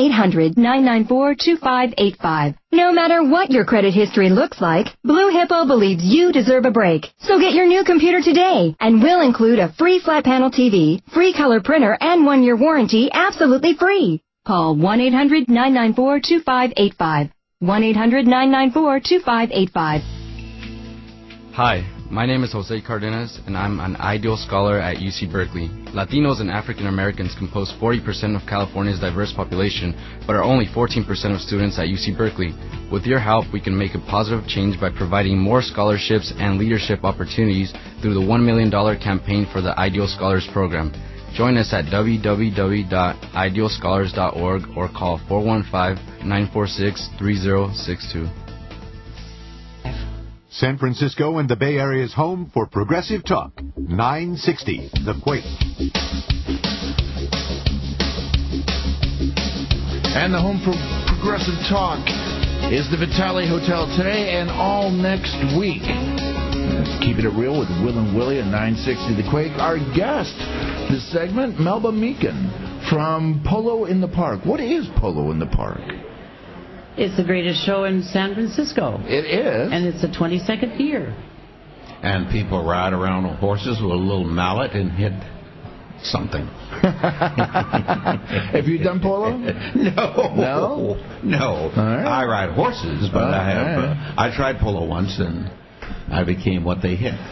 1-800-994-2585. No matter what your credit history looks like, Blue Hippo believes you deserve a break. So get your new computer today, and we'll include a free flat panel TV, free color printer, and 1 year warranty absolutely free. Call 1-800-994-2585. 1-800-994-2585. Hi, my name is Jose Cardenas, and I'm an Ideal Scholar at UC Berkeley. Latinos and African Americans compose 40% of California's diverse population, but are only 14% of students at UC Berkeley. With your help, we can make a positive change by providing more scholarships and leadership opportunities through the $1 million campaign for the Ideal Scholars Program. Join us at www.idealscholars.org or call 415-946-3062. San Francisco and the Bay Area's home for progressive talk. 960, The Quake. And the home for progressive talk is the Vitale Hotel today and all next week. Keeping it real with Will and Willie at 960 The Quake. Our guest this segment, Melba Meekin from Polo in the Park. What is Polo in the Park? It's the greatest show in San Francisco. It is. And it's the 22nd year. And people ride around on horses with a little mallet and hit something. Have you done polo? No. Right. I ride horses, but I tried polo once and I became what they hit.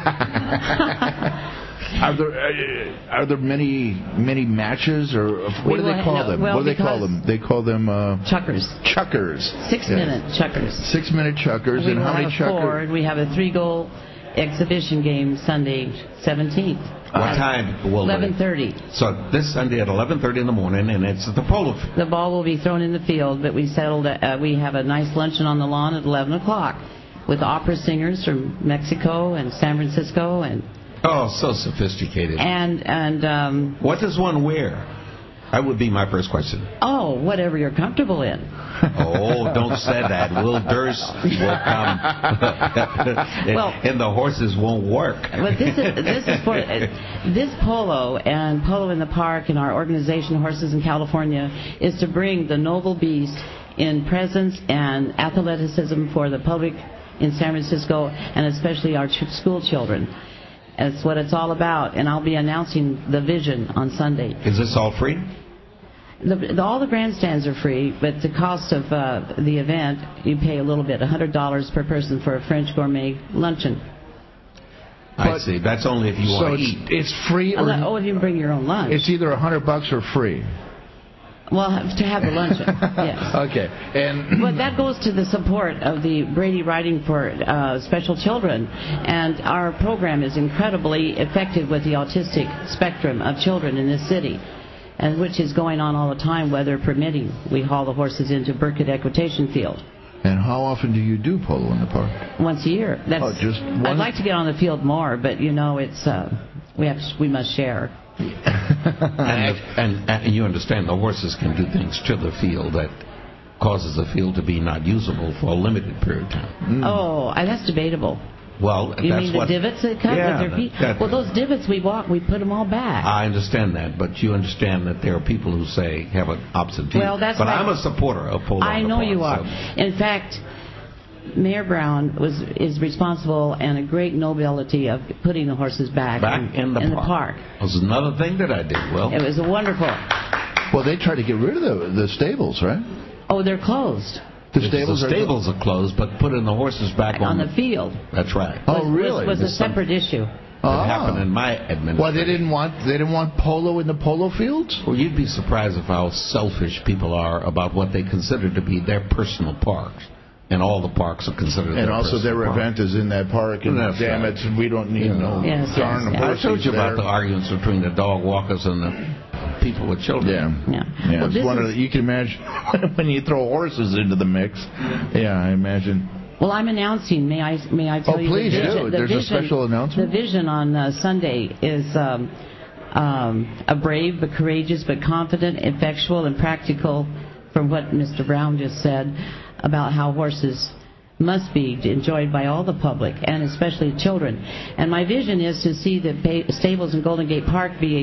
Are there many matches, or what do they call them? Well, what do they call them? They call them chuckers. Chuckers. 6-minute chuckers. 6-minute chuckers. And how many chuckers? We have a 3-goal exhibition game Sunday 17th. What time will 11:30. So this Sunday at 11:30 in the morning, and it's at the polo field. The ball will be thrown in the field, but we settled. We have a nice luncheon on the lawn at 11 o'clock with opera singers from Mexico and San Francisco and. Oh, so sophisticated. And what does one wear? That would be my first question. Oh, whatever you're comfortable in. Oh, don't say that. Will Durst will come. And the horses won't work. But this is for this polo and Polo in the Park and our organization Horses in California is to bring the noble beast in presence and athleticism for the public in San Francisco and especially our school children. That's what it's all about, and I'll be announcing the vision on Sunday. Is this all free? All the grandstands are free, but the cost of the event, you pay a little bit, $100 per person for a French gourmet luncheon. I see. That's only if you want to eat. It's free. Oh, if you bring your own lunch. It's either $100 or free. Well, to have the luncheon, yes. Okay. But that goes to the support of the Brady Writing for Special Children, and our program is incredibly effective with the autistic spectrum of children in this city, and which is going on all the time, weather permitting. We haul the horses into Burkett Equitation Field. And how often do you do polo in the park? Once a year. Just one? I'd like to get on the field more, but it's we must share. and you understand the horses can do things to the field that causes the field to be not usable for a limited period of time. Oh, that's debatable. Well, you that's mean the divots that cut with their feet? Well, those divots we put them all back. I understand that, but you understand that there are people who say have an opposite view. Well, that's but I'm a supporter of polo. I know you are. So. In fact, Mayor Brown is responsible and a great nobility of putting the horses back in the park. It was another thing that I did. Well, it was wonderful. Well, they tried to get rid of the stables, right? Oh, they're closed. The stables are closed, but putting the horses back on the field. That's right. Oh, really? Was a separate issue. It happened in my administration. Well, they didn't want polo in the polo fields? Well, you'd be surprised of how selfish people are about what they consider to be their personal parks. And all the parks are considered and also their event is in that park, and damn it, we don't need no darn horses. I told you about the arguments between the dog walkers and the people with children. Yeah. Well, you can imagine when you throw horses into the mix. Yeah, I imagine. Well, I'm announcing. May I tell you? Oh, please do. There's a special announcement. The vision on Sunday is a brave but courageous but confident, effectual, and practical. From what Mr. Brown just said about how horses must be enjoyed by all the public, and especially children. And my vision is to see the stables in Golden Gate Park be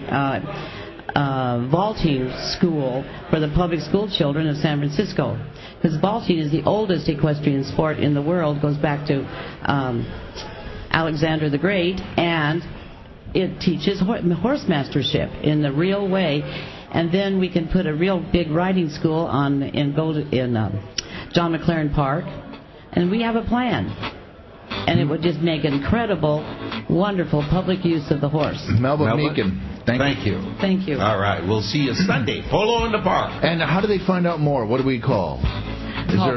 a vaulting school for the public school children of San Francisco. Because vaulting is the oldest equestrian sport in the world, goes back to Alexander the Great, and it teaches horsemastership in the real way. And then we can put a real big riding school in John McLaren Park, and we have a plan. And it would just make incredible, wonderful public use of the horse. Melba Meekin, thank you. Thank you. All right, we'll see you Sunday. Polo in the park. And how do they find out more? What do we call? Call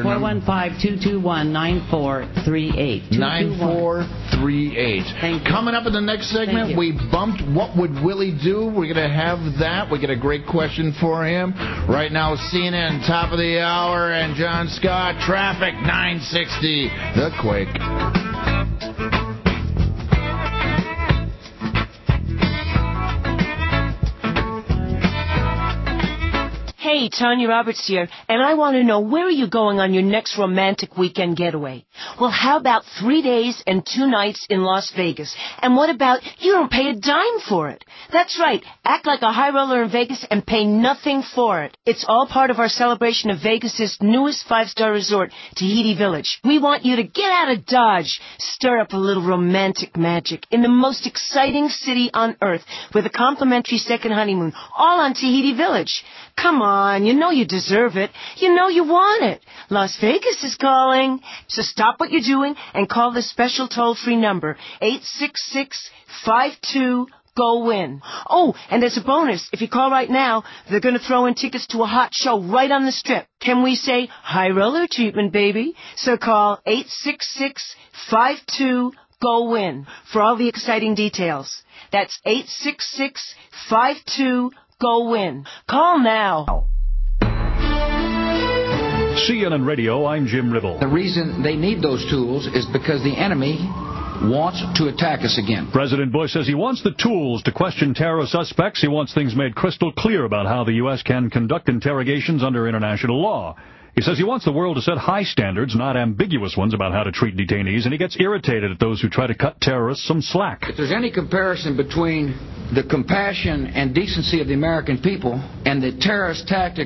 415-221-9438. 9438. Thank you. Coming up in the next segment, we bumped What Would Willie Do? We're going to have that. We get a great question for him. Right now, CNN, top of the hour, and John Scott, traffic, 960, The Quake. Hey, Tanya Roberts here, and I want to know, where are you going on your next romantic weekend getaway? Well, how about 3 days and 2 nights in Las Vegas? And what about you don't pay a dime for it? That's right. Act like a high roller in Vegas and pay nothing for it. It's all part of our celebration of Vegas's newest 5-star resort, Tahiti Village. We want you to get out of Dodge, stir up a little romantic magic in the most exciting city on earth with a complimentary second honeymoon, all on Tahiti Village. Come on, you know you deserve it. You know you want it. Las Vegas is calling. So stop what you're doing and call this special toll-free number, 866-52-GO-WIN. Oh, and as a bonus, if you call right now, they're going to throw in tickets to a hot show right on the Strip. Can we say high roller treatment, baby? So call 866-52-GO-WIN for all the exciting details. That's 866-52-GO-WIN. Call now. CNN Radio, I'm Jim Riddle. The reason they need those tools is because the enemy wants to attack us again. President Bush says he wants the tools to question terror suspects. He wants things made crystal clear about how the U.S. can conduct interrogations under international law. He says he wants the world to set high standards, not ambiguous ones, about how to treat detainees, and he gets irritated at those who try to cut terrorists some slack. If there's any comparison between the compassion and decency of the American people and the terrorist tactics